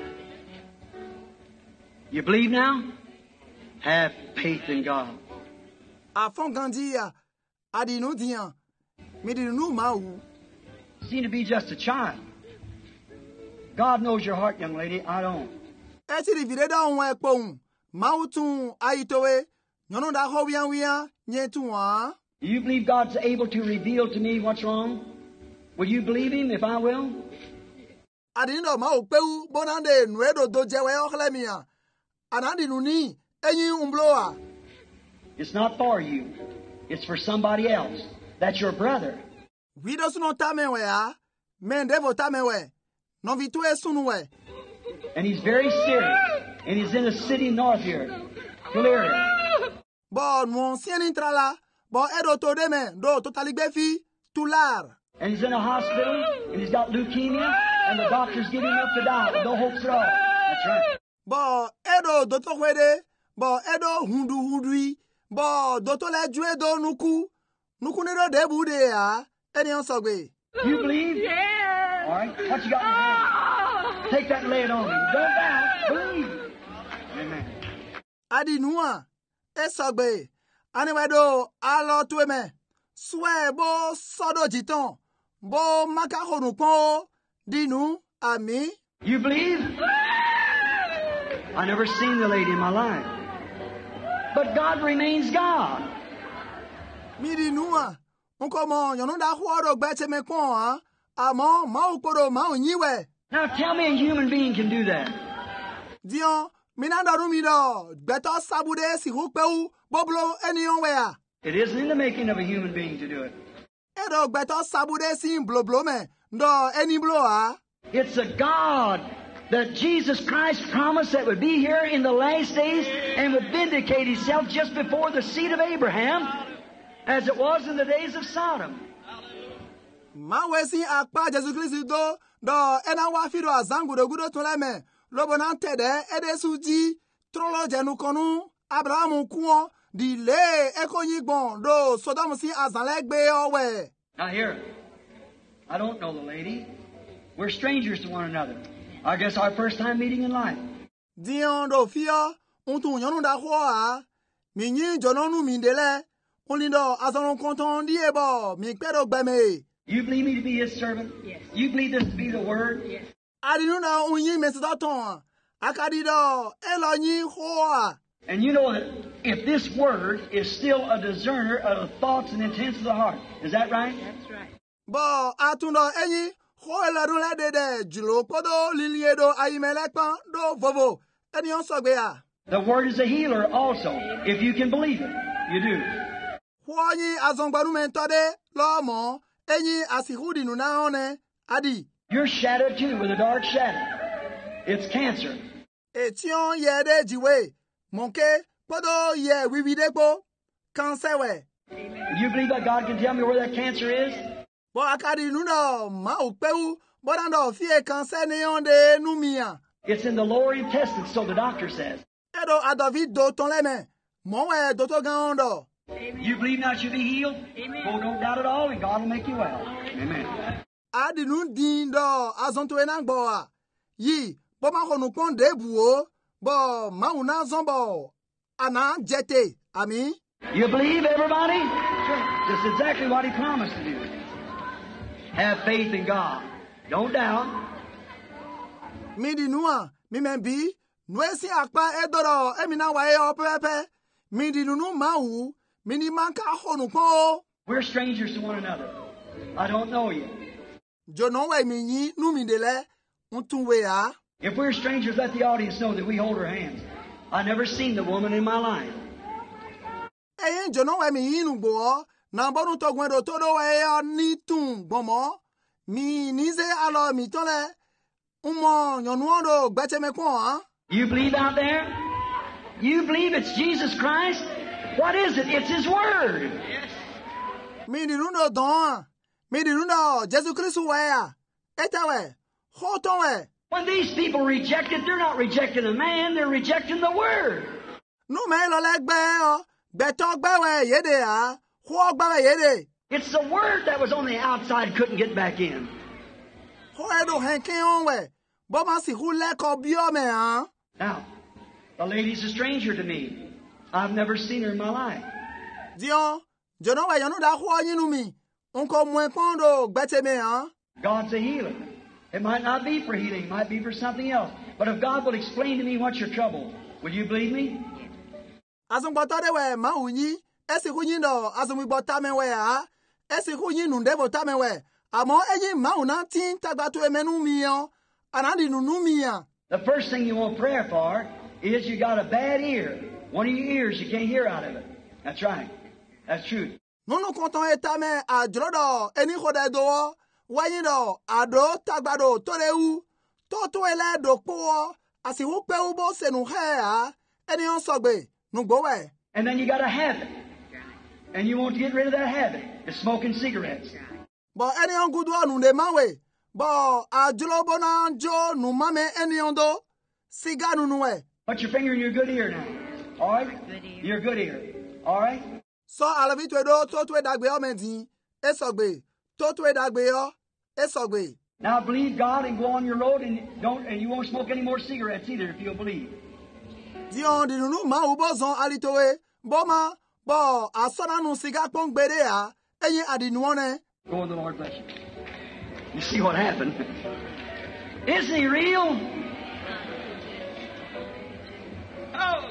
You believe now? Have faith in God. Afon gandia. Adinu dian. Midinu mau. Seem to be just a child. God knows your heart, young lady. I don't. Eti rivide da onwe ekpon. Mau tun aitowe. Nyono da ho wian wian. Nye tuwa. Do you believe God's able to reveal to me what's wrong? Will you believe Him if I will? Adino mau peu bonande nuedo do jewe oklemia. Anandi nuni. Enyi umbloa. It's not for you. It's for somebody else. That's your brother. Wido suno tamewe ya. Mendevo tamewe. No vitue sunwe. And he's very serious. And he's in a city north here. Clear. Bon, mon sien intrala. Bon, edo to deme. Do totali befi. Tular. And he's in a hospital. And he's got leukemia. And the doctors giving up to die. With no hopes at all. That's right. Bon, edo do to hwede. Bon, edo hundu hundui. Bon, do to le jwe do nuku. Nuku ne do debu de ya. Eni on sogwe. You believe? Yeah. All right. What you got in your hand? Take that and lay it on me. Don't doubt. Believe. Amen. Adi nua. E sogbe. Anyway do alo tueme. Swe bo sodo jiton. Bo makahonu pon. Dinu. Ami. You believe? I never seen the lady in my life. But God remains God. Midi nua. Unko mo yonu da huoro gbeche me kon ha. Amo mau poro mau nyiwe. Now tell me a human being can do that. Dion, minanda rumido. Beto sabude si hukpeu boblo enion wea. It isn't in the making of a human being to do it. Edo beto sabude si bloblo me. Do eni blo ha. It's a God that Jesus Christ promised that would be here in the last days and would vindicate Himself just before the seed of Abraham, as it was in the days of Sodom. Ma wesi akpa Jesus Christ do do ena wa fido azangu do gudo to leme lobo na tede ede suji trolo jenu konu Abraham kuo di le ekonyigbon do Sodom si azanlegbe owe. Now here, I don't know the lady. We're strangers to one another. I guess our first time meeting in life. Dion do fio untu nyonu da ho a minyi jononu mindele ulindo azonon konton di ebo mi pedo gbeme. You believe me to be His servant? Yes. You believe this to be the Word? Yes. Adinu na unyi mesidaton akadido elonyi ho a. And you know that if this Word is still a discerner of the thoughts and intents of the heart. Is that right? That's right. Bo atundo enyi Hoela do le de de julo podo liliedo aimelekpan do vovo. Eni on sogbea. The Word is a healer also, if you can believe it. You do. Huanyi azongbaru mentode lo mo eni asihudi nuna one adi. You're shadowed too with a dark shadow. It's cancer. Etion yede jiwe monke podo ye wiwidekpo kansewe. You believe that God can tell me where that cancer is? Bo akadi nuno ma upeu bodando fie kanse ne yonde numia. It's in the lower intestines, so the doctor says. Edo adavid do ton leme monwe doto gando. You believe now should be healed? Amen. Oh, don't doubt at all, and God will make you well. Amen. Adi nun dindo azonto enangboa. Yi bo ma honu pon debuo bo ma una zombo ana jete ami. You believe, everybody? That's exactly what He promised to do. Have faith in God. Don't doubt. Mi di nua mi membi nuesi akpa edoro emina wae opepe. Mi di nunu mahu mi ni manka honu pon. We're strangers to one another. I don't know you. Jono we mi ni nu mi dele untunwe a. If we're strangers, let the audience know that we hold our hands. I've never seen the woman in my life. Eyin jono we mi inu gbo na bonu to gwen do todo we ni tun gbomo mi nize alo mi tole umo nyonu odo gbechemekun han. You believe out there? You believe it's Jesus Christ? What is it? It's His Word. Yes. Mi di nuno don mi di nuno Jesu Christu we a etawe hoton we. When these people reject it, they're not rejecting a man, they're rejecting the Word. Nu me lo legbe o beto gbe we yede a ho gbe we yede. It's the Word that was on the outside couldn't get back in. Ho edo henkin on we bo ma si hu leko bio me han. Now, the lady's a stranger to me. I've never seen her in my life. Dion jono we yonu da ho yinu mi unko mu enpon do gbete me han. God's a healer. It might not be for healing, it might be for something else. But if God will explain to me what's your trouble, will you believe me? Azungbotode we ma unyi esi hunyi do azungbota me we a esi hunyi nu ndebo ta me we amo eyi ma una tin tagbatu emenu mi yo anandi nunu mi ya. The first thing you want prayer for is you got a bad ear. One of your ears you can't hear out of it. That's right. That's true. Nunu konton etame a jrodo eni khode do wayin do ado tagbado tolewu toto ele do po asi wo pe ubo senu he a eni on sogbe nu gbo we. And then you got a habit. And you want to get rid of that habit. It's smoking cigarettes. But any on good one de manwe. But a jolobo na jo nu mame any on do siga nu nuwe. Put your finger in your good ear now. All right? Your good ear. All right? So alavi to do to to dagbe o medi esogbe to to dagbe o esogbe. Now believe God and go on your road and don't and you won't smoke any more cigarettes either if you'll believe. Dion di nu ma ubo zon alitowe boma bo asona nu siga pongbere a eyin adinu one. Go and the Lord bless you. You see what happened? Isn't He real? Oh!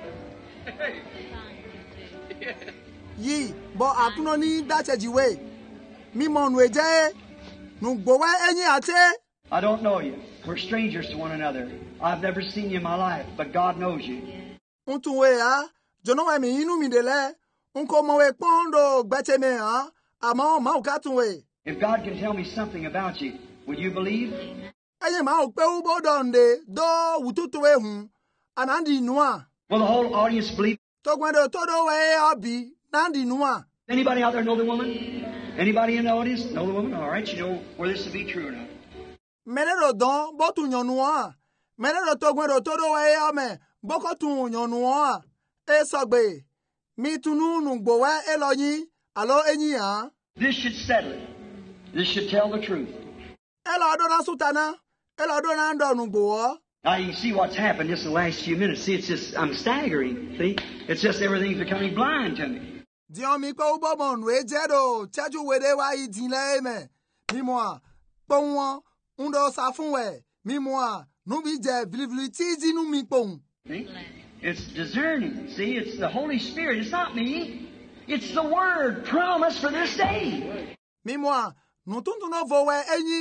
Yi bo akuno ni dachejiwe mi mo nu eje nu gbowe eyin ate. I don't know you. We're strangers to one another. I've never seen you in my life, but God knows you. Untuwe a jono we mi inu mi dele unko mo we pondo gbete me ha amo ma ukatunwe. If God can tell me something about you, will you believe? Eyin ma o pe ubo donde do wututuwe hu anandi nuwa. Will the whole audience believe? To gwendo todo we abi nandi nuwa. Anybody out there know the woman? Anybody in the audience know the woman? All right, you know where this will be true or not. Menero don botu nyonuwa. Menero to gwendo todo we ame boko tu nyonuwa. E sogbe mi tunu nu gbowe eloyin alo eyin ha. This should settle it. This should tell the truth. Elo adona sutana. Elo adona ndo nu gbowo. Now you can see what's happened just the last few minutes. See, it's just, I'm staggering. See, it's just everything's becoming blind to me. Dion mi ko ubo mon we jedo chaju wede wa idinle eme. Mi mo pon won undo sa fun we. Mi mo nu bi je vilivili ti ji nu mi pon. See? It's discerning. See, it's the Holy Spirit. It's not me. It's the Word promised for this day. Mi mo nu tuntu no vo we enyi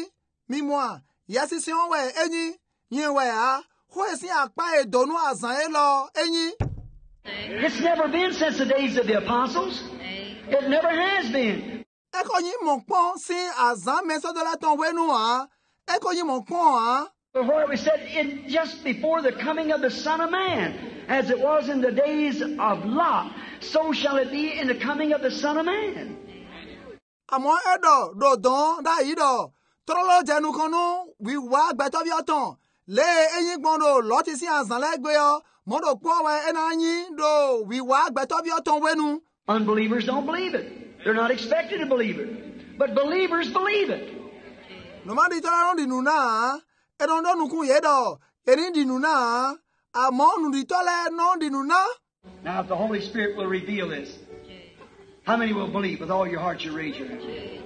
mi moi, yasi si on we eni, yen we a, ho esi akpa e donu azan e lo eni. It's never been since the days of the apostles. It never has been. Eko yin mon pon si azan meso de la ton we nu a. Eko yin mon pon a. Before we said it just before the coming of the Son of Man, as it was in the days of Lot, so shall it be in the coming of the Son of Man. Amo edo do don da ido. Trolo jenu konu wi wa gbeto bi otan. Le eyin gbondo loti si azan legbe yo. Modo po we enanyi do wi wa gbeto bi otan wenu. Unbelievers don't believe it. They're not expected to believe it. But believers believe it. No man di tolo di nuna. E non do nukun yedo. Erin di nuna. Amo nu di tole non di nuna. Now if the Holy Spirit will reveal this, how many will believe with all your heart you raise your hand?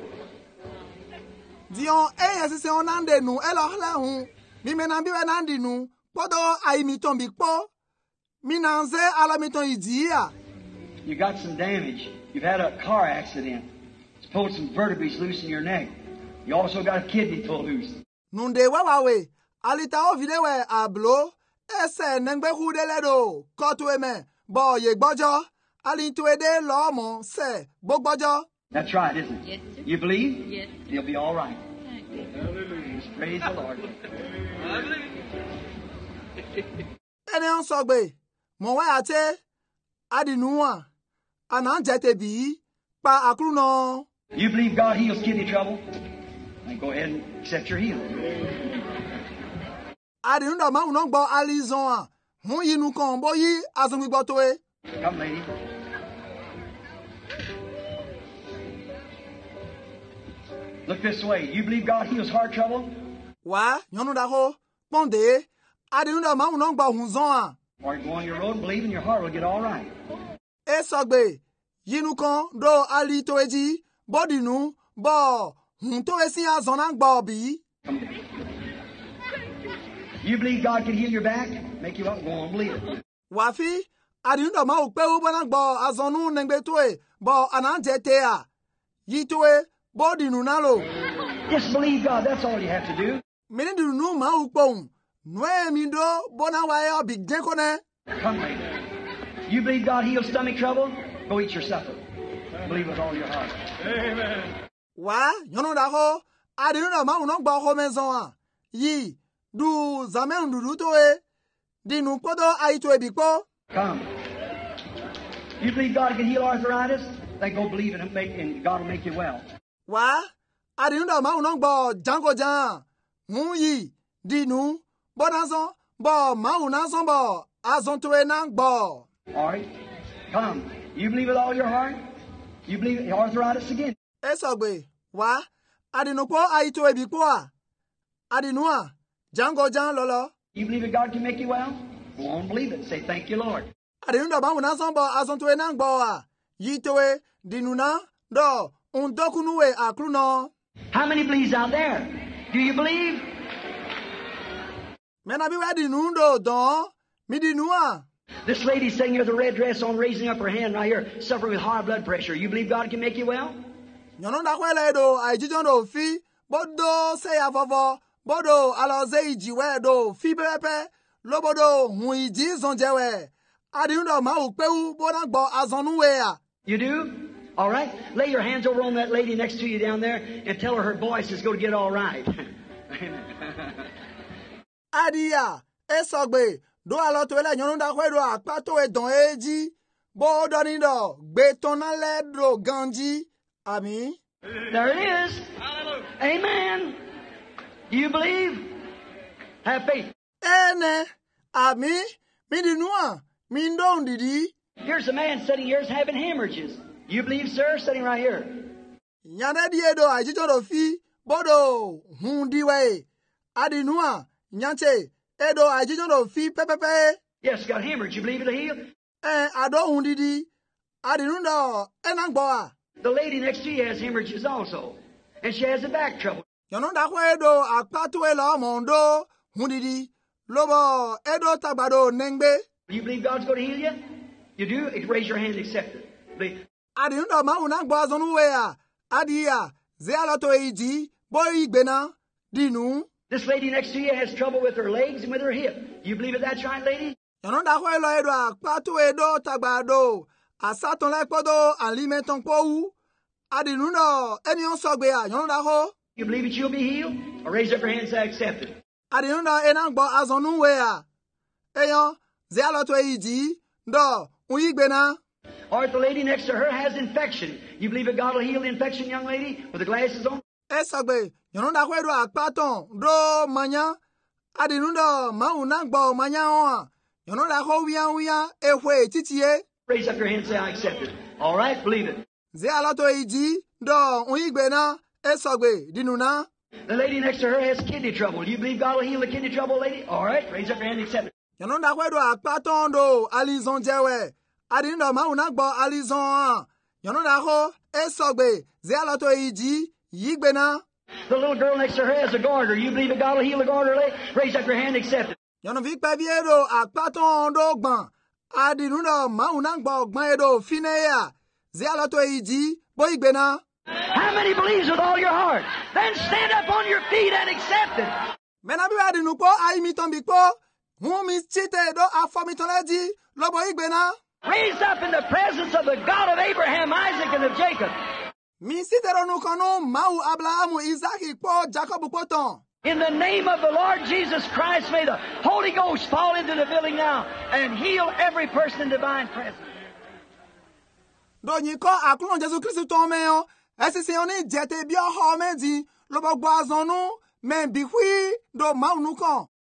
Dion e yesi se onande nu elo hle hu. Mi menambi we nandi nu. Podo ai mi ton bi po. Mi nanze ala mi ton idia. You got some damage. You've had a car accident. It's pulled some vertebrae loose in your neck. You also got a kidney pulled loose. Nunde wa we. Alita o vide we ablo. Ese nengbe hu de ledo. Kotu eme. Bo ye gbojo. Ali to ede lo mo se gbogbojo. That's right, isn't it? Yes, sir. You believe? Yes. You'll be all right. Thank you. Just praise the Lord. Ene on sogbe. Mo wa ate. Adinuwa. Anan jete bi. Pa akru no. You believe God heals kidney trouble? Then go ahead and accept your healing. Adinu do ma uno gbo alizon a. Hun yinu kan bo yi azun gbigbo to e. Come, lady. Look this way. You believe God heals heart trouble? Wa, yonu da ho. Ponde. Adinu do ma uno gbo hun zon a. Or you go on your road and believe in your heart will get all right. E sogbe. Yinu kan do ali to eji. Bodinu. Bo. Hun to e si azon an gbo bi. You believe God can heal your back? Make you up, go on, believe it. Wafi. Adinu do ma upe u bona gbo azonu nengbe to e. Bo anan jete a. Yi to e. Bodinu na lo. Just believe God. That's all you have to do. Mini dinu nu ma upon. Nwe mi do bona wa e big den kone. Come, lady. You believe God heals stomach trouble? Go eat your supper. Believe with all your heart. Wa, yonu da ho. Adinu do ma uno gbo ho mezon a. Yi. Du zaman du to e. Dinu podo ai to e bi po. Come. You believe God can heal arthritis? Then go believe in Him, make, and God will make you well. Wa, adinu do ma uno gbo jango jan. Mu yi. Dinu. Bonazon. Bo ma unazon bo. Azon to e nan gbo. All right. Come. You believe with all your heart? You believe in arthritis again? Esogbe. Wa, adinu po ai to e bi po a. Adinu a. Jango jan lolo. You believe that God can make you well? Go on, believe it. Say, thank you, Lord. Adinu do ma unazon bo azon to e nan gbo a. Yi to e. Dinu na. Do. Un dokunu e akru no. How many believes out there? Do you believe? Mena bi we dinu do don. Mi dinu a. This lady sitting here with a red dress on, raising up her hand right here, suffering with high blood pressure. You believe God can make you well? Nyonon da kwele do ai jijon do fi. Bodo se ya vovo. Bodo alo ze iji we do fi pepe. Lobodo hun iji zon jewe. Adinu do ma u pe u bona gbo azonu we a. You do? All right. Lay your hands over on that lady next to you down there and tell her her voice is going to get all right. Adia, esogbe, do alo to ele nyonon da kwe do akpa to e don eji. Bo do ni do, gbe tona le do ganji. Ami. There it is. Amen. Do you believe? Have faith. Ene, ami, mi di nua, mi ndo ndidi. Here's a man sitting here having hemorrhages. You believe, sir? Sitting right here. Nyane di edo ai jijon do fi. Bodo, hun di we. Adi nua, nyanche, edo ai jijon do fi pepepe. Yes, got hemorrhage. You believe it'll heal? Eh, ado hun didi. Adi nundo, enang boa. The lady next to you has hemorrhages also. And she has a back trouble. Yonon da kwe edo akpatu e lo mondo, hun didi. Lobo, edo tagbado nengbe. You believe God's going to heal you? You do? Raise your hand and accept it. Believe. Adi nundo ma unang boa zonu we a. Adi ya, ze aloto eiji, boy igbena. dinu. This lady next to you has trouble with her legs and with her hip. You believe it that's right, lady? Yono da ho elo edo akpatu edo tagbado. Asaton le podo alimenton po. Adinu no eni on sogbe a yono da ho. You believe it you'll be healed? Or raise up your hand and say I accept it. Adinu no enangbo azonu we a. Eyon ze aloto eji do uyigbe na. Or if the lady next to her has infection, you believe that God will heal the infection, young lady, with the glasses on? Esagbe, yono da kwedo akpaton do manya. Adinu do maunangbo manya on. Yono da ho wian wian ehwe titie. Raise up your hand and say I accept it. All right, believe it. Ze aloto eji do uyigbe na. Esagbe dinu na. The lady next to her has kidney trouble. You believe God will heal the kidney trouble, lady? All right, raise up your hand and accept it. Yono da kwedo akpaton do alizon jewe. Adinu do maunangbo alizon. Yono da ho esagbe ze aloto eji yigbe na. The little girl next to her has a goiter. You believe that God will heal the goiter, lady? Raise up your hand and accept it. Yono vi pe biero akpaton do gban. Adinu do maunangbo gban edo fineya. Ze aloto eji bo yigbe na. How many believes with all your heart? Then stand up on your feet and accept it. Mena bi adinu po ai miton bi po. Hu mi chite do afomiton leji lobo yigbe na. Raise up in the presence of the God of Abraham, Isaac, and of Jacob. Mi sitero nu kono mau Abrahamu, Isaac po Jacob poton. In the name of the Lord Jesus Christ, may the Holy Ghost fall into the building now and heal every person in divine presence. Do nyi ko aklon Jesu Christ ton me yo. Esisi oni jete bi o ho meji lobo gbo azonu men bi hui do mau nu kon.